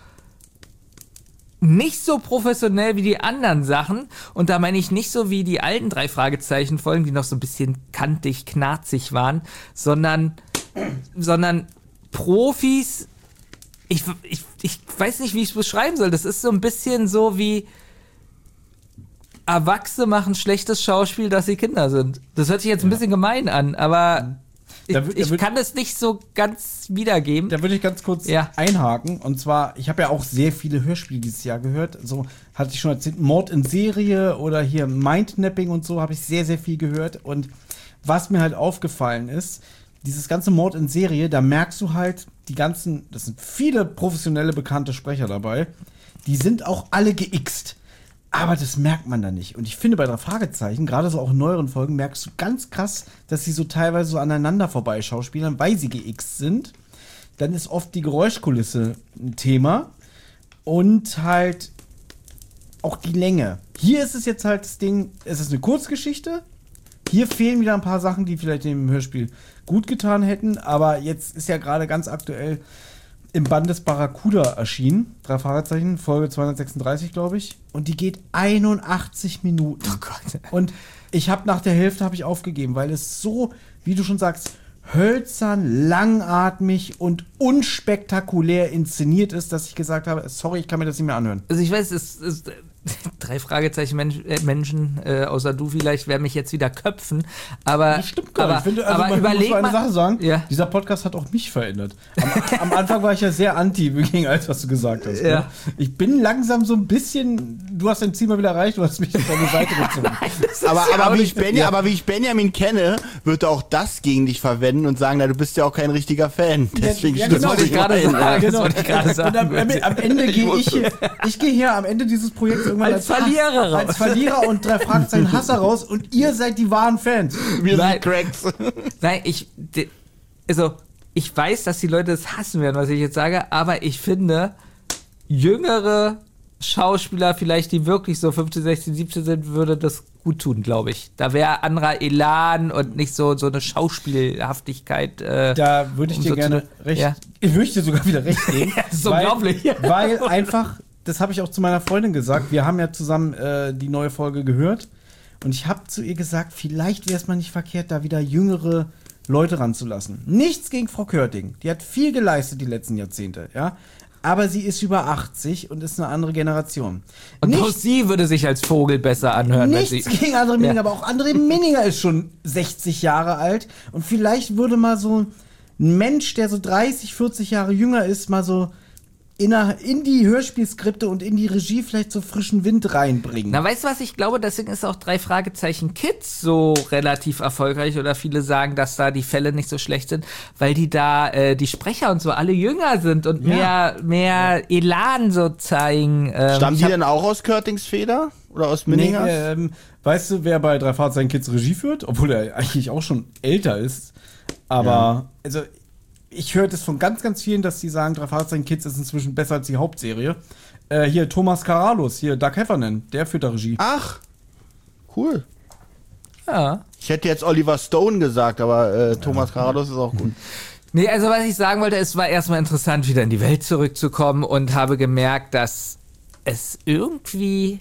C: nicht so professionell wie die anderen Sachen. Und da meine ich nicht so wie die alten drei Fragezeichen Folgen, die noch so ein bisschen kantig, knarzig waren, sondern, sondern Profis. Ich, ich, ich weiß nicht, wie ich es beschreiben soll. Das ist so ein bisschen so wie Erwachsene machen schlechtes Schauspiel, dass sie Kinder sind. Das hört sich jetzt ein bisschen gemein an, aber ich,
E: Da wür- da
C: ich
E: wür-
C: kann es nicht so ganz wiedergeben.
E: Da würde ich ganz kurz
C: Ja.
E: einhaken. Und zwar, ich habe ja auch sehr viele Hörspiele dieses Jahr gehört. So hatte ich schon erzählt, Mord in Serie oder hier Mindnapping und so habe ich sehr, sehr viel gehört. Und was mir halt aufgefallen ist, dieses ganze Mord in Serie, da merkst du halt die ganzen, das sind viele professionelle, bekannte Sprecher dabei, die sind auch alle geixt. Aber das merkt man dann nicht. Und ich finde, bei drei Fragezeichen, gerade so auch in neueren Folgen, merkst du ganz krass, dass sie so teilweise so aneinander vorbei schauspielern, weil sie geixt sind. Dann ist oft die Geräuschkulisse ein Thema. Und halt auch die Länge. Hier ist es jetzt halt das Ding, es ist eine Kurzgeschichte. Hier fehlen wieder ein paar Sachen, die vielleicht dem Hörspiel gut getan hätten. Aber jetzt ist ja gerade ganz aktuell im Band des Barracuda erschienen. Drei Fragezeichen, Folge zweihundertsechsunddreißig, glaube ich. Und die geht einundachtzig Minuten.
C: Oh Gott.
E: Und ich habe nach der Hälfte habe ich aufgegeben, weil es so, wie du schon sagst, hölzern, langatmig und unspektakulär inszeniert ist, dass ich gesagt habe, sorry, ich kann mir das nicht mehr anhören.
C: Also ich weiß, es ist drei Fragezeichen Mensch, äh, Menschen, äh, außer du vielleicht, werden mich jetzt wieder köpfen, aber
E: Das stimmt gar
C: aber,
E: nicht. Ich finde, also
C: aber
E: man
C: überleg
E: muss mal eine
C: mal,
E: Sache sagen,
C: Ja.
E: dieser Podcast hat auch mich verändert. Am, am Anfang war ich ja sehr anti gegen alles, was du gesagt hast.
C: Ja.
E: Ne? Ich bin langsam so ein bisschen, du hast dein Ziel mal wieder erreicht, du hast mich auf deine Seite gezogen.
D: Aber,
C: ja
D: aber,
C: auch
D: wie
C: nicht-
D: ich Benja,
E: ja.
D: aber wie ich Benjamin kenne, wird er auch das gegen dich verwenden und sagen, na, du bist ja auch kein richtiger Fan. Deswegen
E: ja,
D: stützt
E: genau.
D: du
C: wollte ich
D: dich
C: gerade
D: rein.
C: sagen.
E: Genau.
C: Das wollte ich gerade sagen.
E: Und am, am, am Ende gehe ich, ich gehe hier am Ende dieses Projekts irgendwann
C: Als Verlierer raus.
E: als Verlierer und drei Fragezeichen Hasser raus und ihr seid die wahren Fans.
D: Wir
C: Nein.
D: sind Cracks.
C: Nein, ich, de- also, ich weiß, dass die Leute das hassen werden, was ich jetzt sage, aber ich finde, jüngere Schauspieler, vielleicht die wirklich so fünfzehn, sechzehn, siebzehn sind, würde das gut tun, glaube ich. Da wäre anderer Elan und nicht so, so eine Schauspielhaftigkeit. Äh,
E: Da würde ich
C: um
E: dir
C: so
E: gerne
C: zu-
E: recht,
C: Ja.
E: ich würde dir sogar wieder recht geben.
C: Das ist
E: weil,
C: unglaublich.
E: Weil einfach, das habe ich auch zu meiner Freundin gesagt, wir haben ja zusammen äh, die neue Folge gehört und ich habe zu ihr gesagt, vielleicht wäre es mal nicht verkehrt, da wieder jüngere Leute ranzulassen. Nichts gegen Frau Körting, die hat viel geleistet die letzten Jahrzehnte, ja. Aber sie ist über achtzig und ist eine andere Generation.
C: Und auch
E: Nichts
C: sie würde sich als Vogel besser anhören, wenn sie.
E: Nichts gegen André Minninger,
C: Ja.
E: aber auch André Minninger ist schon sechzig Jahre alt und vielleicht würde mal so ein Mensch, der so dreißig, vierzig Jahre jünger ist, mal so in, der, in die Hörspielskripte und in die Regie vielleicht so frischen Wind reinbringen.
C: Na, weißt du was, ich glaube, deswegen ist auch drei Fragezeichen Kids so relativ erfolgreich oder viele sagen, dass da die Fälle nicht so schlecht sind, weil die da, äh, die Sprecher und so alle jünger sind und
E: Ja.
C: mehr, mehr Elan so zeigen. Ähm,
D: Stammen
C: ich
D: die
C: hab-
D: denn auch aus Körtings Feder? Oder aus
E: nee,
D: Minningers?
E: ähm, weißt du, wer bei Drei Fahrzeichen Kids Regie führt? Obwohl er eigentlich auch schon älter ist. Aber, also, ich höre das von ganz, ganz vielen, dass die sagen, Drei Fahrzeichen Kids ist inzwischen besser als die Hauptserie. Äh, hier, Thomas Karalos, hier, Doug Heffernan, der führt da Regie.
D: Ach, cool.
C: Ja.
D: Ich hätte jetzt Oliver Stone gesagt, aber äh, Thomas Karados ist auch gut.
C: Nee, also was ich sagen wollte, es war erstmal interessant, wieder in die Welt zurückzukommen und habe gemerkt, dass es irgendwie,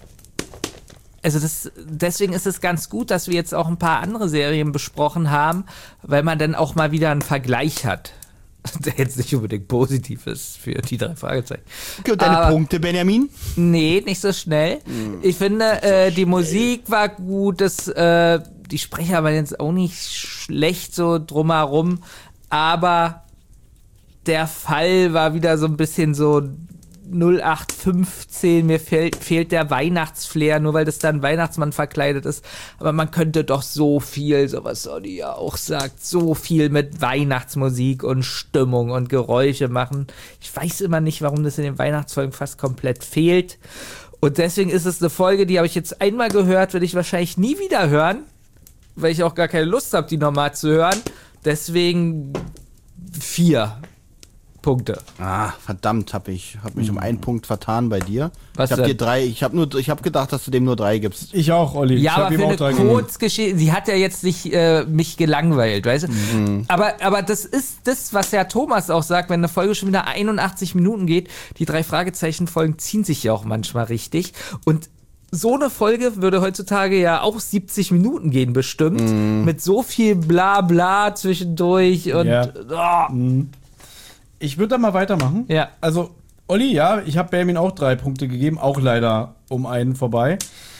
C: also das, deswegen ist es ganz gut, dass wir jetzt auch ein paar andere Serien besprochen haben, weil man dann auch mal wieder einen Vergleich hat, der jetzt nicht unbedingt positiv ist für die drei Fragezeichen.
D: Okay, und deine
C: Aber-
D: Punkte, Benjamin?
C: Nee, nicht so schnell. Ich finde, äh, die Musik war gut, das, äh, die Sprecher waren jetzt auch nicht schlecht so drumherum, aber der Fall war wieder so ein bisschen so null acht fünfzehn, mir fehlt, fehlt der Weihnachtsflair, nur weil das dann Weihnachtsmann verkleidet ist. Aber man könnte doch so viel, so was Sonny ja auch sagt, so viel mit Weihnachtsmusik und Stimmung und Geräusche machen. Ich weiß immer nicht, warum das in den Weihnachtsfolgen fast komplett fehlt. Und deswegen ist es eine Folge, die habe ich jetzt einmal gehört, werde ich wahrscheinlich nie wieder hören, weil ich auch gar keine Lust habe, die nochmal zu hören. Deswegen vier. Punkte.
D: Ah, verdammt, hab ich hab mich um einen Punkt vertan bei dir.
C: Was
D: ich hab
C: denn?
D: dir drei, ich hab nur, ich hab gedacht, dass du dem nur drei gibst.
E: Ich auch, Olli.
C: Ja,
E: ich hab
C: aber
E: ihm
C: für
E: auch
C: eine
E: drei gegeben.
C: Kurzgeschichte, sie hat ja jetzt nicht äh, mich gelangweilt, weißt du?
D: Mhm.
C: Aber, aber das ist das, was ja Thomas auch sagt, wenn eine Folge schon wieder einundachtzig Minuten geht, die drei Fragezeichen-Folgen ziehen sich ja auch manchmal richtig. Und so eine Folge würde heutzutage ja auch siebzig Minuten gehen, bestimmt.
D: Mhm.
C: Mit so viel Blabla zwischendurch und.
E: Ja.
C: Oh.
E: Ich würde da mal weitermachen.
C: Ja.
E: Also, Olli, ja, ich habe Benjamin auch drei Punkte gegeben, auch leider um einen vorbei.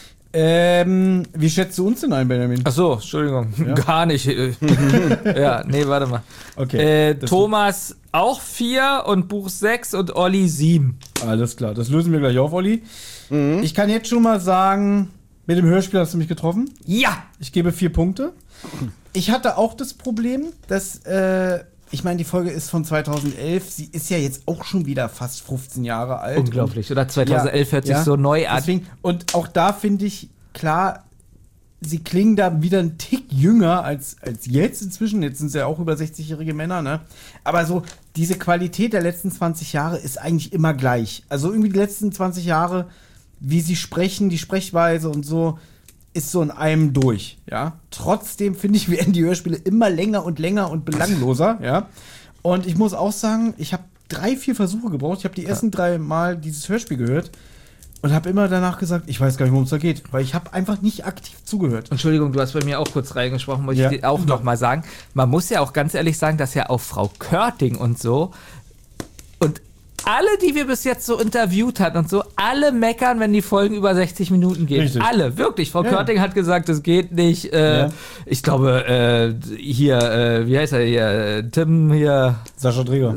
E: Ähm, wie schätzt du uns denn ein, Benjamin?
C: Ach so, Entschuldigung,
E: Ja.
C: gar nicht. Ja, nee, warte mal.
E: Okay.
C: Äh,
E: Das-
C: Thomas auch vier und Buch sechs und Olli sieben.
E: Alles klar, das lösen wir gleich auf, Olli. Ich kann jetzt schon mal sagen, mit dem Hörspiel hast du mich getroffen.
C: Ja!
E: Ich gebe vier Punkte. Ich hatte auch das Problem, dass, äh, ich meine, die Folge ist von zweitausendelf. Sie ist ja jetzt auch schon wieder fast fünfzehn Jahre alt.
C: Unglaublich, oder? zweitausendelf hört sich
E: ja,
C: so neu an.
E: Deswegen, und auch da finde ich, klar, sie klingen da wieder einen Tick jünger als, als jetzt inzwischen. Jetzt sind sie ja auch über sechzigjährige Männer, ne? Aber so, diese Qualität der letzten zwanzig Jahre ist eigentlich immer gleich. Also irgendwie die letzten zwanzig Jahre, wie sie sprechen, die Sprechweise und so, ist so in einem durch, ja. Trotzdem finde ich, werden die Hörspiele immer länger und länger und belangloser, ja. Und ich muss auch sagen, ich habe drei, vier Versuche gebraucht. Ich habe die ersten drei Mal dieses Hörspiel gehört und habe immer danach gesagt, ich weiß gar nicht, worum es da geht, weil ich habe einfach nicht aktiv zugehört.
C: Entschuldigung, du hast bei mir auch kurz reingesprochen, wollte
E: Ja.
C: ich dir auch noch mal sagen. Man muss ja auch ganz ehrlich sagen, dass ja auch Frau Körting und so und alle, die wir bis jetzt so interviewt hatten und so, alle meckern, wenn die Folgen über sechzig Minuten gehen.
E: Richtig.
C: Alle, wirklich. Frau
E: Ja.
C: Körting hat gesagt, das geht nicht. Äh,
E: Ja.
C: Ich glaube, äh, hier, äh, wie heißt er hier? Äh, Tim hier.
E: Sascha Dreger.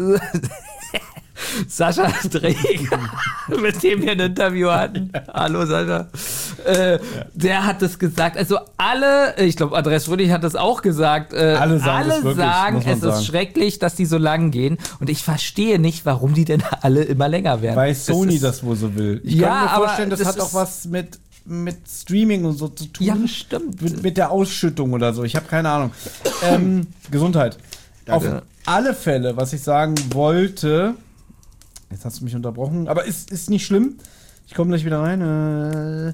C: Sascha Dreger, mit dem wir ein Interview hatten. Hallo Sascha. Äh, Der hat das gesagt. Also alle, ich glaube, Andreas Fröhlich hat das auch gesagt. Äh,
E: Alle sagen das wirklich,
C: sagen,
E: muss man
C: es
E: sagen.
C: ist schrecklich, dass die so lang gehen. Und ich verstehe nicht, warum die denn alle immer länger werden.
E: Weil Sony
C: ist,
E: das wohl so will. Ich
C: Ja,
E: kann mir
C: aber
E: vorstellen, das,
C: das
E: hat auch
C: ist-
E: was mit, mit Streaming und so zu tun.
C: Ja, stimmt.
E: Mit, mit der Ausschüttung oder so. Ich habe keine Ahnung. ähm, Gesundheit.
C: Danke.
E: Auf alle Fälle, was ich sagen wollte. Jetzt hast du mich unterbrochen, aber ist, ist nicht schlimm. Ich komme gleich wieder rein. Äh,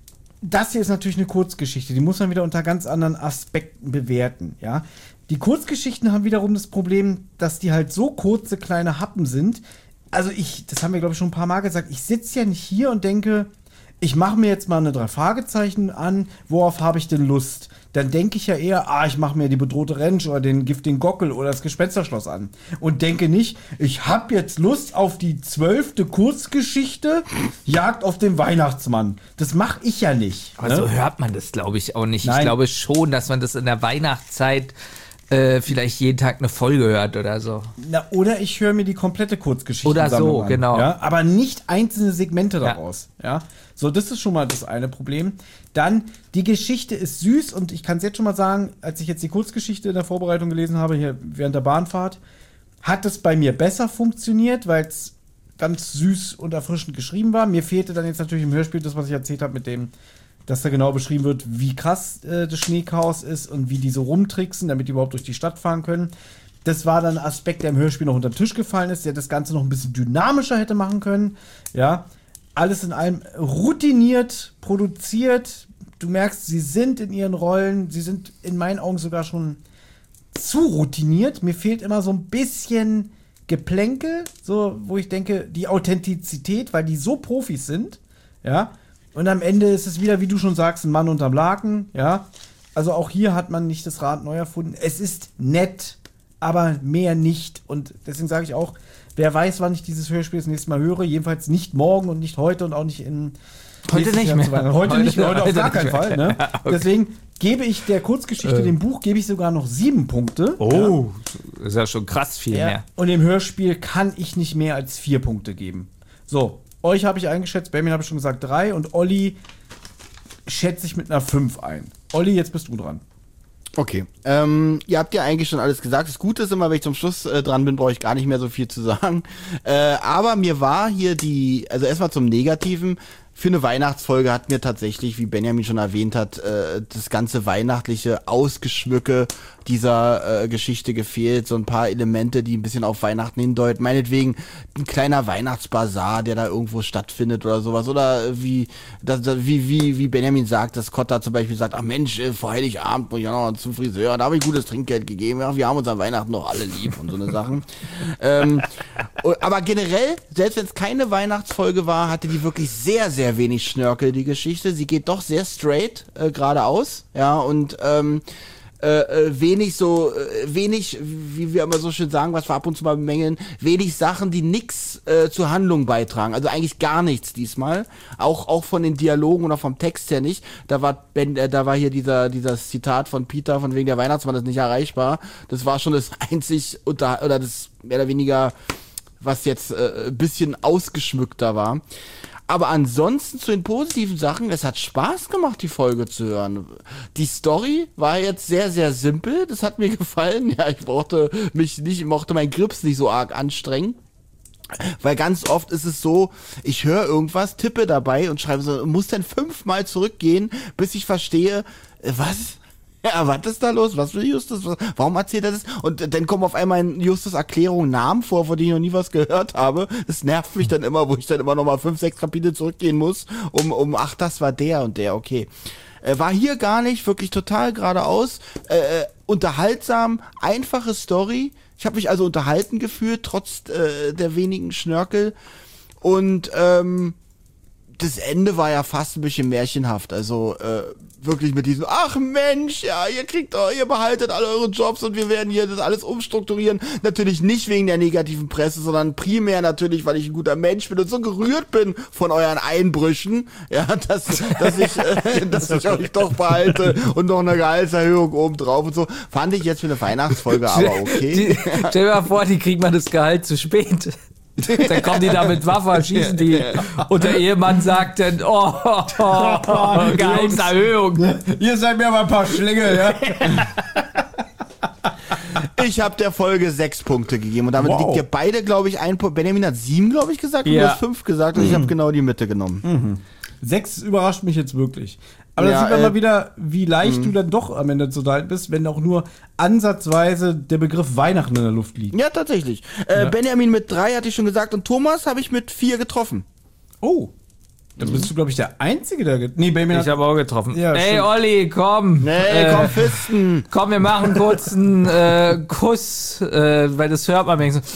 E: das hier ist natürlich eine Kurzgeschichte. Die muss man wieder unter ganz anderen Aspekten bewerten. Ja? Die Kurzgeschichten haben wiederum das Problem, dass die halt so kurze kleine Happen sind. Also ich, das haben wir glaube ich schon ein paar Mal gesagt, ich sitze ja nicht hier und denke, ich mache mir jetzt mal eine drei Fragezeichen an, worauf habe ich denn Lust? Dann denke ich ja eher, ah, ich mache mir die bedrohte Ranch oder den giftigen Gockel oder das Gespensterschloss an. Und denke nicht, ich habe jetzt Lust auf die zwölfte Kurzgeschichte, Jagd auf den Weihnachtsmann. Das mache ich ja nicht.
C: Aber
E: ne?
C: so hört man das, glaube ich, auch nicht.
E: Nein.
C: Ich glaube schon, dass man das in der Weihnachtszeit äh, vielleicht jeden Tag eine Folge hört oder so.
E: Na, oder ich höre mir die komplette Kurzgeschichte
C: Oder so,
E: an,
C: genau.
E: Ja? Aber nicht einzelne Segmente
C: Ja.
E: daraus. Ja. So, das ist schon mal das eine Problem. Dann, die Geschichte ist süß und ich kann es jetzt schon mal sagen, als ich jetzt die Kurzgeschichte in der Vorbereitung gelesen habe, hier während der Bahnfahrt, hat es bei mir besser funktioniert, weil es ganz süß und erfrischend geschrieben war. Mir fehlte dann jetzt natürlich im Hörspiel das, was ich erzählt habe, mit dem, dass da genau beschrieben wird, wie krass äh, das Schneechaos ist und wie die so rumtricksen, damit die überhaupt durch die Stadt fahren können. Das war dann ein Aspekt, der im Hörspiel noch unter den Tisch gefallen ist, der das Ganze noch ein bisschen dynamischer hätte machen können. Ja, alles in allem routiniert, produziert. Du merkst, sie sind in ihren Rollen, sie sind in meinen Augen sogar schon zu routiniert. Mir fehlt immer so ein bisschen Geplänkel, so, wo ich denke, die Authentizität, weil die so Profis sind, ja. Und am Ende ist es wieder, wie du schon sagst, ein Mann unterm Laken, ja. Also auch hier hat man nicht das Rad neu erfunden. Es ist nett, aber mehr nicht. Und deswegen sage ich auch, wer weiß, wann ich dieses Hörspiel das nächste Mal höre. Jedenfalls nicht morgen und nicht heute und auch nicht in
C: Heute
E: nächstes
C: nicht
E: Jahr
C: mehr.
E: zu Weihnachten. Heute,
C: Heute-
E: nicht mehr, heute auf
C: heute
E: gar
C: nicht
E: keinen
C: mehr.
E: Fall. Ne?
C: Ja, okay.
E: Deswegen gebe ich der Kurzgeschichte,
C: Äh.
E: dem Buch, gebe ich sogar noch sieben Punkte.
C: Oh, ist ja schon krass viel
E: Ja.
C: mehr.
E: Und im Hörspiel kann ich nicht mehr als vier Punkte geben. So, euch habe ich eingeschätzt, Benjamin habe ich schon gesagt drei und Olli schätze ich mit einer fünf ein. Olli, jetzt bist du dran.
D: Okay. Ähm, ihr habt ja eigentlich schon alles gesagt. Das Gute ist immer, wenn ich zum Schluss äh, dran bin, brauche ich gar nicht mehr so viel zu sagen. Äh, aber mir war hier die, also erstmal zum Negativen, für eine Weihnachtsfolge hat mir tatsächlich, wie Benjamin schon erwähnt hat, äh, das ganze weihnachtliche Ausgeschmücke dieser äh, Geschichte gefehlt. So ein paar Elemente, die ein bisschen auf Weihnachten hindeuten. Meinetwegen ein kleiner Weihnachtsbazar, der da irgendwo stattfindet oder sowas. Oder wie das, wie wie wie Benjamin sagt, dass Kotta zum Beispiel sagt, ach Mensch, äh, vor Heiligabend muss ich auch noch zum Friseur, da habe ich gutes Trinkgeld gegeben. Ja, wir haben uns an Weihnachten doch alle lieb und so eine Sachen. ähm, aber generell, selbst wenn es keine Weihnachtsfolge war, hatte die wirklich sehr, sehr wenig Schnörkel, die Geschichte. Sie geht doch sehr straight äh, geradeaus, ja, und ähm, Äh, wenig so, äh, wenig, wie wir immer so schön sagen, was wir ab und zu mal bemängeln, wenig Sachen, die nix äh, zur Handlung beitragen. Also eigentlich gar nichts diesmal. Auch auch von den Dialogen oder vom Text her nicht. Da war Ben, äh, da war hier dieser dieses Zitat von Peter von wegen der Weihnachtsmann ist nicht erreichbar. Das war schon das einzig unter oder das mehr oder weniger, was jetzt äh, ein bisschen ausgeschmückter war. Aber ansonsten zu den positiven Sachen, es hat Spaß gemacht, die Folge zu hören. Die Story war jetzt sehr, sehr simpel, das hat mir gefallen. Ja, ich brauchte mich nicht, ich mochte meinen Grips nicht so arg anstrengen. Weil ganz oft ist es so, ich höre irgendwas, tippe dabei und schreibe so, muss dann fünfmal zurückgehen, bis ich verstehe, was? Ja, was ist da los? Was will Justus? Was, warum erzählt er das? Und dann kommen auf einmal in Justus Erklärung Namen vor, von denen ich noch nie was gehört habe. Das nervt mich dann immer, wo ich dann immer noch mal fünf, sechs Kapitel zurückgehen muss, um, um, ach, das war der und der, okay. Äh, war hier gar nicht, wirklich total geradeaus, äh, unterhaltsam, einfache Story. Ich habe mich also unterhalten gefühlt, trotz äh, der wenigen Schnörkel. Und, ähm, das Ende war ja fast ein bisschen märchenhaft, also äh, wirklich mit diesem, ach Mensch, ja, ihr kriegt, ihr behaltet alle eure Jobs und wir werden hier das alles umstrukturieren. Natürlich nicht wegen der negativen Presse, sondern primär natürlich, weil ich ein guter Mensch bin und so gerührt bin von euren Einbrüchen, ja, dass, dass ich, äh, dass ich euch doch behalte und noch eine Gehaltserhöhung oben drauf und so. Fand ich jetzt für eine Weihnachtsfolge aber okay.
C: Die, stell dir mal vor, die kriegen mal das Gehalt zu spät. Dann kommen die da mit Waffe, schießen die. Und der Ehemann sagt dann, oh, oh, oh Gehaltserhöhung.
E: Ihr seid mir aber ein paar Schlingel, ja.
D: Ich habe der Folge sechs Punkte gegeben und damit
E: wow.
D: liegt ihr beide, glaube ich, ein Punkt. Benjamin hat sieben, glaube ich, gesagt und
C: ja.
D: du hast fünf gesagt und mhm. ich habe genau die Mitte genommen.
E: Mhm. Sechs überrascht mich jetzt wirklich. Aber
D: ja,
E: da sieht man
D: äh,
E: mal wieder, wie leicht
D: mh.
E: du dann doch am Ende zu unterhalten bist, wenn auch nur ansatzweise der Begriff Weihnachten in der Luft liegt.
D: Ja, tatsächlich. Äh,
E: Ja.
D: Benjamin mit drei hatte ich schon gesagt und Thomas habe ich mit vier getroffen.
E: Oh. Dann bist du, glaube ich, der Einzige, der... Get- nee, Benjamin
C: Ich
E: hat...
C: habe auch getroffen.
E: Ja,
C: Ey,
E: stimmt.
C: Olli, komm.
D: Nee,
C: äh,
D: komm, Fisten.
C: Komm, wir machen kurz einen äh, Kuss, äh, weil das hört man wenigstens.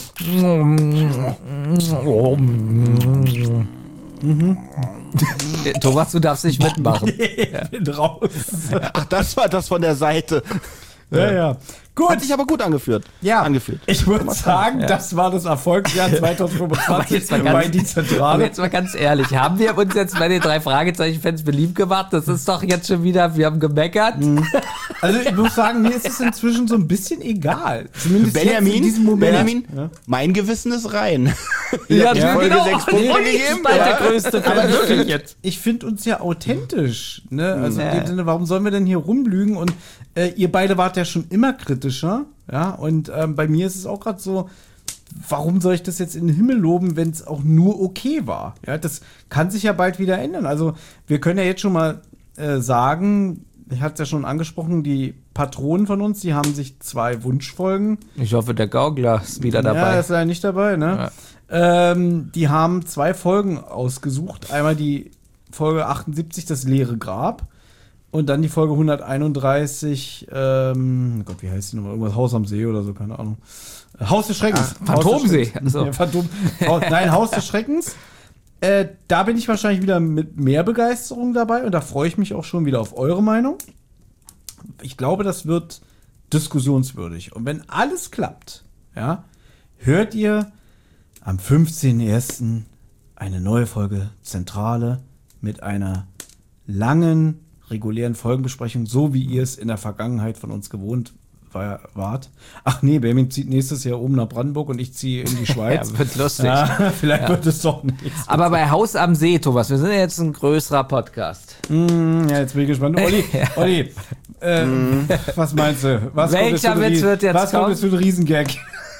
C: Mhm. Thomas, du darfst nicht mitmachen.
E: Ich bin raus.
D: Ach, das war das von der Seite.
E: Ja, ja. Gut.
D: Hat sich aber gut angeführt.
E: Ja,
D: Angefühlt.
E: ich würde sagen, das war das Erfolgsjahr zwanzig fünfundzwanzig
C: jetzt mal
E: bei
C: ganz-
E: die
C: Aber
E: Zentrale.
C: jetzt mal ganz ehrlich, haben wir uns jetzt bei den drei Fragezeichen-Fans beliebt gemacht? Das ist doch jetzt schon wieder, wir haben gemeckert.
E: Also ich muss sagen, mir ist es inzwischen so ein bisschen egal. Zumindest
D: Benjamin,
E: jetzt in diesem Moment.
D: Benjamin,
E: Ja.
D: mein Gewissen ist rein.
C: Ja,
D: Ich
C: ja,
D: hab Folge
C: genau.
D: sechs Punkte
C: Olli
D: gegeben.
C: ist bald
D: ja.
C: der größte Fan wirklich jetzt.
E: Ich finde uns ja authentisch. Ne? Also in
C: Ja.
E: dem Sinne, warum sollen wir denn hier rumlügen? Und äh, ihr beide wart ja schon immer kritischer. Ja, und ähm, bei mir ist es auch gerade so, warum soll ich das jetzt in den Himmel loben, wenn es auch nur okay war? Ja, das kann sich ja bald wieder ändern. Also wir können ja jetzt schon mal äh, sagen, ich hatte es ja schon angesprochen, die Patronen von uns, die haben sich zwei Wunschfolgen.
C: Ich hoffe, der Gaukler ist wieder
E: Ja,
C: dabei.
E: ist leider nicht dabei, ne? Ähm, die haben zwei Folgen ausgesucht. Einmal die Folge achtundsiebzig, das leere Grab. Und dann die Folge hunderteinunddreißig, ähm, Gott, wie heißt die nochmal? Irgendwas Haus am See oder so, keine Ahnung. Äh, Haus des Schreckens.
C: Ah, Phantomsee.
E: Haus des Schreckens.
C: Ach so.
E: Ja, Phantom, Haus, nein, Haus des Schreckens. Äh, da bin ich wahrscheinlich wieder mit mehr Begeisterung dabei und da freue ich mich auch schon wieder auf eure Meinung. Ich glaube, das wird diskussionswürdig. Und wenn alles klappt, ja, hört ihr am fünfzehnten ersten eine neue Folge Zentrale mit einer langen, regulären Folgenbesprechung, so wie ihr es in der Vergangenheit von uns gewohnt war, wart. Ach nee, Benjamin zieht nächstes Jahr oben nach Brandenburg und ich ziehe in die Schweiz.
C: Ja, wird lustig.
E: Ja, vielleicht wird es doch nicht.
C: Aber bei Haus am See, Thomas, wir sind ja jetzt ein größerer Podcast.
E: Mm, ja, jetzt bin ich gespannt. Olli, Olli, äh, was meinst du? Was
C: Welcher
E: kommt jetzt für ein
C: Witz
E: Ries-
C: wird jetzt
E: Was kommt
C: kommen?
E: jetzt für ein Riesengag?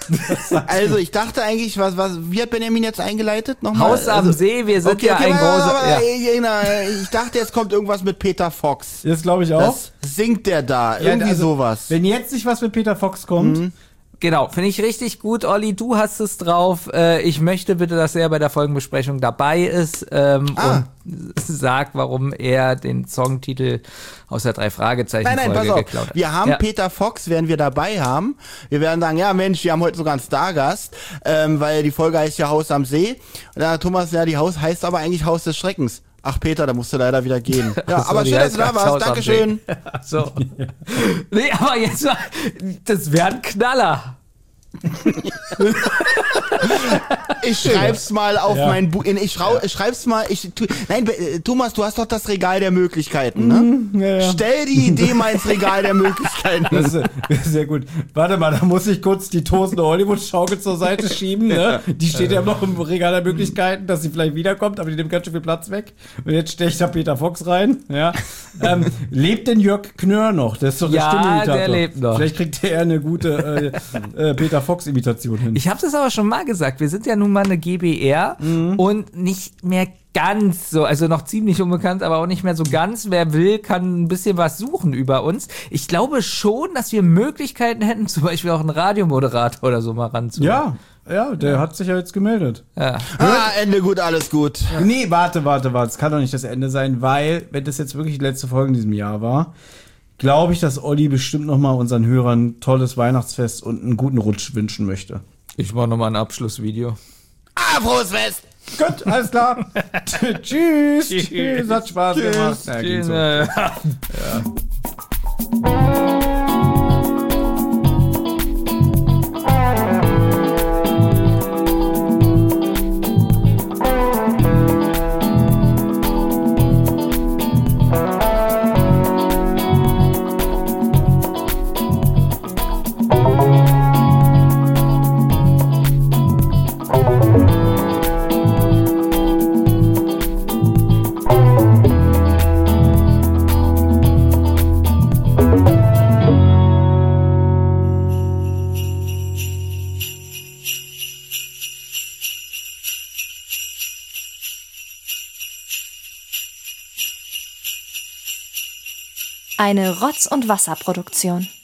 D: Also ich dachte eigentlich, was, was, wie hat Benjamin jetzt eingeleitet? Nochmal?
C: Haus am
D: also,
C: See, wir sind
D: okay,
C: ja
D: okay,
C: ein
D: aber,
C: großer...
D: aber,
C: Ja.
D: äh, genau, ich dachte, jetzt kommt irgendwas mit Peter Fox.
E: Das glaube ich auch.
D: Das singt der da,
E: Ja,
D: irgendwie
E: also,
D: sowas.
E: Wenn jetzt nicht was mit Peter Fox kommt,
D: Mhm.
C: Genau, finde ich richtig gut. Olli, du hast es drauf. Äh, ich möchte bitte, dass er bei der Folgenbesprechung dabei ist ähm,
D: Ah.
C: und sagt, warum er den Songtitel aus der drei Fragezeichen
D: Nein, nein,
C: Folge
D: pass auf.
C: geklaut hat.
D: Wir haben
C: Ja.
D: Peter Fox, werden wir dabei haben. Wir werden sagen, ja Mensch, wir haben heute sogar einen Stargast, ähm, weil die Folge heißt ja Haus am See. Und dann hat Thomas, ja, die Haus heißt aber eigentlich Haus des Schreckens. Ach Peter, da musst du leider wieder gehen. Ja,
C: Ach so,
D: aber
C: die
D: schön, dass
C: heißt
D: du da
C: ganz
D: warst.
C: Haus am
D: Dankeschön.
C: So. Nee, aber jetzt mal, das wäre ein Knaller.
D: Ich schreib's mal auf
E: Ja.
D: mein Buch. Ich schrau, schreib's mal. Ich, tu, nein, Be- äh, Thomas, du hast doch das Regal der Möglichkeiten, ne?
E: ja, ja.
D: Stell die Idee mal ins Regal der Möglichkeiten.
E: das ist sehr gut. Warte mal, da muss ich kurz die tosende Hollywood-Schaukel zur Seite schieben. Ne? Die steht ja noch im Regal der Möglichkeiten, dass sie vielleicht wiederkommt, aber die nimmt ganz schön viel Platz weg. Und jetzt stelle ich da Peter Fox rein. Ja. Ähm, lebt denn Jörg Knör noch? Der ist doch der
C: Ja,
E: Stimmimitator.
C: der lebt noch.
E: Vielleicht kriegt er eine gute äh, äh, Peter Fox-Imitation hin.
C: Ich habe das aber schon mal gesagt. Wir sind ja nun mal eine G B R und nicht mehr ganz so, also noch ziemlich unbekannt, aber auch nicht mehr so ganz. Wer will, kann ein bisschen was suchen über uns. Ich glaube schon, dass wir Möglichkeiten hätten, zum Beispiel auch einen Radiomoderator oder so mal ranzuholen.
E: Ja, ja, der hat sich ja jetzt gemeldet.
C: Ja.
D: Ah, Ende gut, alles gut.
E: Nee, warte, warte, warte. Es kann doch nicht das Ende sein, weil, wenn das jetzt wirklich die letzte Folge in diesem Jahr war, glaube ich, dass Olli bestimmt nochmal unseren Hörern ein tolles Weihnachtsfest und einen guten Rutsch wünschen möchte.
C: Ich mache nochmal ein Abschlussvideo.
D: Ah, frohes Fest!
E: Gut, alles klar. Tschüss. Tschüss. Hat Spaß gemacht. Ja, ging so.
C: Äh,
A: Eine Rotz- und Wasserproduktion.